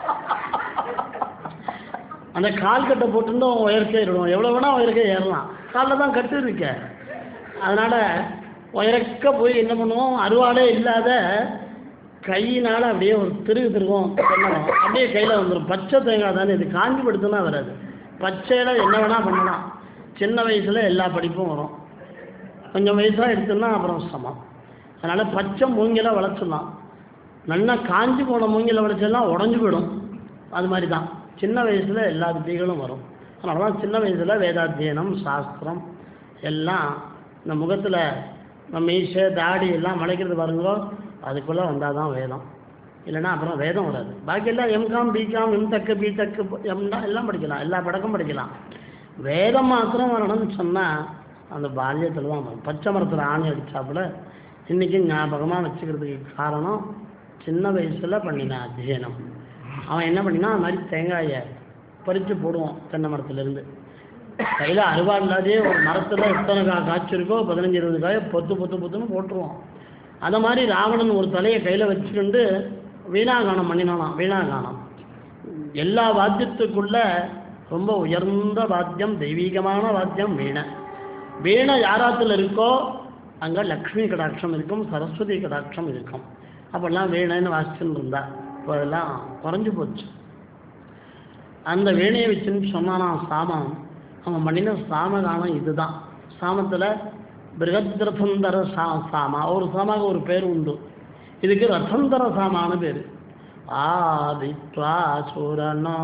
B: அந்த கால் கட்டை போட்டுருந்து அவன் உயர்க்கே ஏறிடுவோம், எவ்வளோ வேணால் உயர்க்கே ஏறலாம், காலில் தான் கட்டு இருக்க. அதனால் உயரக்க போய் என்ன பண்ணுவோம், அருவாளே இல்லாத கையினால் அப்படியே ஒரு திருகு திருவோம், பண்ணணும், அப்படியே கையில் வந்துடும். பச்சை தேங்காய் தானே இது, காஞ்சி படுத்துனா வராது. பச்சையில் என்ன வேணால் பண்ணலாம். சின்ன வயசில் எல்லா படிப்பும் வரும், கொஞ்சம் வயசாக எடுத்துன்னா அப்புறம் சமம். அதனால் பச்சை மூங்கில வளைச்சிடலாம். நல்லா காஞ்சி போன மூங்கில வளைச்செல்லாம் உடஞ்சி போயிடும். அது மாதிரி தான் சின்ன வயசில் எல்லா வித்தைகளும் வரும். அதனால தான் சின்ன வயசில் வேதாத்தியனம் சாஸ்திரம் எல்லாம் இந்த முகத்தில் நம்ம மீசை தாடி எல்லாம் மலைக்கிறது பாருங்களோ, அதுக்குள்ளே வந்தால் தான் வேதம், இல்லைன்னா அப்புறம் வேதம் வராது. பாக்கி எல்லாம் எம்காம் பிகாம் எம் டக்கு பி டக்கு எம்னா எல்லாம் படிக்கலாம், எல்லா படக்கும் படிக்கலாம். வேதம் மாத்திரம் வரணும்னு சொன்னால் அந்த பால்யத்தில் தான் வரும். பச்சை மரத்தில் ஆணி அடித்தாப்புல இன்றைக்கி ஞாபகமாக வச்சுக்கிறதுக்கு காரணம் சின்ன வயசில் பண்ணின அத்தியனம். அவன் என்ன பண்ணினா, அது மாதிரி தேங்காயை பறித்து போடுவோம் தென்னை மரத்துலேருந்து. கையில் அருவா இல்லாதே ஒரு மரத்தில் எத்தனை கா காய்ச்சிருக்கோ பதினஞ்சு இருபது காயை பொத்து பொத்து பொத்துன்னு போட்டுருவோம். அந்த மாதிரி ராவணன் ஒரு தலையை கையில் வச்சுக்கிண்டு வீணாகானம் பண்ணினானாம். வீணாகானம் எல்லா வாத்தியத்துக்குள்ள ரொம்ப உயர்ந்த வாத்தியம், தெய்வீகமான வாத்தியம் வீணை. வீணை யாராத்தில் இருக்கோ அங்கே லக்ஷ்மி கடாட்சம் இருக்கும், சரஸ்வதி கடாட்சம் இருக்கும். அப்போல்லாம் வீணைன்னு வாசிச்சுன்னு இருந்தா. இப்போ அதெல்லாம் குறைஞ்சி போச்சு. அந்த வீணையை வச்சுன்னு சொன்னானா சாமம், அவன் பண்ணின சாமகானம் இதுதான். சாமத்தில் பிருகத் ரதந்தர சா சாமா ஒரு சாமாக ஒரு பேர் உண்டு. இதுக்கு ரதந்தர சாமானு பேர். ஆதித்வா சுரனோ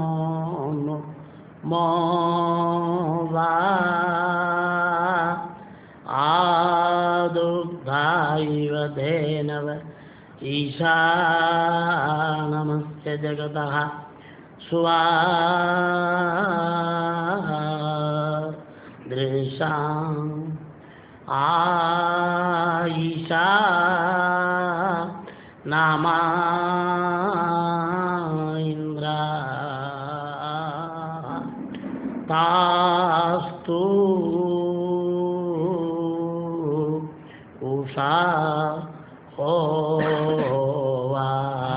B: மோவா ஆதுர்தாயிவ தேனவ ஈஷா நமஸ்ய ஜகதः சுவா திருஷாம் ஆயிஷா நாமா இந்திரா தாஸ்து உஷா ஹோவா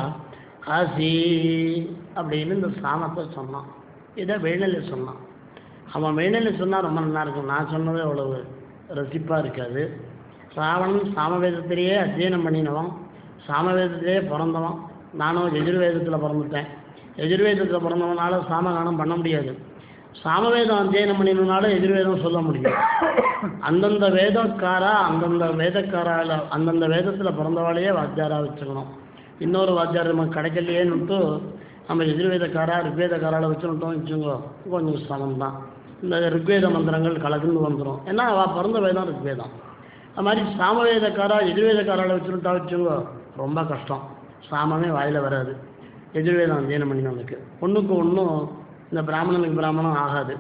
B: அசி அப்படின்னு இந்த சாமத்தை சொன்னான். இதை வேணையில் சொன்னான். அவன் வேணையில் சொன்னால் ரொம்ப நல்லா இருக்கும். நான் சொன்னதே அவ்வளவு ரசிப்பாக இருக்காது. ராவணன் சாமவேதத்திலேயே அத்தியனம் பண்ணினவன், சாமவேதத்திலேயே பிறந்தவன். நானும் எதிர்வேதத்தில் பிறந்துட்டேன். எதிர்வேதத்தில் பிறந்தவனால சாமகானம் பண்ண முடியாது. சாமவேதம் அத்தியனம் பண்ணினால எதிர்வேதம் சொல்ல முடியும். அந்தந்த வேதக்காரா அந்தந்த வேதக்காரால் அந்தந்த வேதத்தில் பிறந்தவாளையே வாத்தியாரா வச்சுக்கணும். இன்னொரு வாத்தியார் நமக்கு கிடைக்கலையேன்னுட்டு நம்ம எதிர்வேதக்காரா ரிக்வேதக்காரால் வச்சுட்டோம் வச்சுக்கோ, கொஞ்சம் சமம் தான். இந்த ரிக்வேத மந்திரங்கள் கலக்குன்னு வந்துடும். ஏன்னா அவள் பிறந்த வேதம் ரிக்வேதம். அது மாதிரி சாமவேதக்காரா எதிர்வேதக்காரால் வச்சுட்டா வச்சுக்கோ, ரொம்ப கஷ்டம். சாமமே வாயில் வராது. எதிர்வேதம் அத்தியனம் பண்ணினவனுக்கு ஒன்றுக்கு ஒன்றும் இந்த பிராமணனுக்கு பிராமணம் ஆகாது.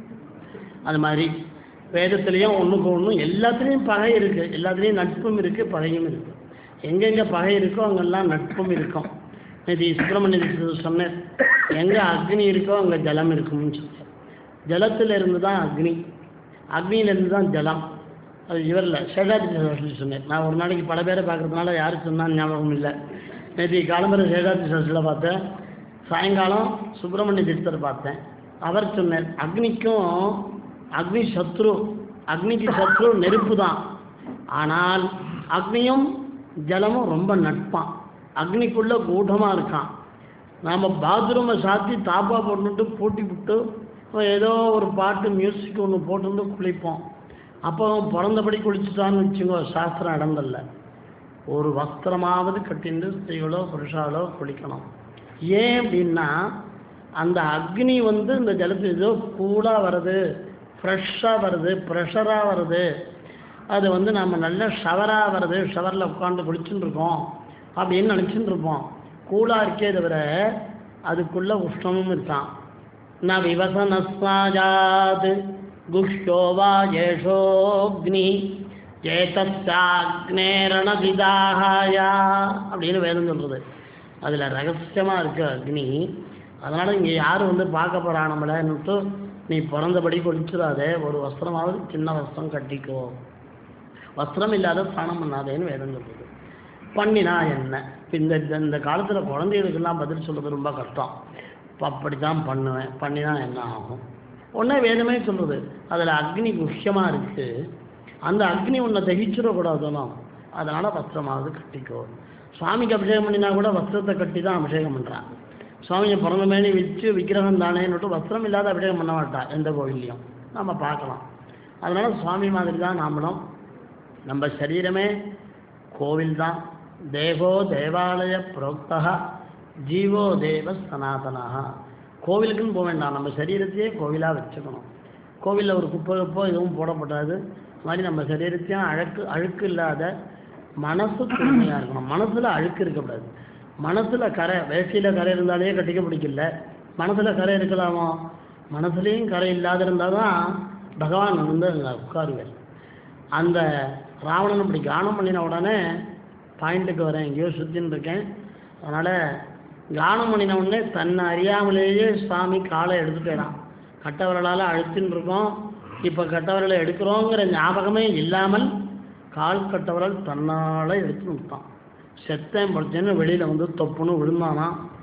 B: அது மாதிரி வேதத்துலேயும் ஒன்றுக்கு ஒன்றும் எல்லாத்துலேயும் பகை இருக்குது. எல்லாத்துலேயும் நட்பும் இருக்குது, பகையும் இருக்குது. எங்கெங்கே பகை இருக்கோ அங்கெல்லாம் நட்பும் இருக்கும். இது சுப்பிரமணிய சொன்னேன், எங்கே அக்னி இருக்கோ அங்கே ஜலம் இருக்கும்னு சொன்னேன். ஜலத்தில் இருந்து தான் அக்னி, அக்னியிலேருந்து தான் ஜலம். அது இவரில் சேஷாத்ரி சாஸ்திரி சொன்னேன். நான் ஒரு நாளைக்கு பல பேரை பார்க்குறதுனால யாருக்கு சொன்னான்னு ஞாபகம் இல்லை. நேற்று காலம்பர சேஷாத்ரி சாஸ்திரியில் பார்த்தேன், சாயங்காலம் சுப்பிரமணிய தீர்த்தர் பார்த்தேன். அவர் சொன்னார், அக்னிக்கும் அக்னி சத்ரு, அக்னிக்கு சத்ரு நெருப்பு தான். ஆனால் அக்னியும் ஜலமும் ரொம்ப நட்பான். அக்னிக்குள்ளே கூட்டமாக இருக்கான். நாம் பாத்ரூமை சாத்தி தாப்பா போட்டுட்டு பூட்டி விட்டு ஏதோ ஒரு பாட்டு மியூசிக் ஒன்று போட்டு குளிப்போம். அப்போ பிறந்தபடி குளிச்சுட்டான்னு வச்சுக்கோ, சாஸ்திரம் இடங்கள்ல ஒரு வஸ்திரமாவது கட்டிண்டு ஸ்திரீகளோ புருஷாலோ குளிக்கணும். ஏன் அப்படின்னா அந்த அக்னி வந்து இந்த ஜலத்தில் ஏதோ கூலாக வருது, ஃப்ரெஷ்ஷாக வருது, ப்ரெஷராக வருது. அது வந்து நம்ம நல்ல ஷவராக வருது, ஷவரில் உட்காந்து குளிச்சுட்டு இருக்கோம் அப்படின்னு நினச்சிட்டு இருப்போம். கூலாக இருக்கே தவிர அதுக்குள்ளே உஷ்ணமும் இருக்கான். ந விவசனஸ்மாஜாத் குஷ்டோவா ஏஷோக்னி ஏதஸ்யாக்னேரணதிதாஹாயா அப்படின்னு வேதம் சொல்கிறது. அதில் ரகசியமாக இருக்குது அக்னி. அதனால் இங்கே யாரும் வந்து பார்க்க போகிறா நம்மளன்னுட்டு நீ பிறந்தபடி குளிச்சிடாதே, ஒரு வஸ்திரமாவது சின்ன வஸ்திரம் கட்டிக்கோ, வஸ்திரம் இல்லாத ஸ்நானம் பண்ணாதேன்னு வேதம் சொல்கிறது. பண்ணினா என்ன? இந்த இந்த காலத்தில் குழந்தைகளுக்கெல்லாம் பதில் சொல்கிறது ரொம்ப கஷ்டம். இப்போ அப்படி தான் பண்ணுவேன், பண்ணினா என்ன ஆகும்? ஒன்றே வேதமே சொல்கிறது, அதில் அக்னி முக்கியமாக இருக்குது. அந்த அக்னி ஒன்றை தகிச்சிடக்கூடாதுனோ, அதனால் வஸ்திரமாவது கட்டிக்கோ. சுவாமிக்கு அபிஷேகம் பண்ணினா கூட வஸ்திரத்தை கட்டி தான் அபிஷேகம் பண்ணுறான். சுவாமியை பிறந்த மேனி வச்சு விக்கிரகம் தானேன்னுட்டு வஸ்திரம் இல்லாத அபிஷேகம் பண்ண மாட்டா எந்த கோவில்லையும் நம்ம பார்க்கலாம். அதனால் சுவாமி மாதிரி தான் நாமளும். நம்ம சரீரமே கோவில் தான். தேவோ தேவாலய புரோக்தா ஜீவோ தேவ சனாதனா. கோவிலுக்குன்னு போக வேண்டாம், நம்ம சரீரத்தையே கோவிலாக வச்சுக்கணும். கோவிலில் ஒரு குப்பை குப்போ எதுவும் போடப்படாது. அது மாதிரி நம்ம சரீரத்தையும் அழுக்கு அழுக்கு இல்லாத மனசு தூய்மையாக இருக்கணும். மனசில் அழுக்கு இருக்கக்கூடாது. மனசில் கரை, வேஷ்டியில் கரை இருந்தாலே கட்டிக்க பிடிக்கல, மனசில் கரை இருக்கலாமோ? மனசுலேயும் கரை இல்லாத இருந்தால் தான் பகவான் வந்து அங்கே உட்காருவார். அந்த ராவணன் அப்படி கானம் பண்ணின உடனே பாயிண்ட்டுக்கு வரேன், எங்கேயோ சுற்றின்னு இருக்கேன். அதனால் கானம் பண்ணின உடனே தன்னை அறியாமலேயே சுவாமி காலை எடுத்துட்டான். கட்டவரலால் அழுத்தின்னு இருக்கோம், இப்போ கட்டவரலை எடுக்கிறோங்கிற ஞாபகமே இல்லாமல் கால் கட்டவரல் தன்னால் எடுத்து விட்டான். செத்தேன் படுத்தேன்னு வெளியில் வந்து தொப்புன்னு விழுந்தானா.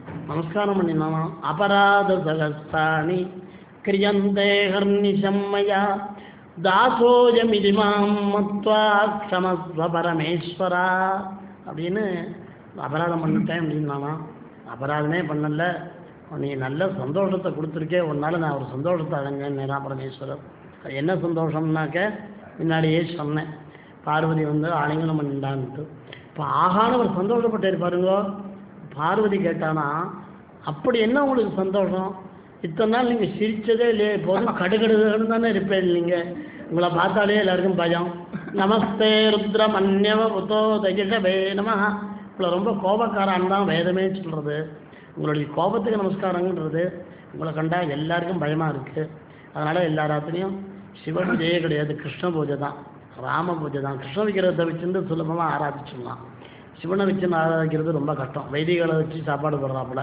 B: நமஸ்காரம் பண்ணினானா அபராத சகஸ்தானி கிரியந்தே ஹர்னிஷம்மயா தாசோயமிதிமாம் மத்வா க்ஷமஸ்வ பரமேஸ்வரா அப்படின்னு அபராதம் பண்ணிட்டேன் அப்படின்னானா. அபராதமே பண்ணல, நீ நல்ல சந்தோஷத்தை கொடுத்துருக்கே, உன்னால நான் ஒரு சந்தோஷத்தை அடைஞ்சேன் நேரா பரமேஸ்வரர். என்ன சந்தோஷம்னாக்க முன்னாடியே சொன்னேன், பார்வதி வந்து ஆலிங்கனம் பண்ணிட்டான்ட்டு. இப்போ ஆகான ஒரு சந்தோஷப்பட்டு இருப்பாருங்க. பார்வதி கேட்டானா அப்படி என்ன உங்களுக்கு சந்தோஷம்? இத்தனை நாள் நீங்கள் சிரித்ததே இல்லையே, இப்போதும் கடுகடுன்னு தானே இருப்பேன். நீங்கள் உங்களை பார்த்தாலே எல்லாருக்கும் பயம். நமஸ்தே ருத்ர மன்யவ புத்தோ தகிஷபே நம. உங்களை ரொம்ப கோபக்காரான்னு தான் வேதமே சொல்கிறது. உங்களுடைய கோபத்துக்கு நமஸ்காரங்கிறது உங்களை கண்டால் எல்லாருக்கும் பயமாக இருக்குது. அதனால் எல்லா ராத்திரியும் சிவ பூஜையே கிடையாது, கிருஷ்ண பூஜை தான், ராம பூஜை தான். கிருஷ்ண விக்கிரகத்தை வச்சுருந்து சுலபமாக ஆராதிச்சிடலாம். சிவனை வச்சு ஆராதிக்கிறது ரொம்ப கஷ்டம். வைதிகளை வச்சு சாப்பாடு போடுறாப்புல,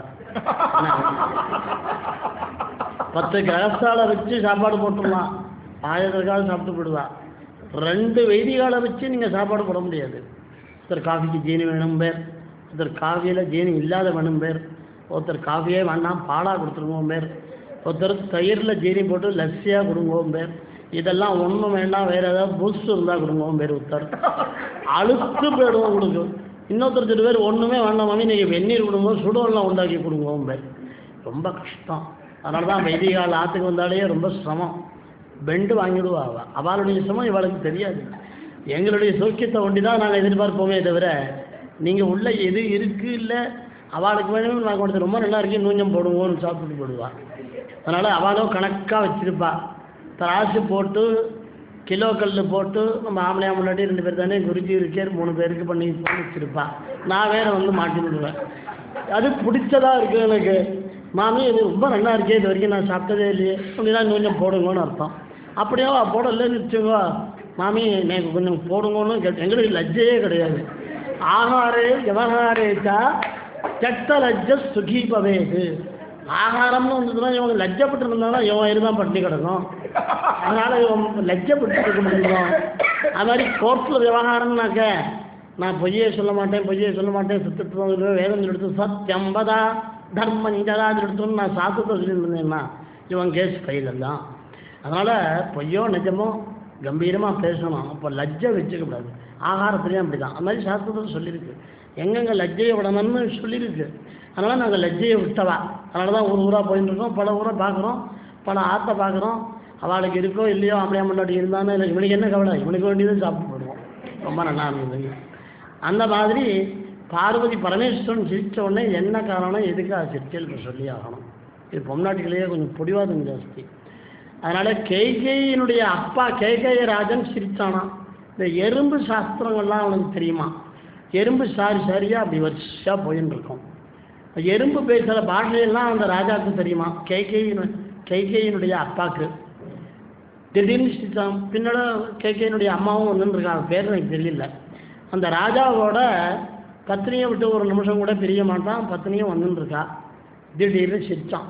B: பத்து கிரகஸ்தால வச்சு சாப்பாடு போட்டுடலாம், ஆயிரத்துக்காக சாப்பிட்டு போடுவா. ரெண்டு வைதிகாலை வச்சு நீங்கள் சாப்பாடு போட முடியாது. ஒருத்தர் காஃபிக்கு ஜீனி வேணும் பேர், ஒருத்தர் காஃபியில் ஜீனி இல்லாத வேணும் பேர், ஒருத்தர் காஃபியே வேண்டாம் பாலாக கொடுத்துருவோம் பேர், ஒருத்தர் தயிரில் ஜீனி போட்டு லஸ்ஸியாக கொடுங்கவும் பேர். இதெல்லாம் ஒன்றும் வேண்டாம், வேறு ஏதாவது பூஸ்ட் இருந்தால் கொடுங்கவும் பேர். ஒருத்தர் அழுத்து போயிடுவோம் உங்களுக்கு. இன்னொருத்தர் சில பேர் ஒன்றுமே வேண்டாம் மாமி நீங்கள் வெந்நீர் கொடுங்க, சுடுவெல்லாம் உண்டாக்கி கொடுங்கவும் பேர். ரொம்ப கஷ்டம். அதனால தான் வைதிகால் ஆற்றுக்கு வந்தாலே ரொம்ப சிரமம். பெண்டு வாங்கிடுவா அவள். அவளுடைய சிரமம் இவளுக்கு தெரியாது. எங்களுடைய சௌக்கியத்தை ஒண்டி தான் நாங்கள் எதிர்பார்ப்போமே தவிர, நீங்கள் உள்ள எது இருக்குது இல்லை அவளுக்கு வேணும்னு நாங்கள் கொடுத்து ரொம்ப நல்லா இருக்கு நூஞ்சம் போடுவோன்னு சாப்பிட்டு போடுவாள். அதனால் அவளும் கணக்காக வச்சுருப்பா. தராசு போட்டு கிலோ கல் போட்டு நம்ம ஆம்பளையா முன்னாடி ரெண்டு பேர் தானே குருஜி இருக்கே மூணு பேருக்கு பண்ணி வச்சுருப்பா. நான் வேறு வந்து மாட்டி விடுவேன். அது பிடிச்சதாக இருக்குது எனக்கு. மாமி இது ரொம்ப நல்லா இருக்கே, இது வரைக்கும் நான் சாப்பிட்டதே இல்லையே அப்படின்னா கொஞ்சம் போடுங்கன்னு அர்த்தம். அப்படியே போடலன்னு வச்சுக்கோ, மாமி எனக்கு கொஞ்சம் போடுங்கன்னு கேட்டு எங்களுக்கு லஜ்ஜையே கிடையாது. ஆகாரே விவகாரேச்சா சட்ட லஜ்ஜ சுகி பவேது. ஆகாரம்னு வந்ததுன்னா இவங்க லஜ்ஜப்பட்டு இருந்தாலும் இவன் இருந்தால் பட்டி கிடக்கும். அதனால் இவன் லஜ்ஜப்பட்டு இருக்க முடியும். அது மாதிரி கோர்ட்டில் விவகாரம்னாக்க நான் பொய்யே சொல்ல மாட்டேன் பொய்யே சொல்ல மாட்டேன் சுத்தத்து வேதம் எடுத்து சத்தியம்பதா தர்மம் இங்கதான் எடுத்தோன்னு நான் சாத்தத்தை சொல்லியிருந்தேன்னா இவன் கேஸ் கையில் தான். அதனால் பொய்யோ நிஜமோ கம்பீரமாக பேசணும். அப்போ லஜ்ஜை வச்சுக்கக்கூடாது. ஆகாரத்துலேயும் அப்படி தான். அது மாதிரி சாஸ்திரத்தில் சொல்லியிருக்கு, எங்கெங்கே லஜ்ஜையை விடணும்னு சொல்லியிருக்கு. அதனால் நாங்கள் லஜ்ஜையை விட்டவா. அதனால தான் ஒரு ஊராக போயின்னு இருக்கோம், பல ஊரை பார்க்குறோம், பல ஆற்றை பார்க்குறோம். அவளுக்கு இருக்கோ இல்லையோ அப்படியே முன்னாடி இருந்தானே இல்லை, இவனுக்கு என்ன கவலை, இவனுக்கு வேண்டியது சாப்பிட்டு போடுவோம். ரொம்ப நல்லா இருந்தது. அந்த மாதிரி பார்வதி பரமேஸ்வரன் சிரித்த உடனே என்ன காரணம் எதுக்காக சிரிச்சல் சொல்லி ஆகணும். இது பொம்நாட்டிலேயே கொஞ்சம் பிடிவாதம் ஜாஸ்தி. அதனால் கேகேயினுடைய அப்பா கேகேய ராஜன் சிரித்தானா. இந்த எறும்பு சாஸ்திரங்கள்லாம் அவனுக்கு தெரியுமா? எறும்பு சாரி சாரியாக அப்படி வரிசையாக போயின்னு இருக்கும். எறும்பு பேசுகிற பாஷையெல்லாம் அந்த ராஜாவுக்கு தெரியுமா? கேகேயின் கேகேயினுடைய அப்பாவுக்கு. திடீர்னு சிரித்தான். பின்னோட கேகேயினுடைய அம்மாவும் வந்துருக்காங்க, பேர் எனக்கு தெரியல. அந்த ராஜாவோட பத்னியை விட்டு ஒரு நிமிஷம் கூட பிரிய மாட்டான். பத்னியும் வந்துருக்கா. திடீர்னு சிரித்தான்.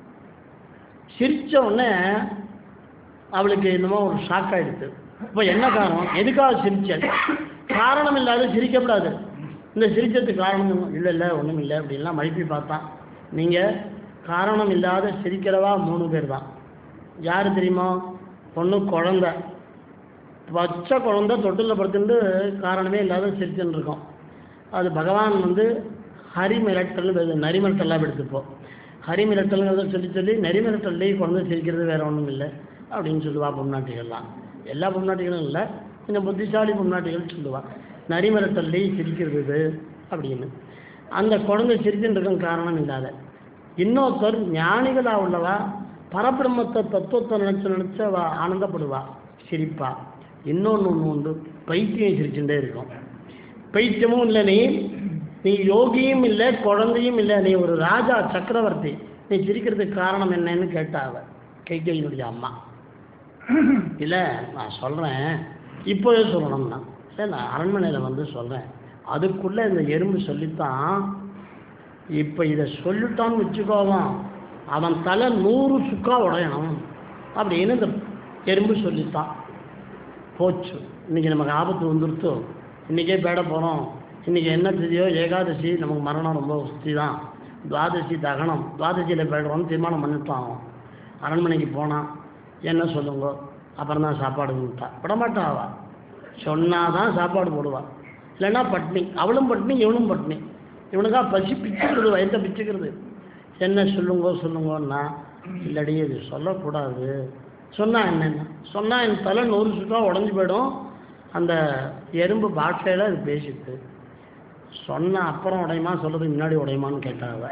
B: சிரித்த உடனே அவளுக்கு என்னமோ ஒரு ஷாக் ஆகிடுது. இப்போ என்ன காரணம், எதுக்காக சிரிச்சல்? காரணம் இல்லாத சிரிக்கப்படாது. இந்த சிரிச்சதுக்கு காரணம் இல்லை இல்லை ஒன்றும் இல்லை அப்படின்லாம் மழுப்பி பார்த்தான். நீங்கள் காரணம் இல்லாத சிரிக்கிறவா மூணு பேர் தான். யார் தெரியுமா? ஒன்று குழந்தை, பச்சை குழந்தை தொட்டில் படுத்துட்டு காரணமே இல்லாத சிரிச்சுன்னு இருக்கோம். அது பகவான் வந்து ஹரி மிரட்டல் நரி மிரட்டல்லாம் எடுத்துப்போம். ஹரி மிரட்டல்ங்கிறத சொல்லி சொல்லி நரி மிரட்டல்லையே குழந்தை சிரிக்கிறது வேறு ஒன்றும் இல்லை அப்படின்னு சொல்லுவா பொம்நாட்டிகள்லாம். எல்லா பொம்நாட்டிகளும் இல்லை, கொஞ்சம் புத்திசாலி பொம்நாட்டிகள் சொல்லுவாள் நரி மிரட்டல்லையே சிரிக்கிறது அப்படின்னு. அந்த குழந்தை சிரிச்சுன்னு இருக்க காரணம் இல்லாத. இன்னொருத்தர் ஞானிகளாக உள்ளவா பரபிரம்மத்தை தத்துவத்தை நினச்சி நினச்சி அவள் ஆனந்தப்படுவா, சிரிப்பா. இன்னொன்று ஒன்று உண்டு, பைத்தியம் சிரிச்சுட்டே இருக்கும். பைத்தியமும் இல்லை, நீ நீ யோகியும் இல்லை குழந்தையும் இல்லை, நீ ஒரு ராஜா சக்கரவர்த்தி, நீ சிரிக்கிறதுக்கு காரணம் என்னன்னு கேட்டா அவள் கைகையினுடைய அம்மா. இல்லை நான் சொல்கிறேன், இப்போவே சொல்லணும்னா இல்லை நான் அரண்மனையில் வந்து சொல்கிறேன். அதுக்குள்ளே இந்த எறும்பு சொல்லித்தான். இப்போ இதை சொல்லிட்டான்னு வச்சுக்கோவான், அவன் தலை நூறு சுக்கா உடையணும் அப்படின்னு இந்த எறும்பு சொல்லித்தான். போச்சு, இன்றைக்கி நமக்கு ஆபத்து வந்துருத்தோ, இன்றைக்கே பேட போகிறோம், இன்றைக்கி என்ன தெரியும் ஏகாதசி, நமக்கு மரணம் ரொம்ப வசதி தான் துவாதசி தகனம் துவாதசியில் போய்டுறோன்னு தீர்மானம் பண்ணிட்டான். அரண்மனைக்கு போனான். என்ன சொல்லுங்க, அப்புறம் தான் சாப்பாடு கொடுத்தா. விடமாட்டா அவள் சொன்னால் தான் சாப்பாடு போடுவாள், இல்லைன்னா பட்னி. அவளும் பட்னி, இவனும் பட்னி. இவனுக்காக பசி பிச்சுக்கிறது, வயத்தை பிச்சுக்கிறது. என்ன சொல்லுங்கோ சொல்லுங்கன்னா, இல்லடி இது சொல்லக்கூடாது. சொன்னால் என்னென்ன சொன்னால் என் தலை நூறு சுத்தம் உடஞ்சி போயிடும். அந்த எறும்பு பாட்டையில் அது பேசிட்டு சொன்ன அப்புறம் உடையுமா சொல்கிறதுக்கு முன்னாடி உடையுமான்னு கேட்டாங்க.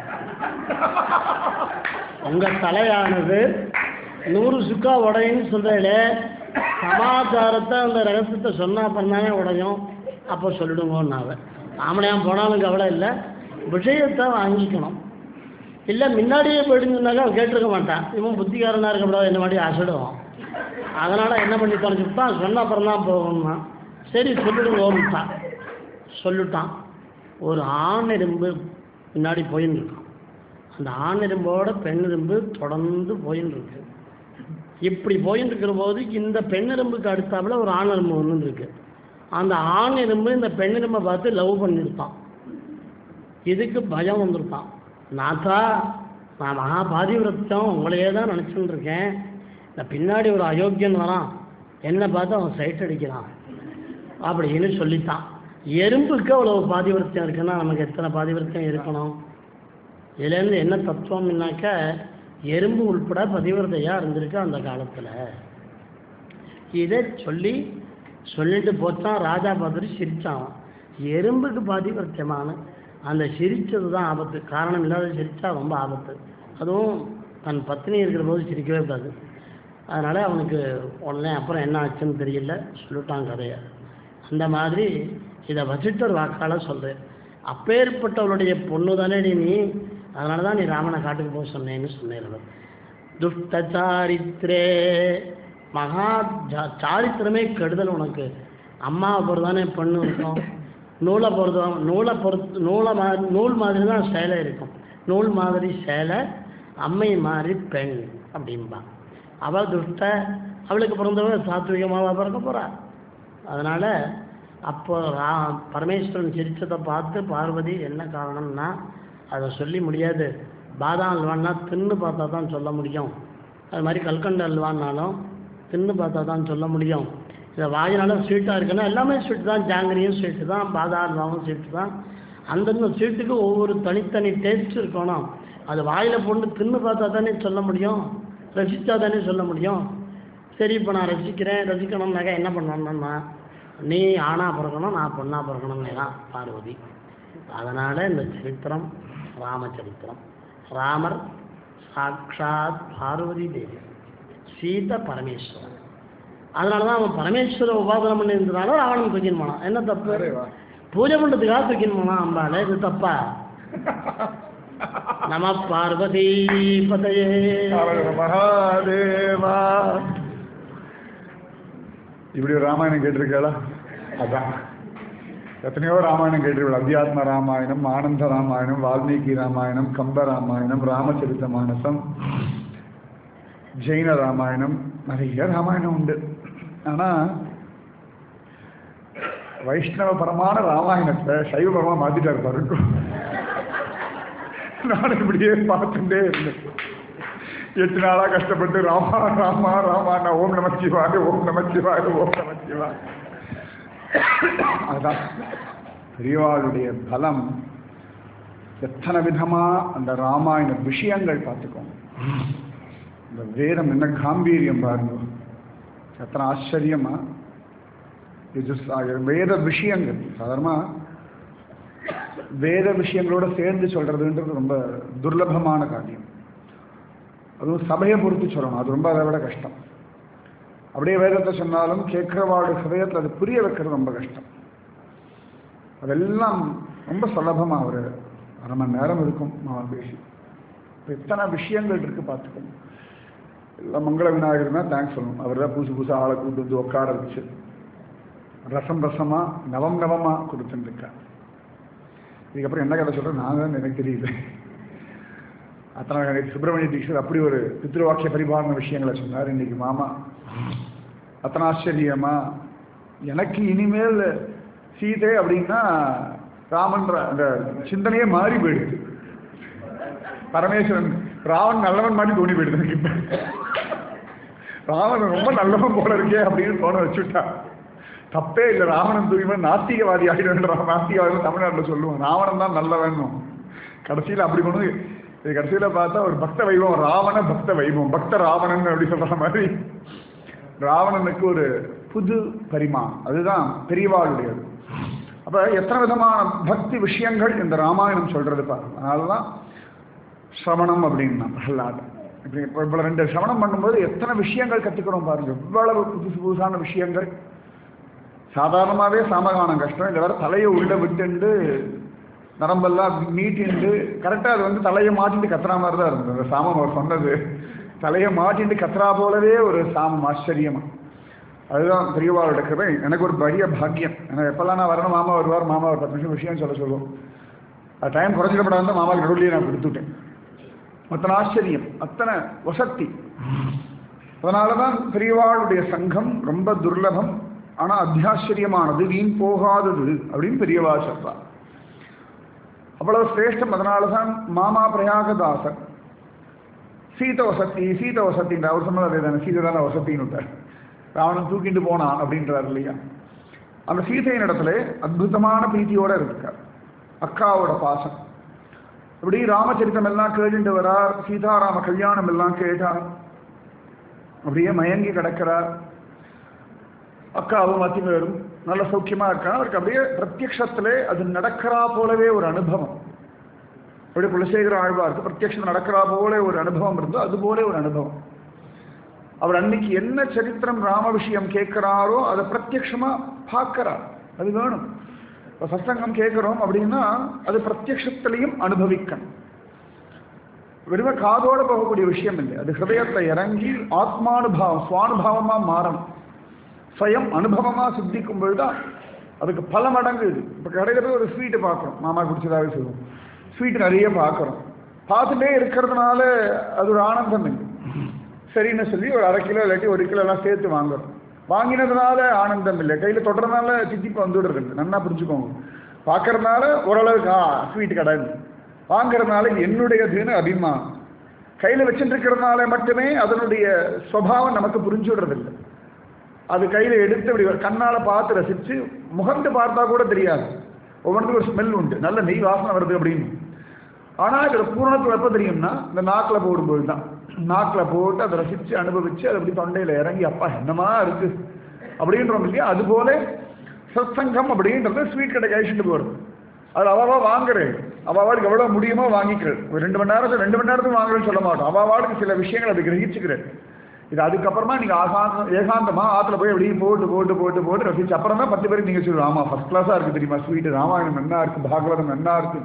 B: உங்கள் தலையானது நூறு சுக்கா உடையுன்னு சொல்கிறீங்களே, சமாச்சாரத்தை அந்த ரகசியத்தை சொன்னால் அப்புறம் தானே உடையும், அப்போ சொல்லிடுங்கன்னாங்க. ஆமனையாக போனாலும் கவலை இல்லை, விஷயத்தை வாங்கிக்கணும். இல்லை முன்னாடியே போயிடுங்கன்னாக்கா கேட்டிருக்க மாட்டான். இவன் புத்திகாரனாக இருக்கக்கூடாது, என்ன மாதிரி அசடுவான். அதனால் என்ன பண்ணி தொலைச்சிவிட்டான், சொன்ன அப்புறம் தான் போகணும்னா சரி சொல்லிடுங்கோன்னுட்டான். சொல்லிட்டான். ஒரு ஆண் எறும்பு முன்னாடி போயின்னு இருக்கான். அந்த ஆண் எறும்போட பெண் எறும்பு தொடர்ந்து போயின்னு இருக்கு. இப்படி போயின்னு இருக்கிற போது இந்த பெண் எறும்புக்கு அடுத்தாப்புல ஒரு ஆண் எறும்பு ஒன்று இருக்கு. அந்த ஆண் எறும்பு இந்த பெண் எறும்பை பார்த்து லவ் பண்ணியிருப்பான். இதுக்கு பயம் வந்திருப்பான். நாத்தா, நான் மகா பாதிவிரத்தம் உங்களையே தான் நினச்சிட்டு இருக்கேன். இந்த பின்னாடி ஒரு அயோக்கியன் வரான், என்னை பார்த்து அவன் சைட் அடிக்கிறான் அப்படின்னு சொல்லித்தான். எறும்புக்கு அவ்வளோ பாதிவிரத்தியம் இருக்குன்னா நமக்கு எத்தனை பாதிவிரத்தியம் இருக்கணும்? இதுலேருந்து என்ன தத்துவம்னாக்க, எறும்பு உள்பட பதிவிரதையாக இருந்திருக்கு அந்த காலத்தில். இதை சொல்லி சொல்லிட்டு போச்சான். ராஜா பார்த்துட்டு சிரித்தான். எறும்புக்கு பாதிவிரத்தியமான அந்த சிரித்தது தான் ஆபத்து. காரணம் இல்லாத சிரித்தா ரொம்ப ஆபத்து. அதுவும் தன் பத்தினி இருக்கிற போது சிரிக்கவே கூடாது. அதனால் அவனுக்கு உடனே அப்புறம் என்ன ஆச்சுன்னு தெரியல, சொல்லிட்டான் கதையை. அந்த மாதிரி இதை வசிட்டர் வாக்கால் சொல்கிறேன். அப்பேற்பட்டவளுடைய பொண்ணு தானே நீ, அதனால தான் நீ ராமனை காட்டுக்கு போக சொன்னேன்னு சொன்னேன். துஷ்ட சாரித்திரே, மகா சாரித்திரமே கெடுதல் உனக்கு. அம்மாவை பொறுத்து தானே பொண்ணு இருக்கும், நூலை பொறுத்து நூலை பொறுத்து நூலை மா நூல் மாதிரி தான் சேலை இருக்கும். நூல் மாதிரி சேலை, அம்மை மாதிரி பெண் அப்படின்பா. அவள் துஷ்ட, அவளுக்கு பிறந்தவள் சாத்விகமாக பிறக்க போகிறா. அதனால் அப்போ ரா பரமேஸ்வரன் சிரிச்சதை பார்த்து பார்வதி என்ன காரணம்னா அதை சொல்லி முடியாது. பாதாம் அல்வான்னா தின்னு பார்த்தா தான் சொல்ல முடியும். அது மாதிரி கல்கண்டு அல்வான்னாலும் தின்னு பார்த்தா தான் சொல்ல முடியும். இதை வாயினாலும் ஸ்வீட்டாக இருக்குன்னா எல்லாமே ஸ்வீட்டு தான், ஜாங்கிரியும் ஸ்வீட்டு தான், பாதாம் அல்வாவும் ஸ்வீட்டு தான். அந்தந்த ஸ்வீட்டுக்கு ஒவ்வொரு தனித்தனி டேஸ்ட் இருக்கணும். அது வாயில் போட்டு தின்னு பார்த்தா தானே சொல்ல முடியும், ரசித்தா தானே சொல்ல முடியும். சரி இப்போ நான் ரசிக்கிறேன், ரசிக்கணும்னாக்கா என்ன பண்ணணும்னா, நீ ஆணா பிறக்கணும், நான் பொண்ணா பிறக்கணும்னு தான் பார்வதி. அதனால் இந்த சரித்திரம் ராமச்சரித்திரம். ராமர் சாட்சாத் பார்வதி தேவி, சீத பரமேஸ்வரன். அதனால தான் அவன் பரமேஸ்வர உபாசனம் பண்ணி இருந்ததுனால ராவணன் தூக்கின்னு போனான். என்ன தப்பு? பூஜை பண்ணுறதுக்காக தூக்கின்னு போனான் அம்பால. இது தப்பா? நம பார்வதி பதையே
A: மகாதேவா. இப்படி ஒரு ராமாயணம் கேட்டிருக்கா? அதான் எத்தனையோ ராமாயணம் கேட்டிருக்கா. அத்தியாத்ம ராமாயணம், ஆனந்த ராமாயணம், வால்மீகி ராமாயணம், கம்ப ராமாயணம், ராமச்சரித்த மானசம், ஜெயின ராமாயணம், நிறைய ராமாயணம் உண்டு. ஆனால் வைஷ்ணவபரமான ராமாயணத்தை சைவபரமாக மாற்றிட்டார் பாருங்க. நான் இப்படியே பார்த்துட்டே இருந்தேன். எட்டு நாளாக கஷ்டப்பட்டு ராமா ராமா ராமா நான் ஓம் நமச்சிவாய ஓம் நமச்சிவாய ஓம் நமச்சிவாய. அதுதான் பெரியவாளுடைய பலம். எத்தனை விதமா அந்த ராமாயண விஷயங்கள் பார்த்துக்கோங்க. இந்த வேதம் என்ன காம்பீரியம் பாருங்க, எத்தனை ஆச்சரியமா இது. வேத விஷயங்கள் சாதாரணமா வேத விஷயங்களோட சேர்ந்து சொல்றதுன்றது ரொம்ப துர்லபமான காரியம். அதுவும் சபையை பொறுத்து சொல்லணும், அது ரொம்ப அதை விட கஷ்டம். அப்படியே வேதத்தை சொன்னாலும் கேட்கிறவாடு ஹதயத்தில் அது புரிய வைக்கிறது ரொம்ப கஷ்டம். அதெல்லாம் ரொம்ப சுலபமாக ஒரு அரை மணி நேரம் இருக்கும் நான் பேசி. இப்போ எத்தனை விஷயங்கள் இருக்கு பார்த்துக்கணும். எல்லாம் மங்கள விநாயகர் தான் தேங்க்ஸ் சொல்லணும். அவர் தான் புதுசு புதுசாக ஆளை கூட்டு வந்து உட்கார வச்சு ரசம் ரசமாக நவம் நவமாக கொடுத்துருக்கார். இதுக்கப்புறம் என்ன கதை சொல்கிறேன் நாங்கள் எனக்கு தெரியல. அத்தனை சுப்பிரமணிய தீட்சர் அப்படி ஒரு பித்ருவாக்கிய பரிபாலன விஷயங்களை சொன்னார். இன்னைக்கு மாமா அத்தனை ஆச்சரியமா. எனக்கு இனிமேல் சீதை அப்படின்னா ராமன்ற அந்த சிந்தனையே மாறி போயிடுது. பரமேஸ்வரன் ராவன் நல்லவன் மாதிரி தோணி போயிடுது இப்ப. ராவன் ரொம்ப நல்லவன் போல இருக்கே அப்படின்னு தோண வச்சுட்டா. தப்பே இல்லை, ராவணன் தூய்மன் நாஸ்திகவாதி ஆகிடுவேன். நாஸ்திகவாதி தமிழ்நாட்டில் சொல்லுவோம், ராவணன் தான் நல்லவன். கடைசியில் அப்படி கொண்டு இது கடைசியில் பார்த்தா ஒரு பக்த வைபவம், ராவண பக்த வைபவம், பக்த ராவணன் அப்படி சொல்ற மாதிரி ராவணனுக்கு ஒரு புது பரிமாணம், அதுதான் பெரியவாளுடையது. அப்ப எத்தனை விதமான பக்தி விஷயங்கள் இந்த ராமாயணம் சொல்றது பாருங்க. அதனாலதான் சிரவணம் அப்படின்னா பிரகலாதன் இப்படி இப்போ ரெண்டு சிரவணம் பண்ணும்போது எத்தனை விஷயங்கள் கற்றுக்கிறோம் பாருங்க, எவ்வளவு புதுசு புதுசான விஷயங்கள். சாதாரணமாகவே சாமகானம் கஷ்டம், இந்த வேற தலையை உள்ள விட்டுண்டு நரம்பெல்லாம் நீட்டிண்டு கரெக்டாக அது வந்து தலையை மாட்டிட்டு கத்துறா மாதிரி தான் இருந்தது. அந்த சாமம் அவர் சொன்னது தலையை மாட்டிட்டு கத்துறா போலவே ஒரு சாமம், ஆச்சரியமா. அதுதான் பெரியவாளோட கிருபை. எனக்கு ஒரு பெரிய பாக்கியம். எனக்கு எப்பெல்லாம் நான் வரணும், மாமா வருவார், மாமா ஒரு பத்து நிமிஷம் விஷயம் சொல்ல சொல்லுவோம். அது டைம் குறைச்சிடப்படாது, மாமாவுக்கு நடுவுலையே நான் கொடுத்துட்டேன். அத்தனை ஆச்சரியம், அத்தனை வசத்தி. அதனால தான் பெரியவாளுடைய சங்கம் ரொம்ப துர்லபம், ஆனால் அத்தியாச்சரியமானது, வீண் போகாதது அப்படின்னு பெரியவா சொல்றா. அவ்வளவு சிரேஷ்டம். அதனால தான் மாமா பிரயாகதாசர் சீத வசதி சீத வசத்தின்ற அவர் சொன்னது அதே தானே, சீதை தானே வசத்தின்னு விட்டார். ராவணன் தூக்கிட்டு போனான் அப்படின்றார் இல்லையா. அந்த சீதையின் இடத்துல அற்புதமான பிரீத்தியோட இருக்கார், அக்காவோட பாசம். இப்படி ராமச்சரித்தம் எல்லாம் கேட்டுட்டு வரார், சீதாராம கல்யாணம் எல்லாம் கேட்டார், அப்படியே மயங்கி கிடக்கிறார். அக்காவும் அத்திமேரும் நல்ல சௌக்கியமா இருக்காங்க. அவருக்கு அப்படியே பிரத்யக்ஷத்திலே அது நடக்கிறா போலவே ஒரு அனுபவம். அப்படி குலசேகர ஆழ்வாருக்கு பிரத்யக்ஷம் நடக்கிறா போல ஒரு அனுபவம் இருந்தோ அது போல ஒரு அனுபவம். அவர் அன்னைக்கு என்ன சரித்திரம் ராம விஷயம் கேட்கிறாரோ அதை பிரத்யக்ஷமா பார்க்கிறார். அது வேணும். இப்போ சத்சங்கம் கேட்கிறோம் அப்படின்னா அது பிரத்யக்ஷத்திலையும் அனுபவிக்கணும். வெறும காதோட போகக்கூடிய விஷயம் இல்லை, அது ஹிருதயத்தை இறங்கி ஆத்மானுபாவம் சுவானுபாவமா மாறணும். ஸ்வயம் அனுபவமா சித்திக்கும் பொழுதுதான் அதுக்கு பல மடங்கு இது. இப்போ கடையில் போய் ஒரு ஸ்வீட்டு பார்க்குறோம், மாமா குடிச்சதாகவே சொல்லுவோம், ஸ்வீட்டு நிறைய பார்க்குறோம். பார்த்துட்டே இருக்கிறதுனால அது ஒரு ஆனந்தம் இல்லை. சரின்னு சொல்லி ஒரு அரை கிலோ இல்லாட்டி ஒரு கிலோ எல்லாம் சேர்த்து வாங்குறோம். வாங்கினதுனால ஆனந்தம் இல்லை, கையில் தொடுறதுனால சித்திப்பு வந்துடுறது இல்லை. நல்லா புரிஞ்சுக்கோங்க. பார்க்கறதுனால ஓரளவுக்கு ஆ ஸ்வீட் கடை, வாங்கிறதுனால என்னுடையதுன்னு அபிமானம். கையில் வச்சுட்டு இருக்கிறதுனால மட்டுமே அதனுடைய சுபாவம் நமக்கு புரிஞ்சுடுறதில்லை. அது கையில் எடுத்து அப்படி கண்ணால் பார்த்து ரசித்து முகந்து பார்த்தா கூட தெரியாது. ஒவ்வொன்றுக்கும் ஒரு ஸ்மெல் உண்டு, நல்ல நெய் வாசனை வருது அப்படின்னு. ஆனால் இதில் பூரணத்தில் எப்போ தெரியும்னா இந்த நாக்கில் போடும்போது தான். நாக்கில் போட்டு அதை ரசித்து அனுபவித்து அது அப்படி தொண்டையில் இறங்கி அப்பா என்னமா இருக்குது அப்படின்றோம் இல்லையா. அதுபோல சத்சங்கம் அப்படின்றது ஸ்வீட் கடை கழிச்சுட்டு போகிறது. அது அவாவா வாங்குறேன், அவாவாளுக்கு எவ்வளோ முடியுமோ வாங்கிக்கிறேன். ஒரு ரெண்டு மணி நேரத்தில் ரெண்டு மணி நேரத்துக்கு வாங்குறேன்னு சொல்ல மாட்டோம். அவாவாளுக்கு சில விஷயங்கள் அது கிரகிச்சுக்கிறேன். இது அதுக்கப்புறமா நீங்கள் ஆசாந்த ஏகாந்தமாக ஆற்றுல போய் அப்படியே போட்டு போட்டு போட்டு போட்டு ரசிச்சு அப்புறம் தான் பத்து பேருக்கு நீங்கள் சொல்லுவோம் ஆமாம் ஃபஸ்ட் கிளாஸாக இருக்குது தெரியுமா ஸ்வீட்டு, ராமாயணம் என்ன இருக்குது, பாகவதம் என்ன இருக்குது.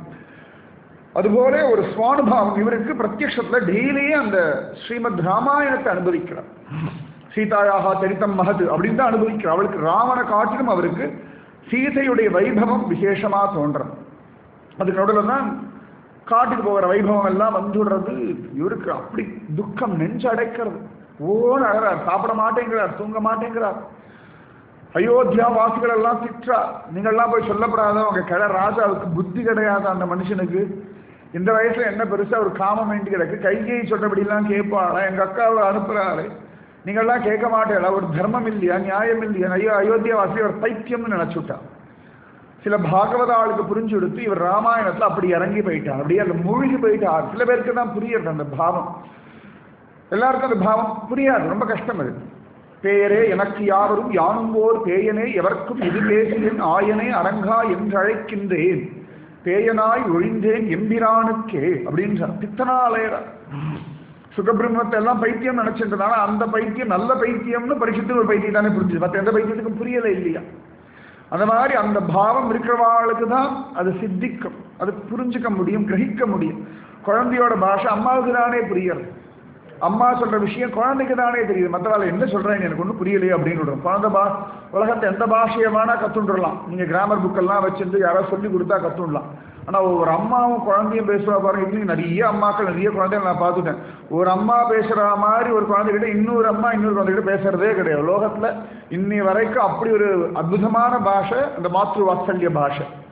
A: அதுபோல ஒரு சுவானுபாவம் இவருக்கு பிரத்யக்ஷத்தில் டெய்லியே அந்த ஸ்ரீமத் ராமாயணத்தை அனுபவிக்கிறார். சீதாயாக சரித்தம் மகது அப்படின்னு தான் அனுபவிக்கிறார். அவளுக்கு ராவண காட்டிலும் அவருக்கு சீதையுடைய வைபவம் விசேஷமாக தோன்றது. அதுக்கு நடுவில் தான் காட்டுக்கு போகிற வைபவம் எல்லாம் வந்துடுறது. இவருக்கு அப்படி துக்கம் நெஞ்சு அடைக்கிறது. ஓன்னு அழறார், சாப்பிட மாட்டேங்கிறார், தூங்க மாட்டேங்கிறார். அயோத்தியா வாசிகள் எல்லாம் திட்டுறார், நீங்கள்லாம் போய் சொல்லப்படாத உங்க கிட ராஜாவுக்கு புத்தி கிடையாது. அந்த மனுஷனுக்கு இந்த வயசுல என்ன பெருசா ஒரு காமம் வேண்டி கிடக்கு, கைகையை சொல்றபடிலாம் கேட்பாளா, எங்க அக்காவை அனுப்புறாரு, நீங்கள்லாம் கேட்க மாட்டேடா, ஒரு தர்மம் இல்லையா, நியாயம் இல்லையா, ஐயோ அயோத்தியா வாசி ஒரு பைத்தியம்னு நினைச்சுட்டா. சில பாகவத ஆளுக்கு புரிஞ்சு கொடுத்து இவர் ராமாயணத்துல அப்படி இறங்கி போயிட்டார், அப்படியே அந்த மூழ்கி போயிட்டார். சில பேருக்கு தான் புரியுறது அந்த பாவம், எல்லாருக்கும் அந்த பாவம் புரியாது, ரொம்ப கஷ்டம் அது. பேயரே எனக்கு யாவரும் யானும்போர் பேயனே எவர்க்கும் இது பேசினேன் ஆயனே அரங்கா என்று அழைக்கின்றேன் பேயனாய் ஒழிந்தேன் எம்பிரானுக்கே அப்படின்னு பித்தனாலயரா. சுகபிரம்மத்தை எல்லாம் பைத்தியம் நினைச்சிருந்தனால அந்த பைத்தியம் நல்ல பைத்தியம்னு பரிசுத்து ஒரு பைத்தியம் தானே புரிஞ்சுது, மற்ற எந்த பைத்தியத்துக்கும் புரியலை இல்லையா. அந்த மாதிரி அந்த பாவம் இருக்கிறவாளுக்கு தான் அது சித்திக்கும், அது புரிஞ்சுக்க முடியும், கிரகிக்க முடியும். குழந்தையோட பாஷை அம்மாவுக்கு தானே புரியறது, அம்மா சொல்ற விஷயம் குழந்தைக்கு தானே தெரியுது, மற்றவாள் என்ன சொல்றாங்க எனக்கு ஒன்றும் புரியலையே அப்படின்னு விடுறோம். குழந்தை பா உலகத்தை எந்த பாஷையை வேணா கற்றுண்டுடலாம், நீங்க கிராமர் புக்கெல்லாம் வச்சிருந்து யாராவது சொல்லி கொடுத்தா கற்றுடலாம். ஆனால் ஒரு அம்மாவும் குழந்தையும் பேசுவா பாருங்க, இன்னும் நிறைய அம்மாக்கள் நிறைய குழந்தைகள் நான் பார்த்துட்டேன். ஒரு அம்மா பேசுற மாதிரி ஒரு குழந்தைகிட்ட இன்னொரு அம்மா இன்னொரு குழந்தைகிட்ட பேசுறதே கிடையாது லோகத்துல இன்னி வரைக்கும். அப்படி ஒரு அற்புதமான பாஷை அந்த மாத்ரு வாத்சல்ய பாஷை.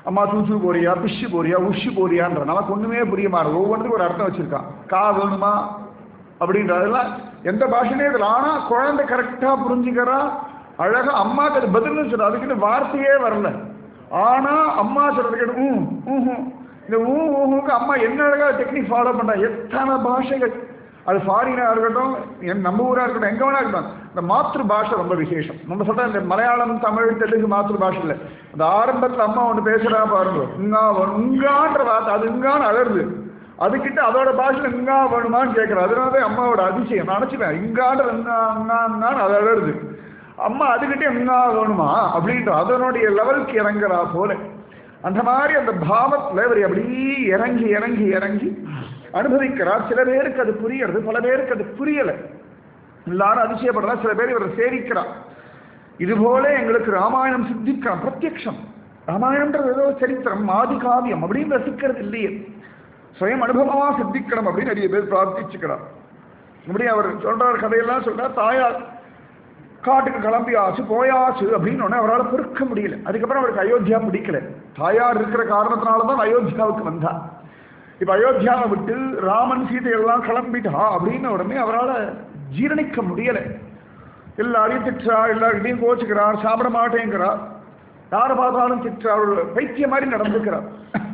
A: அம்மா தூச்சு போறியா, பிஷு போறியா, உஷு போறியான்ற நமக்கு ஒண்ணுமே புரிய மாறும். ஒவ்வொன்றுக்கும் ஒரு அர்த்தம் வச்சிருக்கான். கா வேணுமா அப்படின்றதெல்லாம் எந்த பாஷையிலே இதில். ஆனா குழந்தை கரெக்டா புரிஞ்சுக்கிறா, அழகா அம்மாக்கு அது பதில்னு சொல்ற, அதுக்குன்னு வார்த்தையே வரல. ஆனா அம்மா சொல்றதுக்கு ஊ ஊஹும் இந்த ஊ ஊஹுக்கு அம்மா என்ன அழகா டெக்னிக் ஃபாலோ பண்றா. எத்தனை பாஷைகள், அது ஃபாரினா இருக்கட்டும், என் நம்ம ஊரா இருக்கட்டும், எங்க வேணா இருக்கட்டும், இந்த மாத்திரு பாஷை ரொம்ப விசேஷம். நம்ம சொல்ற இந்த மலையாளம், தமிழ், தெலுங்கு மாத்திரு பாஷை இல்லை. அந்த ஆரம்பத்தில் அம்மா ஒன்று பேசுறா பாருங்க, இங்கா இங்கான்ற வார்த்தை, அது இங்கான்னு அழகுது. அதுக்கிட்ட அதோட பாஷையில் இங்கா வேணுமான்னு கேட்குறேன். அதனால அம்மாவோட அதிசயம் நான் நினச்சிப்பேன். இங்கான்ற இங்கா இங்கான்னு அது அழகுது. அம்மா அதுக்கிட்டே இங்கா வேணுமா அப்படின்ற அதனுடைய லெவலுக்கு இறங்குறா போல. அந்த மாதிரி அந்த பாவத்தில் இவர் அப்படி இறங்கி இறங்கி இறங்கி அனுபவிக்கிறார். சில பேருக்கு அது புரியறது, பல பேருக்கு அது புரியலை. எல்லாரும் அதிசயப்படுறா. சில பேர் இவரை சேவிக்கிறார். இதுபோல எங்களுக்கு ராமாயணம் சித்திக்கிறான், பிரத்யக்ஷம். ராமாயணம்ன்றது ஏதோ சரித்திரம், ஆதி காவியம் அப்படின்னு ரசிக்கிறது இல்லையே, சுயம் அனுபவமா சித்திக்கணும் அப்படின்னு நிறைய பேர் பிரார்த்திச்சுக்கிறார். இப்படி அவர் சொல்றார், கதையெல்லாம் சொல்றார். தாயார் காட்டுக்கு கிளம்பியாச்சு, போயாச்சு அப்படின்னு ஒன்று அவரால் பொறுக்க முடியல. அதுக்கப்புறம் அவருக்கு அயோத்தியா பிடிக்கல. தாயார் இருக்கிற காரணத்தினாலதான் அயோத்தியாவுக்கு வந்தார். இப்ப அயோத்தியாவை விட்டு ராமன் சீதையெல்லாம் கிளம்பிட்டா அப்படின்னு உடனே அவரால் ஜீரணிக்க முடியல. எல்லாரையும் திட்டா, எல்லார்கிட்டையும் கோச்சுக்கிறார், சாப்பிட மாட்டேங்கிறார், யாரை பார்த்தாலும் திட்டார், ஒரு பைத்திய மாதிரி நடந்துக்கிறார்.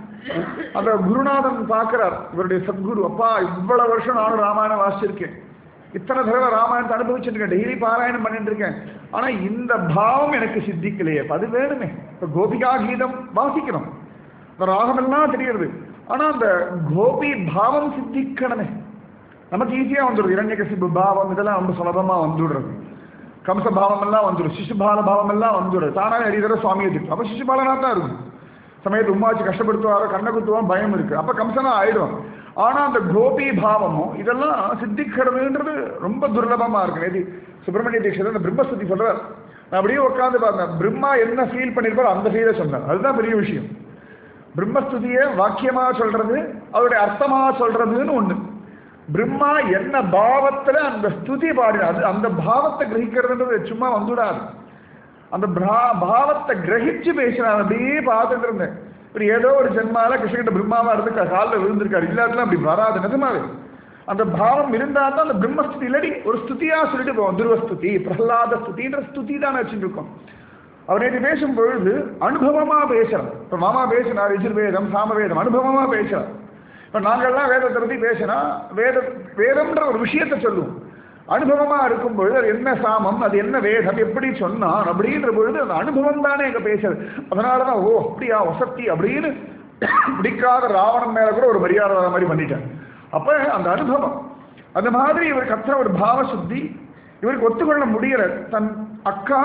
A: அந்த குருநாதன் பார்க்கிறார், இவருடைய சத்குரு, அப்பா இவ்வளவு வருஷம் நானும் ராமாயணம் வாசிச்சிருக்கேன், இத்தனை தடவை ராமாயணத்தை அனுபவிச்சுருக்கேன், டெய்லி பாராயணம் பண்ணிட்டு இருக்கேன், ஆனா இந்த பாவம் எனக்கு சித்திக்கலையே, அது வேணுமே. இப்ப கோபிகா கீதம் வாசிக்கணும், இந்த ராகமெல்லாம் தெரியுது, ஆனா அந்த கோபி பாவம் சித்திக்கணுமே. நமக்கு ஈஸியா வந்துடுது, இரண்யகசிபு பாவம் இதெல்லாம் ரொம்ப சுலபமா வந்துடுறது, கம்ச பாவம் எல்லாம் வந்துடும், சிசுபால பாவம் எல்லாம் வந்துடுது. தானாக நிறைய தடவை சுவாமியை திட்டம், அப்ப சிசுபாலனா தான் இருக்கும். சமயத்து உமாச்சு கஷ்டப்படுத்துவாரோ, கண்ணை குத்துவோம், பயம் இருக்கு, அப்ப கம்சனா ஆயிடும். ஆனா அந்த கோபி பாவமும் இதெல்லாம் சித்திக்கிறதுன்றது ரொம்ப துர்லபமா இருக்கு. நேதி சுப்பிரமணிய தீட்சிதர் அந்த பிரம்மஸ்துதி சொல்றார். நான் அப்படியே உட்காந்து பார்த்தேன், பிரம்மா என்ன ஃபீல் பண்ணிருப்பாரோ அந்த ஃபீலை சொன்னார். அதுதான் பெரிய விஷயம். பிரம்மஸ்துதியை வாக்கியமா சொல்றது, அவருடைய அர்த்தமா சொல்றதுன்னு ஒண்ணு. பிரம்மா என்ன பாவத்துல அந்த ஸ்துதி பாடினாரு, அந்த பாவத்தை கிரகிக்கிறதுன்றது சும்மா வந்துடாது. அந்த பாவத்தை கிரகிச்சு பேசினார். அப்படியே பார்த்துட்டு இருந்தேன். இப்படி ஏதோ ஒரு ஜென்மால கிருஷ்ணகிட்ட பிரம்மாவா இருந்து காலில் விழுந்திருக்காரு, இல்லாட்டிலாம் அப்படி வராது. நிஜமாவே அந்த பாவம் இருந்தா தான் அந்த பிரம்மஸ்துதி, இல்லாடி ஒரு ஸ்துதியா சொல்லிட்டு போவோம். துருவஸ்துதி, பிரஹ்லாத ஸ்துதின்ற ஸ்துதி தான் வச்சுட்டு இருக்கோம். அவர் நேற்று பேசும் பொழுது அனுபவமா பேசுறார். இப்ப மாமா பேசினார் யஜுர்வேதம், சாமவேதம், அனுபவமா பேசுறார். இப்ப நாங்கள்லாம் வேதத்தை பத்தி பேசினா வேத வேதம்ன்ற ஒரு விஷயத்த சொல்லுவோம். அனுபவமா இருக்கும் பொழுது அது என்ன சாமம், அது என்ன வேதம், எப்படி சொன்னான் அப்படின்ற பொழுது அந்த அனுபவம் தானே எங்க பேசுறது. அதனாலதான் ஓ அப்படியா வசத்தி அப்படின்னு பிடிக்காத ராவணன் மேல கூட ஒரு மரியாதை வர மாதிரி பண்ணிட்டார். அப்ப அந்த அனுபவம் அந்த மாதிரி இவர் கத்துற ஒரு பாவ சுத்தி இவருக்கு ஒத்துக்கொள்ள முடியல. தன் அக்கா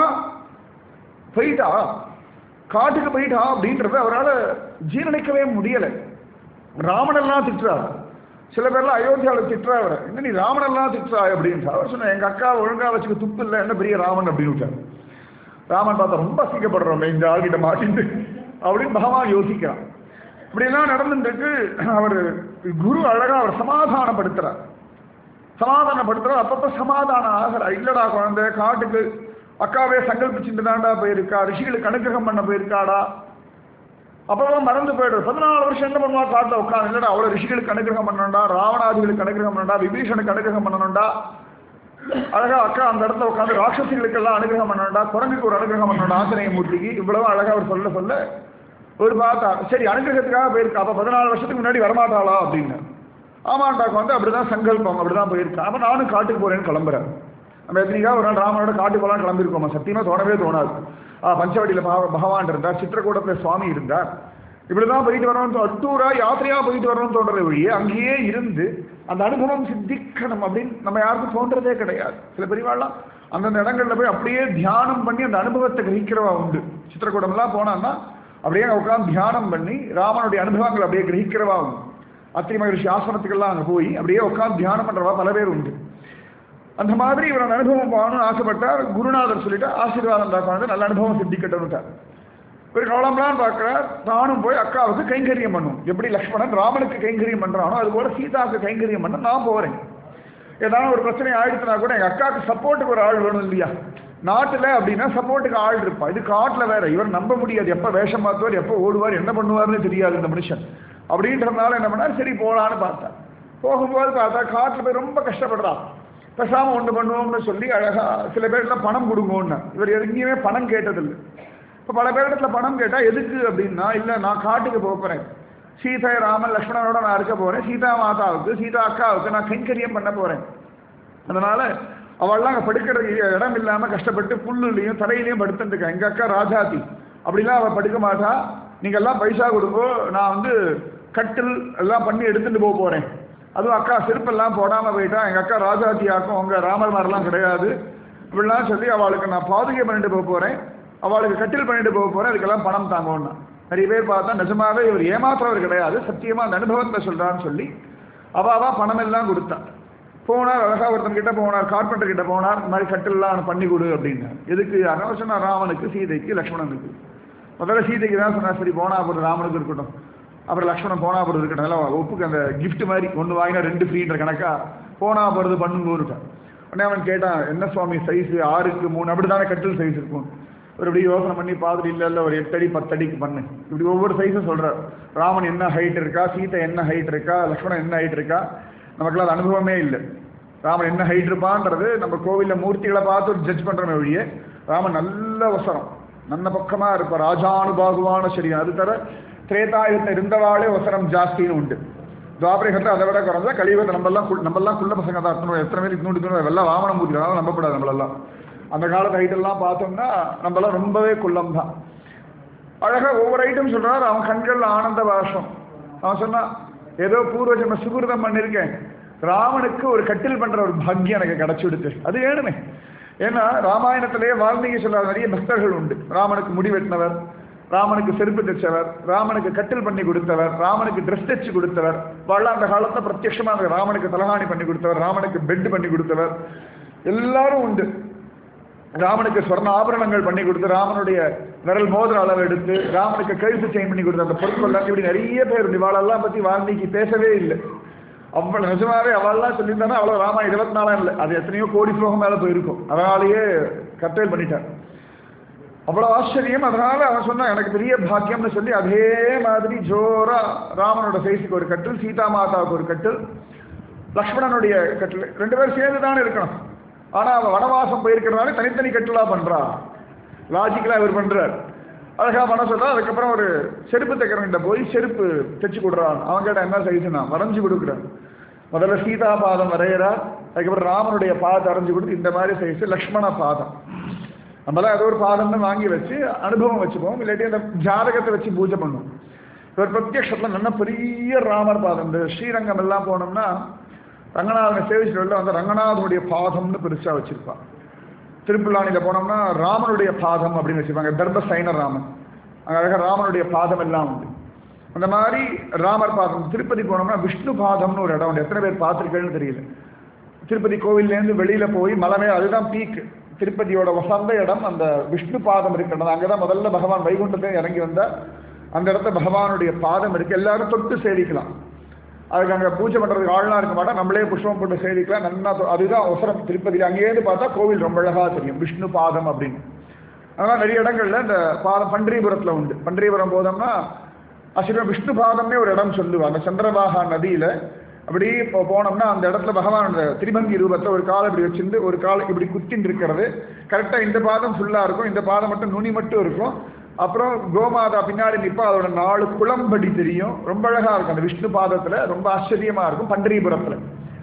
A: போயிட்டா, காட்டுக்கு போயிட்டா அப்படின்றத அவரால் ஜீரணிக்கவே முடியல. ராமனெல்லாம் திட்டுறாரு. சில பேர்லாம் அயோத்தியாவில் திட்டுறா, அவர் என்ன நீ ராமனெல்லாம் திட்டுறா அப்படின்னு. அவர் சொன்ன எங்க அக்கா ஒழுங்கா வச்சுக்க துப்பு இல்லை, என்ன பெரிய ராமன் அப்படின்னு விட்டார். ராமன் பார்த்தா ரொம்ப அசிங்கப்படுறோம் இந்த ஆள்கிட்ட மாட்டிட்டு அப்படின்னு பகவான் யோசிக்கிறான். இப்படிலாம் நடந்துருக்கு. அவர் குரு அழகா அவர் சமாதானப்படுத்துறார், சமாதானப்படுத்துறார். அப்பப்ப சமாதானம் ஆகிறா. இல்லடா குழந்தை, காட்டுக்கு அக்காவே சங்கல்பிச்சுட்டு தாண்டா போயிருக்கா, ரிஷிகளுக்கு அனுகிரகம் பண்ண போயிருக்காடா, அப்பெல்லாம் மறந்து போயிடுறது. பதினாலு வருஷம் என்ன பண்ணுவா காட்டில் உட்காந்து, இல்லடா அவ்வளோ ரிஷிகளுக்கு அனுகிரகம் பண்ணணும்டா, ராவணாதிகளுக்கு அனுகிரகம் பண்ணணும்டா, விபீஷனுக்கு அனுகிரகம் பண்ணணும்டா, அழகா அக்கா அந்த இடத்துல உட்காந்து ராட்சசிகளுக்கெல்லாம் அனுகிரகம் பண்ணணும்டா, குரங்குக்கு ஒரு அனுகிரகம் பண்ணணும்டா, ஆஞ்சநேய மூர்த்திக்கு, இவ்வளவு அழகா அவர் சொல்ல சொல்ல ஒரு பார்த்தா சரி அனுகிரகத்துக்காக போயிருக்கா, அப்போ பதினாலு வருஷத்துக்கு முன்னாடி வரமாட்டாளா அப்படின்னு. ஆமாண்டாக்கு வந்து அப்படிதான் சங்கல்பம், அப்படிதான் போயிருக்கா. அப்போ நானும் காட்டுக்கு போறேன்னு கிளம்புறேன். நம்ம எத்தனைக்காக ஒரு நாள் ராமனோட காட்டுக்கு போகலாம் கிளம்பியிருக்கோமா? சத்தியமா தோணவே தோணாது. பஞ்சவடியில் பகவான் இருந்தார், சித்திரக்கூடத்தில் சுவாமி இருந்தார், இப்படிதான் போயிட்டு வரணும்னு அட்டூரா யாத்திரையா போயிட்டு வரணும்னு தோன்றதை வழியே அங்கேயே இருந்து அந்த அனுபவம் சித்திக்கணும் அப்படின்னு நம்ம யாருக்கும் தோன்றதே கிடையாது. சில பெரியவாள்லாம் அந்தந்த இடங்கள்ல போய் அப்படியே தியானம் பண்ணி அந்த அனுபவத்தை கிரகிக்கிறவா உண்டு. சித்திரக்கூடம்லாம் போனான்னா அப்படியே உட்காந்து தியானம் பண்ணி ராமனுடைய அனுபவங்களை அப்படியே கிரகிக்கிறவா உண்டு. அத்திரி மகிழ்ச்சி ஆசிரமத்துக்கெல்லாம் அங்கே போய் அப்படியே உட்காந்து தியானம் பண்றவா பல பேர் உண்டு. அந்த மாதிரி இவரோட அனுபவம் போகணும்னு ஆசைப்பட்டார். குருநாதர் சொல்லிட்டு ஆசீர்வாதம் பார்க்கணும், நல்ல அனுபவம் சித்திக்கட்டும்ட்டார். ஒரு கவலம்லாம் பார்க்கிறார். தானும் போய் அக்காவுக்கு கைங்கரியம் பண்ணும். எப்படி லக்ஷ்மணன் ராமனுக்கு கைங்கரியம் பண்றானோ அது போல சீதாவுக்கு கைங்கரியம் பண்ண நான் போறேன். ஏதாவது ஒரு பிரச்சனை ஆயிடுச்சுனா கூட எங்க அக்காவுக்கு சப்போர்ட்டுக்கு ஒரு ஆள் வேணும் இல்லையா? நாட்டுல அப்படின்னா சப்போர்ட்டுக்கு ஆள் இருப்பா. இது காட்டுல வேற, இவர் நம்ப முடியாது, எப்ப வேஷம் மாத்துவார், எப்ப ஓடுவார், என்ன பண்ணுவார்னு தெரியாது இந்த மனுஷன். அப்படின்றதுனால என்ன பண்ணார், சரி போலான்னு பார்த்தா. போகும்போது பார்த்தா காட்டுல போய் ரொம்ப கஷ்டப்படுறா. பேசாம ஒன்று பண்ணுவோம்னு சொல்லி அழகா சில பேர்லாம் பணம் கொடுங்கன்னு. இவர் எங்கேயுமே பணம் கேட்டதில்லை. இப்போ பல பேரிடத்துல பணம் கேட்டா எதுக்கு அப்படின்னா, இல்லை நான் காட்டுக்கு போக போறேன், சீதா ராமன் லக்ஷ்மணனோட நான் இருக்க போறேன், சீதா மாதாவுக்கு சீதா அக்காவுக்கு நான் கைங்கரியம் பண்ண போறேன். அதனால அவள்லாம் அங்கே படுக்கிற இடம் இல்லாம கஷ்டப்பட்டு புல்லுலையும் தரையிலையும் படுத்துட்டு இருக்கேன். எங்க அக்கா ராஜாத்தி அப்படிலாம் அவள் படுக்க மாட்டா, நீங்க எல்லாம் பைசா கொடுங்கோ, நான் வந்து கட்டில் எல்லாம் பண்ணி எடுத்துட்டு போக போறேன். அதுவும் அக்கா செருப்பெல்லாம் போடாம போயிட்டா, எங்க அக்கா ராஜாத்தி ஆக்கும், உங்க ராமர் மாதிரிலாம் கிடையாது இப்படிலாம் சொல்லி அவளுக்கு நான் பாதுகை பண்ணிட்டு போக போறேன், அவளுக்கு கட்டில் பண்ணிட்டு போக போறேன், அதுக்கெல்லாம் பணம் தாங்கோன்னா. நிறைய பேர் பார்த்தா நிஜமாவே இவர் ஏமாற்றவர் கிடையாது, சத்தியமா அந்த அனுபவத்தை சொல்றான்னு சொல்லி அவாவா பணம் எல்லாம் கொடுத்தான். போனார், அழகா ஒருத்தன் கிட்ட போனார், கார்பெண்டர் கிட்ட போனார், இந்த மாதிரி கட்டில்லாம் பண்ணி கொடு அப்படின்னா. எதுக்கு சொன்னா, ராமனுக்கு சீதைக்கு லக்ஷ்மணனுக்கு. முதல்ல சீதைக்கு தான் சொன்னா, சரி போனா அப்புறம் ராமனுக்கு இருக்கட்டும், அப்புறம் லக்ஷ்மணன் போனா போறது இருக்கட்டும், எல்லாம் ஒப்புக்கு அந்த கிஃப்ட் மாதிரி ஒன்று வாங்கினா ரெண்டு ஃப்ரீன்ற கணக்கா போனா போறது பண்ணுங்க இருக்கான். உடனே அவன் கேட்டான், என்ன சுவாமி சைஸ், ஆறுக்கு மூணு அப்படித்தானே கட்டில் சைஸ் இருக்கும். ஒரு இப்படி யோசனை பண்ணி பார்த்துட்டு, இல்லை இல்லை ஒரு எட்டு அடி பத்து அடிக்கு பண்ணு, இப்படி ஒவ்வொரு சைஸும் சொல்கிறார். ராமன் என்ன ஹைட் இருக்கா, சீதை என்ன ஹைட் இருக்கா, லக்ஷ்மணன் என்ன ஹைட் இருக்கா, நமக்குலாம் அது அனுபவமே இல்லை. ராமன் என்ன ஹைட் இருப்பான்றது நம்ம கோவிலில் மூர்த்திகளை பார்த்து ஜட்ஜ் பண்ணுறோமே ஒழிய, ராமன் நல்ல வசரம் நல்ல பக்கமாக இருப்பார், ராஜானுபாகுவான சரீரம். அது தர திரேதாயுகத்தில் இருந்தவாளே வசரம் ஜாஸ்தின்னு உண்டு. துவாபரகத்தில் அதை விட குறைஞ்சா கலியுகத்தை நம்மெல்லாம் நம்மெல்லாம் குள்ள பசங்க தான் இருக்கணும். எத்தனை பேர் இன்னொன்று வெள்ளம் வாமனம் மூர்த்தினாலும் நம்பப்படாது. நம்மளெல்லாம் அந்த காலத்து ஹைட்டெல்லாம் பார்த்தோம்னா நம்மளாம் ரொம்பவே குள்ளம் தான். அழகா ஒவ்வொரு ஐட்டம் சொல்றாரு. அவன் கண்கள் ஆனந்த பாஷம். அவன் சொன்னான், ஏதோ பூர்வ ஜென்ம சுகிருதம் பண்ணியிருக்கேன், ராமனுக்கு ஒரு கட்டில் பண்ற ஒரு பாக்கியம் எனக்கு கிடைச்சுடுத்து, அது வேணுமே. ஏன்னா ராமாயணத்திலேயே வால்மீகி சொல்லாத நிறைய பக்தர்கள் உண்டு. ராமனுக்கு முடி வெட்டினவர், ராமனுக்கு செருப்பு தைச்சவர், ராமனுக்கு கட்டில் பண்ணி கொடுத்தவர், ராமனுக்கு ட்ரெஸ் தைச்சு கொடுத்தவர், வாழ அந்த காலத்தில் பிரத்யட்சமாக ராமனுக்கு தலகாணி பண்ணி கொடுத்தவர், ராமனுக்கு பெட் பண்ணி கொடுத்தவர், எல்லாரும் உண்டு. ராமனுக்கு சொர்ண ஆபரணங்கள் பண்ணி கொடுத்து, ராமனுடைய விரல் மோதிர அளவு எடுத்து, ராமனுக்கு கழுத்து செயின் பண்ணி கொடுத்து, அந்த பொருட்கள் இப்படி நிறைய பேர் உண்டு. இவாளெல்லாம் பற்றி வால்மீகி பேசவே இல்லை. அவ்வளோ நிஜமாவே அவள்லாம் சொல்லியிருந்தானா அவ்வளோ ராமாயணம் இருபத்தி நாலாம் இல்லை, அது எத்தனையோ கோடி ஸ்லோகம் மேலே போயிருக்கும். அதனாலேயே கட்டேல் பண்ணிட்டார். அவ்வளோ ஆச்சரியம். அதனால அவன் சொன்னான், எனக்கு பெரிய பாக்கியம்னு சொல்லி அதே மாதிரி ஜோரா ராமனோட சைஸுக்கு ஒரு கட்டில், சீதா மாதாவுக்கு ஒரு கட்டில், லக்ஷ்மணனுடைய கட்டில், ரெண்டு பேரும் சேர்ந்து தானே இருக்கணும். ஆனால் அவன் வனவாசம் போயிருக்கிறதுனால தனித்தனி கட்டிலாக பண்ணுறா. லாஜிக்கலாக இவர் பண்ணுறார். அழகாக பண்ண சொல்கிறா. அதுக்கப்புறம் ஒரு செருப்பு தைக்கிறவங்கிட்ட போய் செருப்பு தைச்சு கொடுறான். அவன் கேட்டால் என்ன சைஸுனா வரைஞ்சி கொடுக்குறான். முதல்ல சீதா பாதம் வரைகிறா, அதுக்கப்புறம் ராமனுடைய பாதத்தை அரைஞ்சு கொடுத்து இந்த மாதிரி சைஸு லக்ஷ்மண பாதம். நம்மளாம் ஏதோ ஒரு பாதம்னு வாங்கி வச்சு அனுபவம் வச்சுப்போம், இல்லாட்டி அந்த ஜாதகத்தை வச்சு பூஜை பண்ணுவோம். இவர் பிரத்யக்ஷத்தில் நல்ல பெரிய ராமர் பாதம். இந்த ஸ்ரீரங்கம் எல்லாம் போனோம்னா ரங்கநாதனை சேவிச்சுட்டு வந்து ரங்கநாதனுடைய பாதம்னு பெருசாக வச்சிருப்பான். திருப்புல்லானியில் போனோம்னா ராமனுடைய பாதம் அப்படின்னு வச்சுருப்பாங்க, தர்ப சைன ராமன். அங்கே அழகாக ராமனுடைய பாதம் எல்லாம் உண்டு. அந்த மாதிரி ராமர் பாதம். திருப்பதி போனோம்னா விஷ்ணு பாதம்னு ஒரு இடம் உண்டு. எத்தனை பேர் பார்த்துருக்கேன்னு தெரியல. திருப்பதி கோவில்லேருந்து வெளியில் போய் மலமே, அதுதான் பீக்கு. திருப்பதியோட வசந்த இடம் அந்த விஷ்ணு பாதம் இருக்கிறது. அங்கே தான் முதல்ல பகவான் வைகுண்டத்தை இறங்கி வந்தால் அந்த இடத்த பகவானுடைய பாதம் இருக்குது. எல்லாரும் தொட்டு சேவிக்கலாம். அதுக்கு அங்கே பூஜை பண்ணுறதுக்கு ஆள்லாம் இருக்க மாட்டா, நம்மளே புஷ்பம் போட்டு சேவிக்கலாம். நல்லா அதுதான் அவசரம் திருப்பதியில். அங்கேயிருந்து பார்த்தா கோவில் ரொம்ப அழகாக தெரியும், விஷ்ணு பாதம் அப்படின்னு. அதனால் நிறைய இடங்கள்ல இந்த பாதம் பன்றிபுரத்தில் உண்டு. பன்றிபுரம் போதோம்னா ஆச்சரியம் விஷ்ணு பாதம்னே ஒரு இடம் சொல்லுவாங்க. அந்த சந்திரபாகா நதியில் அப்படி இப்போ போனோம்னா அந்த இடத்துல பகவான் அந்த திரிபங்கி ரூபத்தை ஒரு காலை இப்படி வச்சிருந்து ஒரு காலை இப்படி குத்தின்னு இருக்கிறது. கரெக்டாக இந்த பாதம் ஃபுல்லாக இருக்கும், இந்த பாதம் மட்டும் நுனி மட்டும் இருக்கும். அப்புறம் கோமாதா பின்னாடி நிற்பா, அதோட நாலு குளம்படி தெரியும். ரொம்ப அழகாக இருக்கும் அந்த விஷ்ணு பாதத்தில், ரொம்ப ஆச்சரியமாக இருக்கும். பன்றிபுரத்தில்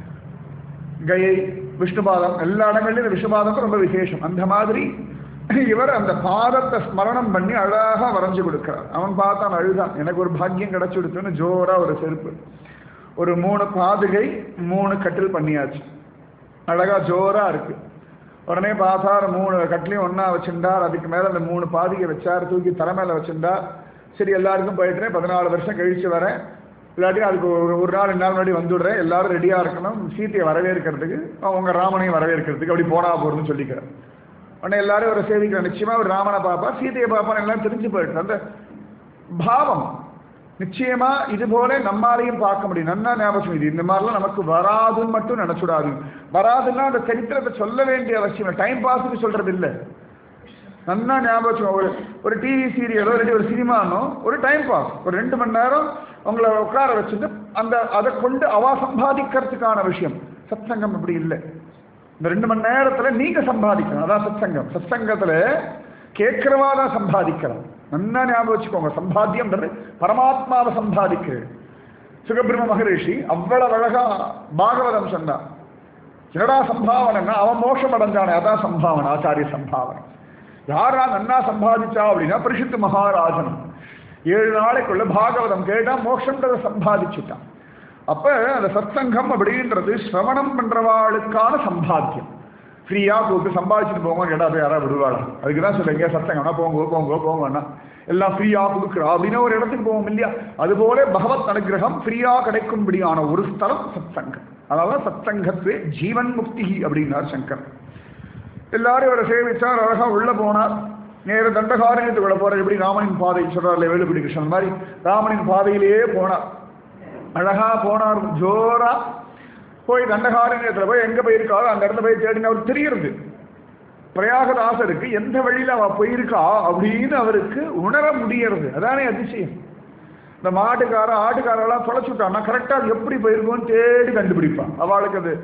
A: கயை விஷ்ணு பாதம் எல்லா இடங்கள்லையும் இந்த விஷ்ணு பாதம் ரொம்ப விசேஷம். அந்த மாதிரி இவர் அந்த பாதத்தை ஸ்மரணம் பண்ணி அழகாக வரைஞ்சு கொடுக்கிறார். அவன் பார்த்தான், அழுதான், எனக்கு ஒரு பாக்கியம் கிடைச்சி கொடுத்துன்னு ஜோரா ஒரு செருப்பு, ஒரு மூணு பாதுகை, மூணு கட்டில் பண்ணியாச்சு. அழகா ஜோரா இருக்கு. உடனே பார்த்தார், மூணு கட்டிலையும் ஒன்றா வச்சுட்டார். அதுக்கு மேலே அந்த மூணு பாதிகை வச்சார், தூக்கி தலை மேலே வச்சுட்டார். சரி எல்லாருக்கும் போயிட்டுறேன், பதினாலு வருஷம் கழிச்சு வரேன், இல்லாட்டி அதுக்கு ஒரு ஒரு நாள் ரெண்டு நாள் முன்னாடி வந்துவிடுறேன், எல்லாரும் ரெடியாக இருக்கணும் சீத்தையை வரவேற்கிறதுக்கு, அவங்க ராமனையும் வரவேற்கிறதுக்கு, அப்படி போனா போகிறதுன்னு சொல்லிக்கிறேன். உடனே எல்லாரும் ஒரு சேவிக்கிறேன். நிச்சயமாக ஒரு ராமனை பார்ப்பா, சீத்தையை பார்ப்பான்னு எல்லாம் தெரிஞ்சு போயிட்டு அந்த பாவம் நிச்சயமா இது போல நம்மாலையும் பார்க்க முடியும். நன்னா ஞாபகம், இது இந்த மாதிரிலாம் நமக்கு வராதுன்னு மட்டும் நினைச்சுடாது. வராதுன்னா அந்த சரித்திரத்தை சொல்ல வேண்டிய அவசியம், டைம் பாஸுக்கு சொல்றது இல்லை. நன்னா ஞாபகம், ஒரு ஒரு டிவி சீரியலோ இல்லாட்டி ஒரு சினிமானோ ஒரு டைம் பாஸ், ஒரு ரெண்டு மணி நேரம் உங்களை உட்கார வச்சுட்டு அந்த அதை கொண்டு அவா சம்பாதிக்கிறதுக்கான விஷயம். சத்சங்கம் அப்படி இல்லை. இந்த ரெண்டு மணி நேரத்துல நீங்க சம்பாதிக்கணும், அதான் சத்சங்கம். சத்சங்கத்துல கேட்கிறவா தான் சம்பாதிக்கலாம். நன்னா ஞாபகம் வச்சுக்கோங்க, சம்பாத்தியம்ன்றது பரமாத்மாவை சம்பாதிக்கிறது. சுகபிரம்ம மகரிஷி அவ்வளவு அழகா பாகவதம் சொன்னான். என்னடா சம்பாவனைன்னா அவன் மோட்சம் அடைஞ்சானே, அதான் சம்பாவனை, ஆச்சாரிய சம்பாவனை. யாரா நன்னா சம்பாதிச்சா அப்படின்னா பரிசுத்த மகாராஜனம். ஏழு நாளைக்குள்ள பாகவதம் கேட்டா மோட்சம்ன்றதை சம்பாதிச்சுட்டான். அப்ப அந்த சத்சங்கம் அப்படின்றது சிரவணம் பண்றவாளுக்கான சம்பாத்தியம். ஃப்ரீயா கூப்பிட்டு சம்பாதிச்சுட்டு போங்க கேட்டா போய் யாராவது விடுவாளா? அதுக்குதான் சொல்லுங்க சத்சங்கம்னா போங்க போங்க போங்கன்னா எல்லாம் ஃப்ரீயா கொடுக்குறா அப்படின்னு ஒரு இடத்துக்கு போவோம் இல்லையா? அதுபோல பகவத் அனுகிரகம் ஃப்ரீயா கிடைக்கும்படியான ஒரு ஸ்தலம் சத்சங்கம். அதனால சத்சங்கத்துவே ஜீவன் முக்தி அப்படின்னார் சங்கர். எல்லாரும் இவரை சேவிச்சார், அழகா உள்ள போனார். நேர தண்டகாரண்யத்துக்குள்ள போற எப்படி ராமனின் பாதை சொல்றாருல வேலுப்பிடி கிருஷ்ணன் மாதிரி ராமனின் பாதையிலேயே போனார். அழகா போனார், ஜோரா போய் தண்டகாரண்யத்துல போய் எங்க போயிருக்காரோ அந்த இடத்துல போய் தேடின அவர் தெரியுது. பிரயாகதாசருக்கு எந்த வழியில அவ போயிருக்கா அப்படின்னு அவருக்கு உணர முடியறது. அதானே அதிசயம். இந்த மாட்டுக்கார ஆட்டுக்காரெல்லாம் தொலைச்சுட்டான்னா கரெக்டா அது எப்படி போயிருக்கோன்னு தேடி கண்டுபிடிப்பான். அவளுக்கு அது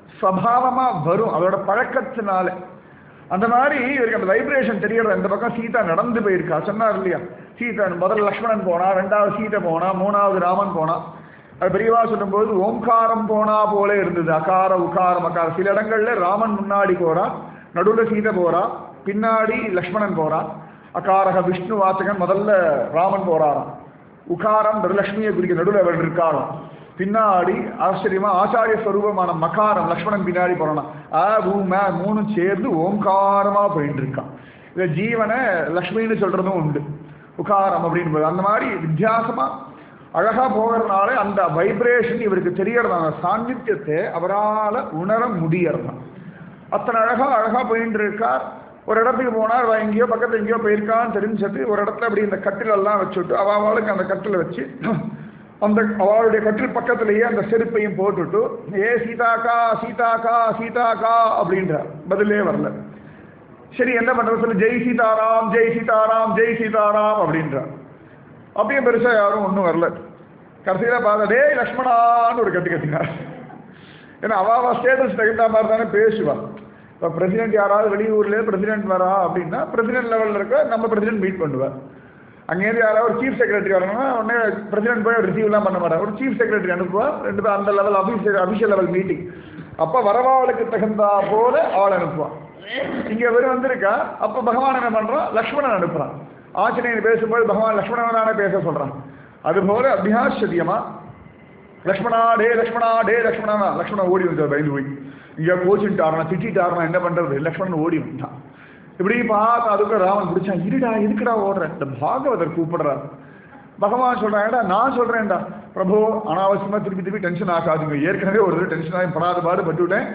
A: சபாவமா வரும், அதோட பழக்கத்தினால. அந்த மாதிரி இவருக்கு அந்த வைப்ரேஷன் தெரியறது. அந்த பக்கம் சீதா நடந்து போயிருக்கா சொன்னார் இல்லையா? சீதா முதல்ல லக்ஷ்மணன் போனா, ரெண்டாவது சீதை போனா, மூணாவது ராமன் போனா. அது பெரியவா சொல்லும்போது ஓம்காரம் போனா போல இருந்தது. அகார உகாரம் அகாரம். சில இடங்கள்ல ராமன் முன்னாடி போறா, நடுவில் சீதை போறா, பின்னாடி லக்ஷ்மணன் போறா. அகாரக விஷ்ணு வாசகன் முதல்ல ராமன் போறாராம். உகாரம் லட்சுமியை குறிக்க நடுவில் அவர் இருக்காராம். பின்னாடி ஆச்சரியமா ஆச்சாரிய ஸ்வரூபமான மகாரம் லக்ஷ்மணன் பின்னாடி போறான். ஆ பூம மூணும் சேர்ந்து ஓம்காரமா போயிட்டு இருக்கான். இத ஜீவனை லக்ஷ்மின்னு சொல்றதும் உண்டு, உகாரம் அப்படின்னு. அந்த மாதிரி வித்தியாசமா அழகா போகிறதுனால அந்த வைப்ரேஷன் இவருக்கு தெரியறதான சாநித்தியத்தை அவரால் உணர முடியறதான். அத்தனை அழகா அழகா போயிட்டு இருக்கார். ஒரு இடத்துக்கு போனார், எங்கேயோ பக்கத்துல எங்கேயோ போயிருக்கான்னு தெரிஞ்சுட்டு ஒரு இடத்துல அப்படி இந்த கட்டிலெல்லாம் வச்சுட்டு அவளுக்கு அந்த கட்டில வச்சு அந்த அவளுடைய கட்டில் பக்கத்திலேயே அந்த செருப்பையும் போட்டுட்டு ஏ சீதாக்கா சீதாக்கா சீதாக்கா அப்படின்ற பதிலே வரல. சரி என்ன பண்றது சொல்லி ஜெய் சீதாராம் ஜெய் சீதாராம் ஜெய் சீதாராம் அப்படின்றார். அப்படியே பெருசா யாரும் ஒன்றும் வரல. கடைசியில பார்த்தா டே லக்ஷ்மணான்னு ஒரு கட்டி கட்டினார். ஏன்னா அவாவா ஸ்டேட்டஸ் தகுந்த மாதிரி தானே பேசுவா. இப்போ பிரசிடென்ட் யாராவது வெளியூர்லேயே பிரசிடென்ட் வரா அப்படின்னா பிரசிடென்ட் லெவலில் இருக்க நம்ம பிரசிடென்ட் மீட் பண்ணுவார். அங்கேருந்து யாராவது ஒரு சீஃப் செக்ரட்டரி வரணும்னா உடனே பிரசிடென்ட் போய் ரிசீவ்லாம் பண்ண மாட்டார், ஒரு சீஃப் செக்ரட்டரி அனுப்புவார். ரெண்டு பேர் அந்த level official official level meeting. அப்போ வரவாளுக்கு தகுந்தா போல ஆள் அனுப்புவான். இங்கே வெறும் வந்திருக்கா, அப்போ பகவான் என்ன பண்ணுறான், லக்ஷ்மணன் அனுப்புகிறான். ஆஞ்சநேயன் பேசும்போது பகவான் லக்ஷ்மணனானே பேச சொல்கிறான். அதுபோல அபியாசரியமா லக்ஷ்மணா டே லக்ஷ்மணா டே லக்ஷ்மணா லக்ஷ்மணன் ஓடி வந்தார். பயந்து போய் இங்கே கோச்சுட்டாரனா திட்டாரனா என்ன பண்ணுறது, லக்ஷ்மணன் ஓடி வந்தான். இப்படி பார்த்து அதுக்கு ராமன் பிடிச்சான். இருடா எதுக்குடா ஓடுறேன், இந்த பாகவதர் கூப்பிடுறார். பகவான் சொல்றான்டா நான் சொல்றேன்டா பிரபு அனாவசியமா திருப்பி திருப்பி டென்ஷன் ஆகாதுங்க, ஏற்கனவே ஒரு டென்ஷன் ஆகி படாத பாடு பட்டுவிட்டேன்,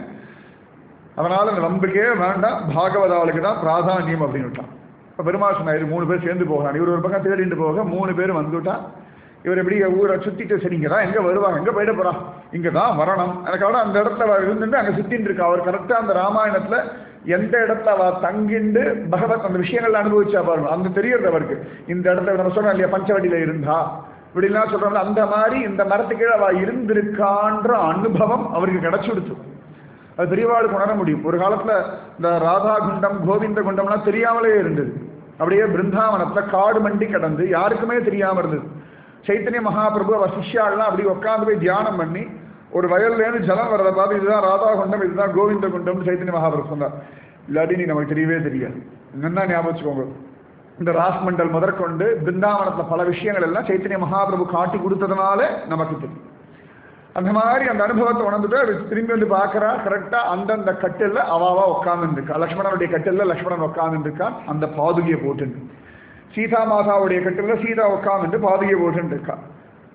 A: அதனால இந்த நம்பிக்கையே வேண்டாம், பாகவதாவுக்கு தான் பிராதானியம் அப்படின்னு விட்டான். இப்போ பெருமாள் சொன்னார் மூணு பேர் சேர்ந்து போகிறான். இவர் ஒரு பக்கம் தேடிட்டு போக மூணு பேர் வந்துவிட்டான். இவர் எப்படி ஊரை சுத்திட்டு சரிங்கடா எங்கே வருவாங்க எங்கே போயிட போறா, இங்கே தான் வரணும் எனக்கு அவட அந்த இடத்துல இருந்துட்டு அங்கே சுத்தின்னு இருக்கா. அவர் கரெக்டாக அந்த ராமாயணத்தில் எந்த இடத்துல அவ தங்கிண்டு பகவத் அந்த விஷயங்கள் அனுபவிச்சா பாருங்க, அந்த தெரியறது அவருக்கு. இந்த இடத்துல நம்ம சொல்றோம் இல்லையா பஞ்சவடியில இருந்தா இப்படிலாம் சொல்றோம்ல, அந்த மாதிரி இந்த மரத்துக்கு அவ இருந்திருக்கான்ற அனுபவம் அவருக்கு கிடைச்சுடுச்சு. அது பெரியவாளுக்கு உணர முடியும். ஒரு காலத்துல இந்த ராதா குண்டம் கோவிந்த குண்டம்லாம் தெரியாமலே இருந்தது. அப்படியே பிருந்தாவனத்துல காடு மண்டி கடந்து யாருக்குமே தெரியாம இருந்தது. சைத்தன்ய மகாபிரபு அவர் சிஷ்யாலாம் அப்படி உட்காந்து போய் தியானம் பண்ணி ஒரு வயல்லேருந்து ஜலம் வரதை பார்த்து இதுதான் ராதா குண்டம் இதுதான் கோவிந்த குண்டம் சைத்தன்ய மகாபிரபு சொன்னார். இல்லாட்டி நீ நமக்கு தெரியவே தெரியாது. என்னன்னா ஞாபகம் வச்சுக்கோங்க, இந்த ராஸ்மண்டல் முதற்கொண்டு பிருந்தாவனத்தில் பல விஷயங்கள் எல்லாம் சைத்தன்ய மகாபிரபு காட்டி கொடுத்ததுனால நமக்கு தெரியும். அந்த மாதிரி அந்த அனுபவத்தை உணர்ந்துட்டு திரும்பி வந்து பார்க்குறா. கரெக்டாக அந்தந்த கட்டில் அவாவா உட்காந்துருக்கா. லக்ஷ்மணனுடைய கட்டில் லக்ஷ்மணன் உட்காந்துருக்கான் அந்த பாதுகையை போட்டுண்டு. சீதா மாதாவுடைய கட்டில் சீதா உட்காந்துட்டு பாதுகையை போட்டுருக்கா.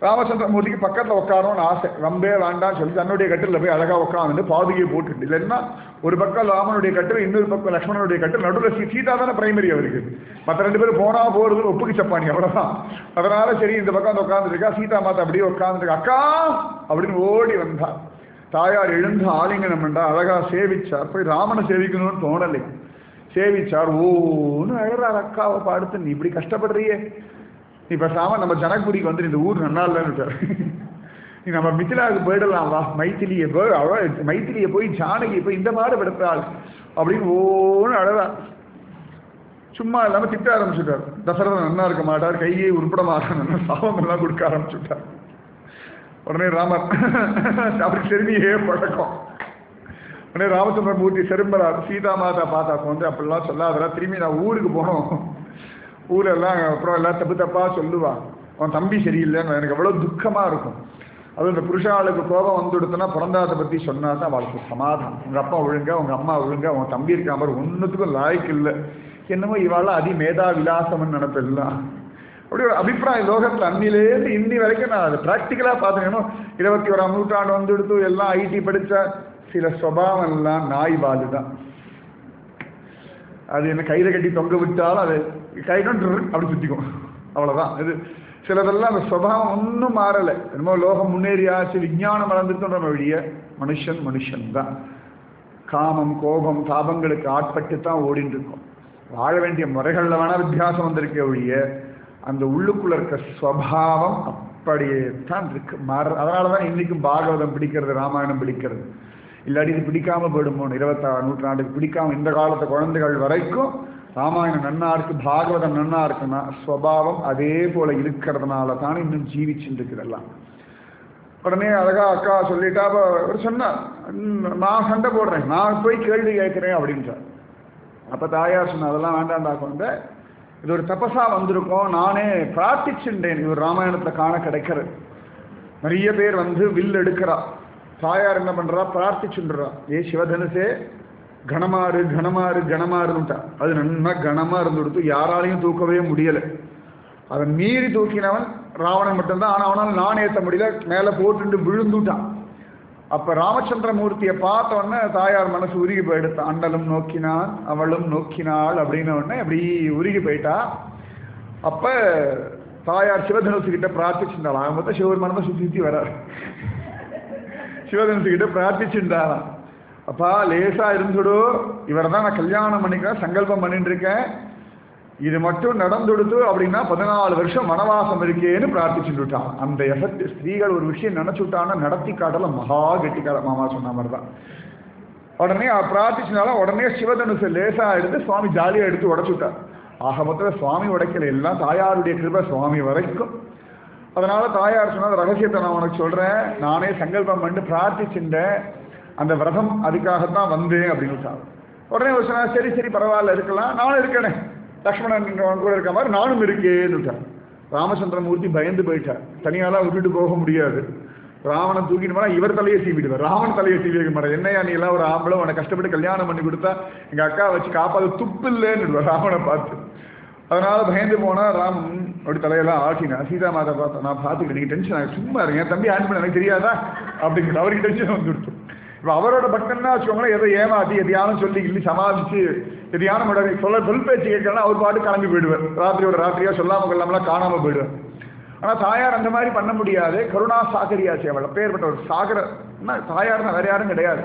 A: ராமச்சந்திரமூர்த்திக்கு பக்கத்தில் உட்காரணும்னு ஆசை, ரொம்பவே வேண்டாம்னு சொல்லி தன்னுடைய கட்டில் போய் அழகாக உட்காந்து பாதுகையை போட்டுட்டு, இல்லைன்னா ஒரு பக்கம் ராமனுடைய கட்டில், இன்னொரு பக்கம் லக்ஷ்மணனுடைய கட்டில், நடுவில் சீ சீதா தானே பிரைமரி அவருக்கு, மற்ற ரெண்டு பேரும் போனா போறது ஒப்புக்கு சப்பானி அவ்வளோதான். அதனால சரி இந்த பக்கம் வந்து உட்காந்துருக்கா, சீதா மாதா அப்படியே உட்காந்துருக்கா, அக்கா அப்படின்னு ஓடி வந்தா. தாயார் எழுந்து ஆலிங்கனம் பண்ணா, அழகா சேவிச்சார். போய் ராமனை சேவிக்கணும்னு தோணலை, சேவிச்சார். ஓன்னு அழறார், அக்காவை பாடுத்து நீ இப்படி கஷ்டப்படுறியே, நீ பேசாம நம்ம ஜனக்புரிக்கு வந்து இந்த ஊர் நல்லா இல்லைன்னு, நீ நம்ம மிथिलाவுக்கு போயிடலாம் வா, மைத்திலியை போய் அவ மைத்திலியை போய் ஜானகியை போய் இந்த மாதிரி படுத்தாள் அப்படின்னு ஓன்னு அழறா. சும்மா இல்லாம திட்ட ஆரம்பிச்சுட்டார். தசரதன் நன்னா இருக்க மாட்டார், கையை உருப்பட மாட்டார், சாபம் எல்லாம் கொடுக்க ஆரம்பிச்சுட்டார். உடனே ராமர் அவருக்கு செருமியே பழக்கம். உடனே ராமச்சந்திரமூர்த்தி செரும்பலார். சீதா மாதா பார்த்தா வந்து அப்படிலாம் சொல்லாதரா, திரும்பி நான் ஊருக்கு போனோம், ஊரெல்லாம் அப்புறம் எல்லாம் தப்பு தப்பாக சொல்லுவா, அவன் தம்பி சரியில்லைன்னு எனக்கு எவ்வளோ துக்கமாக இருக்கும். அது இந்த புருஷாளுக்கு கோபம் வந்து கொடுத்தனா பிறந்தாதை பற்றி சொன்னா தான் அவளுக்கு சமாதானம். உங்கள் அப்பா ஒழுங்கா, உங்கள் அம்மா ஒழுங்கா, உன் தம்பி இருக்கா மாதிரி ஒன்றுத்துக்கும் லாய்க்கு இல்லை, என்னமோ இவாள் அதி மேதா விலாசம்னு நினைப்பெல்லாம் அப்படி ஒரு அபிப்பிராயம் லோகத்தில் அன்னிலேருந்து இன்னி வரைக்கும் நான் அதை ப்ராக்டிக்கலாக பார்த்துக்கேனோ. இருபத்தி ஓராம் நூற்றாண்டு வந்து எடுத்து எல்லாம் ஐடி படித்தா சில சுபாவம் எல்லாம் நாய் வாலு தான். அது என்ன கையில கட்டி தொங்க விட்டாலும் அது கை கொண்டு அப்படி சுத்திக்கும், அவ்வளவுதான். இது சிலதெல்லாம் அந்த சுபாவம் ஒன்றும் மாறலை. என்னமோ லோகம் முன்னேறியாச்சு, விஞ்ஞானம் வளர்ந்துட்டோன்ற வழிய மனுஷன் மனுஷன் தான். காமம் கோபம் தாபங்களுக்கு ஆட்பட்டு தான் ஓடிட்டு இருக்கும். வாழ வேண்டிய முறைகளில் வேணா வித்தியாசம் வந்திருக்க ஒழிய அந்த உள்ளுக்குள்ள இருக்க ஸ்வபாவம் அப்படியே தான் இருக்கு, மாற. அதனால தான் இன்னைக்கும் பாகவதம் பிடிக்கிறது, ராமாயணம் பிடிக்கிறது. இல்லாட்டி இது பிடிக்காம போயிடுமோன்னு இருபத்தாறு நூற்றாண்டுக்கு பிடிக்காம இந்த காலத்து குழந்தைகள் வரைக்கும் ராமாயணம் நன்னா இருக்கு, பாகவதம் நன்னா இருக்குன்னா ஸ்வபாவம் அதே போல இருக்கிறதுனால தான் இன்னும் ஜீவிச்சுட்டு இருக்குதெல்லாம். உடனே அழகா அக்கா சொல்லிட்டா, அவர் சொன்னா நான் சண்டை போடுறேன், நான் போய் கேள்வி கேட்கிறேன் அப்படின்றார். அப்ப தாயார் சொன்ன அதெல்லாம் வேண்டாண்டா, கொண்ட இது ஒரு தபசா வந்திருக்கோம், நானே பிரார்த்திச்சுட்டேன். இவர் ராமாயணத்துல காண கிடைக்கிறது. நிறைய பேர் வந்து வில் எடுக்கிறா, தாயார் என்ன பண்றா, பிரார்த்திச்சுன்றா, ஏ சிவதனுசே கணமாறு கணமாறு கணமாறுன்னுட்டா. அது நன்மை கனமா இருந்து கொடுத்து யாராலையும் தூக்கவே முடியலை. அதை மீறி தூக்கினவன் ராவணன் மட்டும்தான். ஆனால் அவனால் நான் ஏற்ற முடியல, மேலே போட்டு விழுந்துட்டான். அப்போ ராமச்சந்திரமூர்த்தியை பார்த்த உடனே தாயார் மனசு உருகி போயிடுத்தான். அண்டலும் நோக்கினான் அவளும் நோக்கினாள் அப்படின்ன உடனே அப்படி உருகி போயிட்டா. அப்போ தாயார் சிவதனுசுக்கிட்ட பிரார்த்திச்சுட்டாள். அவன் பார்த்தா சிவபெருமானை தான் சுற்றி சுற்றி வர்றார். சிவதனுசுக்கிட்ட பிரார்த்திச்சுட்டாராம், அப்பா லேசா இருந்துடு, இவரை தான் நான் கல்யாணம் பண்ணிக்கிறேன், சங்கல்பம் பண்ணிட்டு இருக்கேன், இது மட்டும் நடந்துடுத்து அப்படின்னா பதினாலு வருஷம் வனவாசம் இருக்கேன்னு பிரார்த்திச்சுட்டான். அந்த எஃபெக்ட் ஸ்திரீகள் ஒரு விஷயம் நினைச்சுட்டான்னா நடத்தி காட்டல மகா கெட்டிக்கார மாமா சொன்ன மாதிரி தான். உடனே பிரார்த்திச்சனால உடனே சிவதனுசு லேசா எடுத்து சுவாமி ஜாலியாக எடுத்து உடைச்சுட்டார். ஆக மொத்தத்தில் சுவாமி உடைக்கல, எல்லாம் தாயாருடைய கிருபை சுவாமி வரைக்கும். அதனால தாயார் சொன்ன ரகசியத்தை நான் உனக்கு சொல்றேன், நானே சங்கல்பம் பண்ணிட்டு பிரார்த்திச்சுட்டேன், அந்த விரதம் அதுக்காகத்தான் வந்தேன் அப்படின்னு. உடனே ஒரு சொன்னா சரி சரி பரவாயில்ல இருக்கலாம், நானும் இருக்கேனே, லக்ஷ்மணன் கூட இருக்க மாதிரி நானும் இருக்கேன்னுட்டார். ராமச்சந்திரமூர்த்தி பயந்து போயிட்டார், தனியாலாம் விட்டுட்டு போக முடியாது. ராவணன் தூக்கிட்டு போனா இவர் தலையை சீவிடுவார், ராவணன் தலையை சீவி வைக்க மாட்டார். என்னையா நீ எல்லாம் ஒரு ஆம்பளை, உனக்கு கஷ்டப்பட்டு கல்யாணம் பண்ணி கொடுத்தா எங்க அக்கா வச்சு காப்பாது துப்பு இல்லைன்னு ராவணனை பார்த்து. அதனால பயந்து போனா ராமன் அப்படி தலையெல்லாம் ஆட்டினா. சீதா மாதா பார்த்தா, நான் பார்த்துக்கிட்டு நீங்க டென்ஷன் ஆகி சும்மா இருக்கு, என் தம்பி ஆன் பண்ண எனக்கு தெரியாதா அப்படிங்கிற அவருக்கு டென்ஷன் வந்து கொடுத்தோம். இப்போ அவரோட பக்தன்னா வச்சுக்கோங்களேன், எதை ஏமாத்தி எதையானும் சொல்லி இல்லை சமாளிச்சு எதையானும் சொல்ல சொல் பேச்சு கேட்கலாம், அவர் பாட்டு கிளம்பி போயிடுவார். ராத்திரியோட ராத்திரியா சொல்லாமல் கொள்ளாமலாம் காணாமல் போயிடுவார். ஆனால் தாயார் அந்த மாதிரி பண்ண முடியாது, கருணா சாகரியாச்சு அவள். அப்பேற்பட்ட ஒரு சாகர தாயார்னா வேற யாரும் கிடையாது.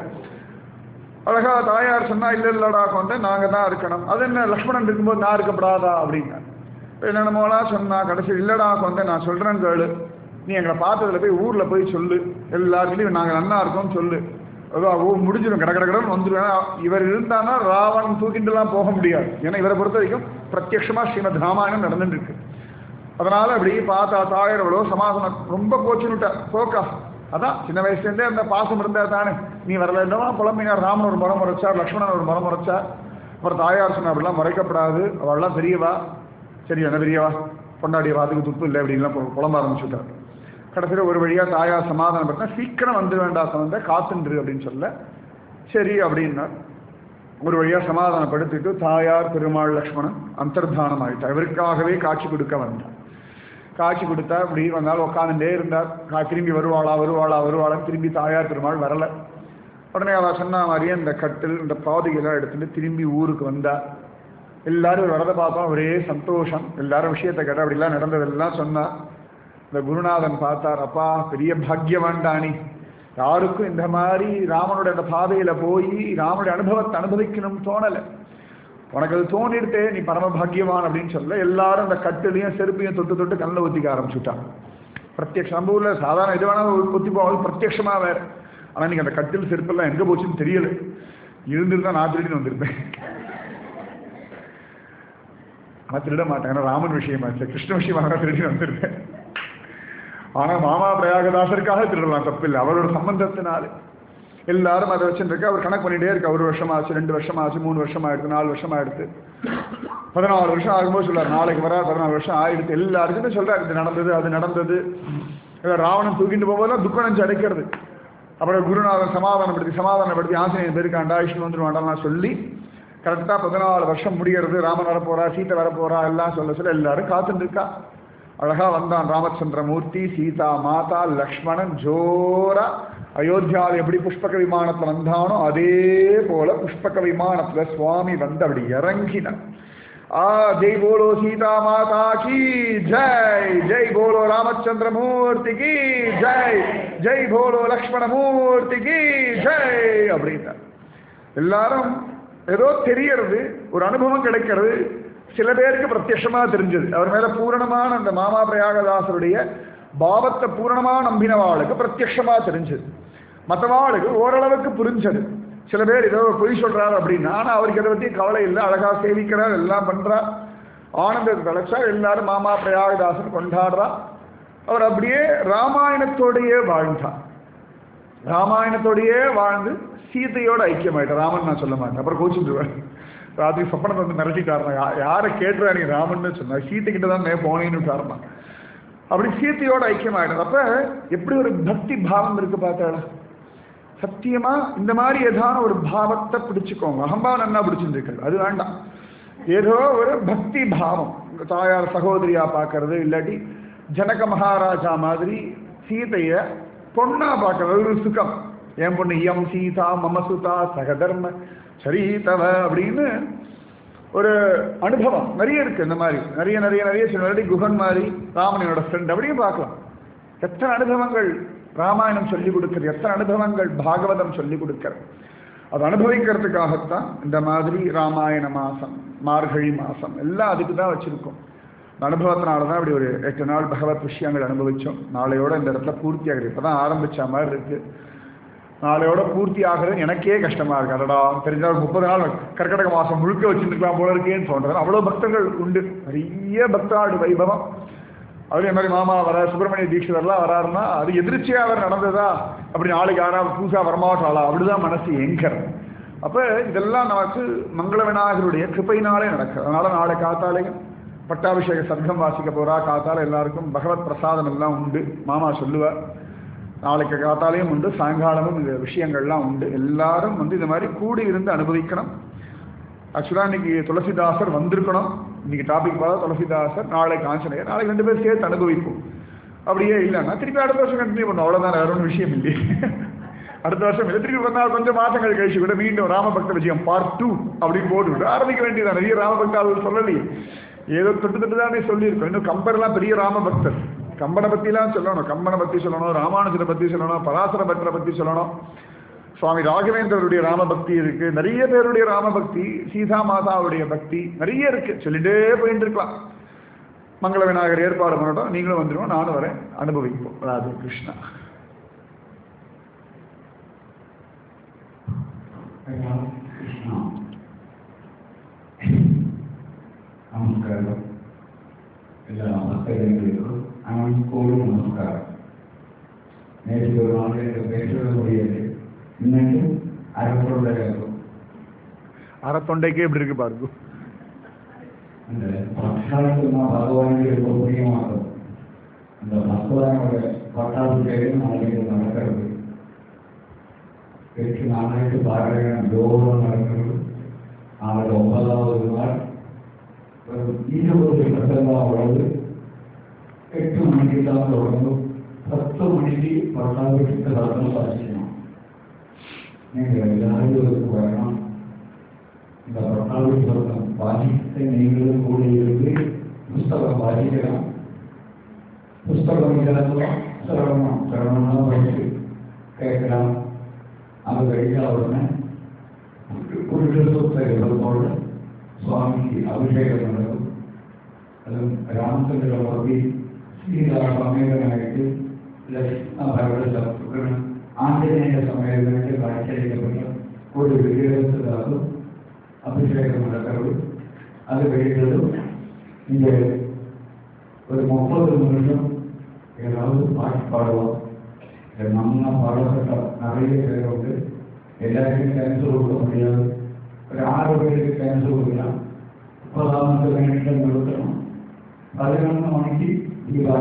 A: அழகா தாயார் சொன்னா இல்லை இல்லடா கொண்டு நாங்கள் தான் இருக்கணும், அது என்ன லக்ஷ்மணன் இருக்கும்போது நான் இருக்கப்படாதா அப்படின்னா என்னென்னமோலாம் சொன்னா. கடைசி இல்லடா கொண்டு நான் சொல்றேன் கேளு, நீ எங்களை பார்த்ததுல போய் ஊர்ல போய் சொல்லு, எல்லாருக்கிட்டையும் நாங்கள் நன்னா இருக்கோம்னு சொல்லு, அதான் ஓ முடிஞ்சிடும் கட கடன்னு வந்துடுவேன். இவர் இருந்தானா ராவணன் தூக்கிட்டுலாம் போக முடியாது, ஏன்னா இவரை பொறுத்த வரைக்கும் பிரத்யட்சமா ஸ்ரீமத் ராமாயணம் நடந்துட்டு இருக்கு. அதனால அப்படி பார்த்தா தாயார் எவ்வளோ சமாதானம், ரொம்ப கோச்சுன்னுட்டா போக்கா. அதான் சின்ன வயசுலேருந்தே அந்த பாசம் இருந்தா தானே, நீ வரல இல்லவா புலம்பினார். ராமன் ஒரு முறம் முறைச்சார், லக்ஷ்மணன் ஒரு முறம் முறைச்சார். அப்புறம் தாயார் சொன்ன அப்படிலாம் முறைக்கப்படாது, அவள்லாம் பெரியவா, சரி என்ன பெரியவா கொண்டாடிய வாத்துக்கு துப்பு இல்லை அப்படின்லாம் புலம்ப ஆரம்பிச்சுட்டார். கடைசியில் ஒரு வழியாக தாயார் சமாதானம் பண்ணா, சீக்கிரம் வந்து வேண்டா சொன்ன காத்துன்று அப்படின்னு சொல்ல சரி அப்படின்னா ஒரு வழியாக சமாதானப்படுத்திட்டு தாயார் பெருமாள் லக்ஷ்மணன் அந்தர்தானம் ஆகிட்டார். இவருக்காகவே காட்சி கொடுக்க வந்தார். காட்சி கொடுத்தா இப்படி வந்தாலும் உட்காந்துட்டே இருந்தார். கா திரும்பி வருவாளா வருவாளா வருவாளா திரும்பி தாயார் பெருமாள் வரல. உடனே அவள் சொன்ன மாதிரியே இந்த கட்டில் இந்த பாதையெல்லாம் எடுத்துட்டு திரும்பி ஊருக்கு வந்தா. எல்லாரும் ஒரு வரதை பார்த்தோம், ஒரே சந்தோஷம். எல்லாரும் விஷயத்தை கேட்டால் அப்படிலாம் நடந்ததெல்லாம் சொன்னா. இந்த குருநாதன் பார்த்தார், அப்பா பெரிய பாக்யவான்டானி, யாருக்கும் இந்த மாதிரி ராமனுடைய அந்த பாதையில போய் ராமனுடைய அனுபவத்தை அனுபவிக்கணும்னு தோணலை. உனக்கு அது தோணிடுத்தே, நீ பரம பாக்யவான் அப்படின்னு சொல்ல எல்லாரும் அந்த கட்டிலையும் செருப்பையும் தொட்டு தொட்டு கண்ணில் ஒத்திக்க ஆரம்பிச்சுட்டான். பிரத்யக்ஷ நம்ம ஊர்ல சாதாரண இது வேணா ஒத்தி போவது பிரத்யக்ஷமா வேற. ஆனா நீங்க அந்த கட்டில் செருப்பெல்லாம் எங்க போச்சுன்னு தெரியல. இருந்திருந்தா நான் திருடின்னு வந்திருப்பேன். நான் திருட மாட்டேன், ஏன்னா ராமன் விஷயமாச்சு, கிருஷ்ண விஷயமாக திருடின்னு வந்திருப்பேன். ஆனா மாமா பிரயாகதாசருக்காக திருடலாம், தப்பில்லை. அவரோட சம்பந்தத்தினால எல்லாரும் அதை வச்சுருக்கு. அவர் கணக்கு பண்ணிட்டே இருக்கு. ஒரு வருஷம் ஆச்சு, ரெண்டு வருஷம் ஆச்சு, மூணு வருஷம் ஆயிடுத்து, நாலு வருஷம் ஆயிடுத்து, பதினாலு வருஷம் ஆகும்போது சொல்றாரு நாளைக்கு வர பதினாலு வருஷம் ஆயிடுத்து. எல்லாருக்குமே சொல்றாரு இது நடந்தது அது நடந்தது. ராவணன் தூக்கிட்டு போகும்போதெல்லாம் துக்கம் நினைச்சு அடைக்கிறது. அப்புறம் குருநாதன் சமாதானப்படுத்தி சமாதானப்படுத்தி ஆசிரியர் பெருக்காண்டா விஷ்ணு வந்துருவாண்டாலாம் சொல்லி கரெக்டாக பதினாலு வருஷம் முடிகிறது. ராமன் வரப்போறா, சீத்தை வரப்போறா எல்லாம் சொல்ல சொல்ல எல்லாரும் காத்துட்டு இருக்கா. அழகா வந்தான் ராமச்சந்திர மூர்த்தி, சீதா மாதா, லக்ஷ்மணன் ஜோரா. அயோத்தியாவில் எப்படி புஷ்பக விமானத்துல வந்தானோ அதே போல புஷ்பக விமானத்துல சுவாமி வந்து அப்படி இறங்கினான். ஆ ஜெய் போலோ சீதா மாதா கி ஜெய், ஜெய் போலோ ராமச்சந்திர மூர்த்தி கி ஜெய், ஜெய் போலோ லக்ஷ்மண மூர்த்தி கி ஜெய் அப்படின்னா எல்லாரும் ஏதோ தெரியறது, ஒரு அனுபவம் கிடைக்கிறது. சில பேருக்கு பிரத்யட்சமா தெரிஞ்சது. அவர் மேல பூரணமான அந்த மாமா பிரயாகதாசருடைய பாவத்தை பூரணமா நம்பினவாளுக்கு பிரத்யட்சமா தெரிஞ்சது. மற்றவாளுக்கு ஓரளவுக்கு புரிஞ்சது. சில பேர் ஏதோ பொய் சொல்றாரு அப்படின்னா, ஆனா அவருக்கு எதை பத்தி கவலை இல்லை, அழகா சேவிக்கிறார், எல்லாம் பண்றார், ஆனந்தத்தை தலைச்சார். எல்லாரும் மாமா பிரயாகதாசன் கொண்டாடுறா. அவர் அப்படியே ராமாயணத்தோடையே வாழ்ந்தார். ராமாயணத்தோடையே வாழ்ந்து சீதையோட ஐக்கியமாயிட்டார். ராமன் நான் சொல்ல மாட்டேன், அப்புறம் கோச்சுருவார். ராத்திரி சொப்பனத்தை வந்து மிரட்டிட்டாருனா, யாரை கேட்டுறா நீ ராமன்னு சொன்னா, சீத்தை கிட்ட தான் போனேன்னு காரணா. அப்படி சீத்தையோட ஐக்கியமாயிட்டார். அப்ப எப்படி ஒரு பக்தி பாவம் இருக்கு பார்த்தாடா. சத்தியமா இந்த மாதிரி ஏதான ஒரு பாவத்தை பிடிச்சுக்கோங்க. அகம்பாவம் நல்லா பிடிச்சிருந்துருக்கு, அது வேண்டாம். ஏதோ ஒரு பக்தி பாவம், தாயார் சகோதரியா பார்க்கறது, இல்லாட்டி ஜனக மகாராஜா மாதிரி சீதைய பொண்ணா பார்க்கறது ஒரு சுகம். என் பொண்ணு எம் சீதா மமசுதா சகதர்ம சரீதவ அப்படின்னு ஒரு அனுபவம் நிறைய இருக்கு. இந்த மாதிரி நிறைய நிறைய நிறைய சில குகன் மாதிரி ராமனோட ஃப்ரெண்ட் அப்படியும் பார்க்கலாம். எத்தனை அனுபவங்கள் ராமாயணம் சொல்லிக் கொடுக்கிறது, எத்தனை அனுபவங்கள் பாகவதம் சொல்லிக் கொடுக்கிறது. அதை அனுபவிக்கிறதுக்காகத்தான் இந்த மாதிரி ராமாயண மாசம், மார்கழி மாசம் எல்லாம் அதுக்கு தான் வச்சிருக்கோம். அனுபவத்தினால தான் இப்படி ஒரு எட்டு நாள் பகவத் விஷயங்கள் அனுபவிச்சோம். நாளையோட இந்த இடத்துல பூர்த்தி ஆகுது. இப்பதான் ஆரம்பிச்ச மாதிரி இருக்கு. நாளையோட பூர்த்தி ஆகிறது எனக்கே கஷ்டமா இருக்கு. அதடா தெரிஞ்சா ஒரு முப்பது நாள் கர்நாடக மாசம் முழுக்க வச்சுருக்கலாம் போல இருக்கேன்னு சொல்றது. அவ்வளோ பக்தர்கள் உண்டு, நிறைய பக்தாடு வைபவம். அவரு மாதிரி மாமா வர சுப்பிரமணிய தீட்சிதர்லாம் வராருன்னா அது எதிர்ச்சியா அவர் நடந்ததா, அப்படி நாளைக்கு யாராவது புதுசா வரமாட்டாளா, அப்படிதான் மனசு எங்கர். அப்ப இதெல்லாம் நமக்கு மங்கள விநாயகருடைய கிருபையினாலே நடக்குது. அதனால நாளை காத்தாலே பட்டாபிஷேக சர்க்கம் வாசிக்க போறா. காத்தால எல்லாருக்கும் பகவத் பிரசாதம் எல்லாம் உண்டு, மாமா சொல்லுவார். நாளைக்கு காத்தாலையும் உண்டு, சாயங்காலமும் இந்த விஷயங்கள்லாம் உண்டு. எல்லாரும் வந்து இந்த மாதிரி கூடி இருந்து அனுபவிக்கணும். ஆக்சுவலாக இன்னைக்கு துளசிதாசர் வந்திருக்கணும். இன்னைக்கு டாபிக் பார்த்தா துளசிதாசர், நாளைக்கு ஆஞ்சநேயர், நாளைக்கு ரெண்டு பேரும் சேர்த்து அனுபவிப்போம். அப்படியே இல்லைன்னா திருப்பி அடுத்த வருஷம் கண்டினியூ பண்ணும், அவ்வளோதான், வேற ஒன்றும் விஷயம் இல்லை. அடுத்த வருஷம் இல்லை, திருப்பி வந்தால் கொஞ்சம் மாதங்கள் கழிச்சு விட மீண்டும் ராமபக்த விஜயம் பார்ட் டூ அப்படின்னு போட்டு ஆரம்பிக்க வேண்டியதான். நிறைய ராமபக்தா அவர் சொல்லலையே, ஏதோ தொட்டு தொட்டு தானே சொல்லியிருக்கோம். இன்னும் கம்பர்லாம் பெரிய ராமபக்தர். கம்பனை பற்றிலாம் சொல்லணும், கம்பனை பற்றி சொல்லணும், ராமானுஜரை பற்றி சொல்லணும், பராசர பட்டரை பற்றி சொல்லணும். சுவாமி ராகவேந்திரருடைய ராமபக்தி இருக்கு, நிறைய பேருடைய ராமபக்தி, சீதா மாதாவுடைய பக்தி நிறைய இருக்கு, சொல்லிட்டே போயிட்டு இருக்கலாம். மங்கள விநாயகர் ஏற்பாடு பண்ணட்டும், நீங்களும் வந்துடுவோம், நானும் வரேன், அனுபவிப்போம். ராதே கிருஷ்ணா.
C: நமஸ்காரம். எல்லா பக்தர்களுக்கும் அனைவருக்கும் நமஸ்காரம். நேற்று ஒரு நாள் எனக்கு பேசுவது முடியாது. இன்னைக்கு அரைத்தொண்டை
A: அரைத்தொண்டைக்கே எப்படி இருக்கு பாருங்க.
C: அந்த பிரச்சாரத்துமா பகவானுக்கு ரொம்ப பிரியமாகும். அந்த பகவானோட பட்டாபிஷேகம் நாளைக்கு நடக்கிறது. பேச்சு நாளைக்கு பாராயணம் யோகம் நடக்கிறது. நாளைக்கு ஒன்பதாவது நாள் ஈஸ்வரத்தை பிரசங்கமாக வளர்ந்து എട്ട് മണിക്ക് താൻ തുടങ്ങും. പത്ത് മണിക്ക് പട്ടാഭിഷിക്ക നടന്നു സാധിക്കണം. നിങ്ങൾ എല്ലാവരും അത് പറയണം. இந்த பட்டாபிஷேகம் வாசித்த நீங்களும் கூட இருந்து புஸ்தகம் வாசிக்கலாம். புஸ்தகம் திறந்தோம் சிரவணம் சிரவணம் படித்து கேட்கலாம். அது കഴിഞ്ഞ உடனே புருஷ சுத்தோடு சுவாமிக்கு அபிஷேகம் நடக்கும். അതും രാമചന്ദ്രമൂർത്തി ശ്രീരാമസമേതനായിട്ട് ലക്ഷ്മണഭരുടെ ശത്രുഘ്നൻ ആഞ്ജനേയ സമേതനായിട്ട് കാഴ്ചയളിക്കപ്പെട്ട ഒരു വിഗ്രഹത്തിനകത്തും அபிஷேகம் நடக்கிறது. அது வெளியிட்டதும் இங்கே ஒரு முப்பது நிமிஷம் ஏதாவது பாட்டு பாடுவோம். நம்ம பாடப்பட்ட நிறைய பேர் உண்டு. எல்லாருக்கும் கேன்சர் கொடுக்க முடியாது. ஒரு ஆறு பேருக்கு கேன்சர் கொடுக்கலாம். முப்பதாம் நிமிஷம் நிறுத்தணும். பதினொன்று மணிக்கு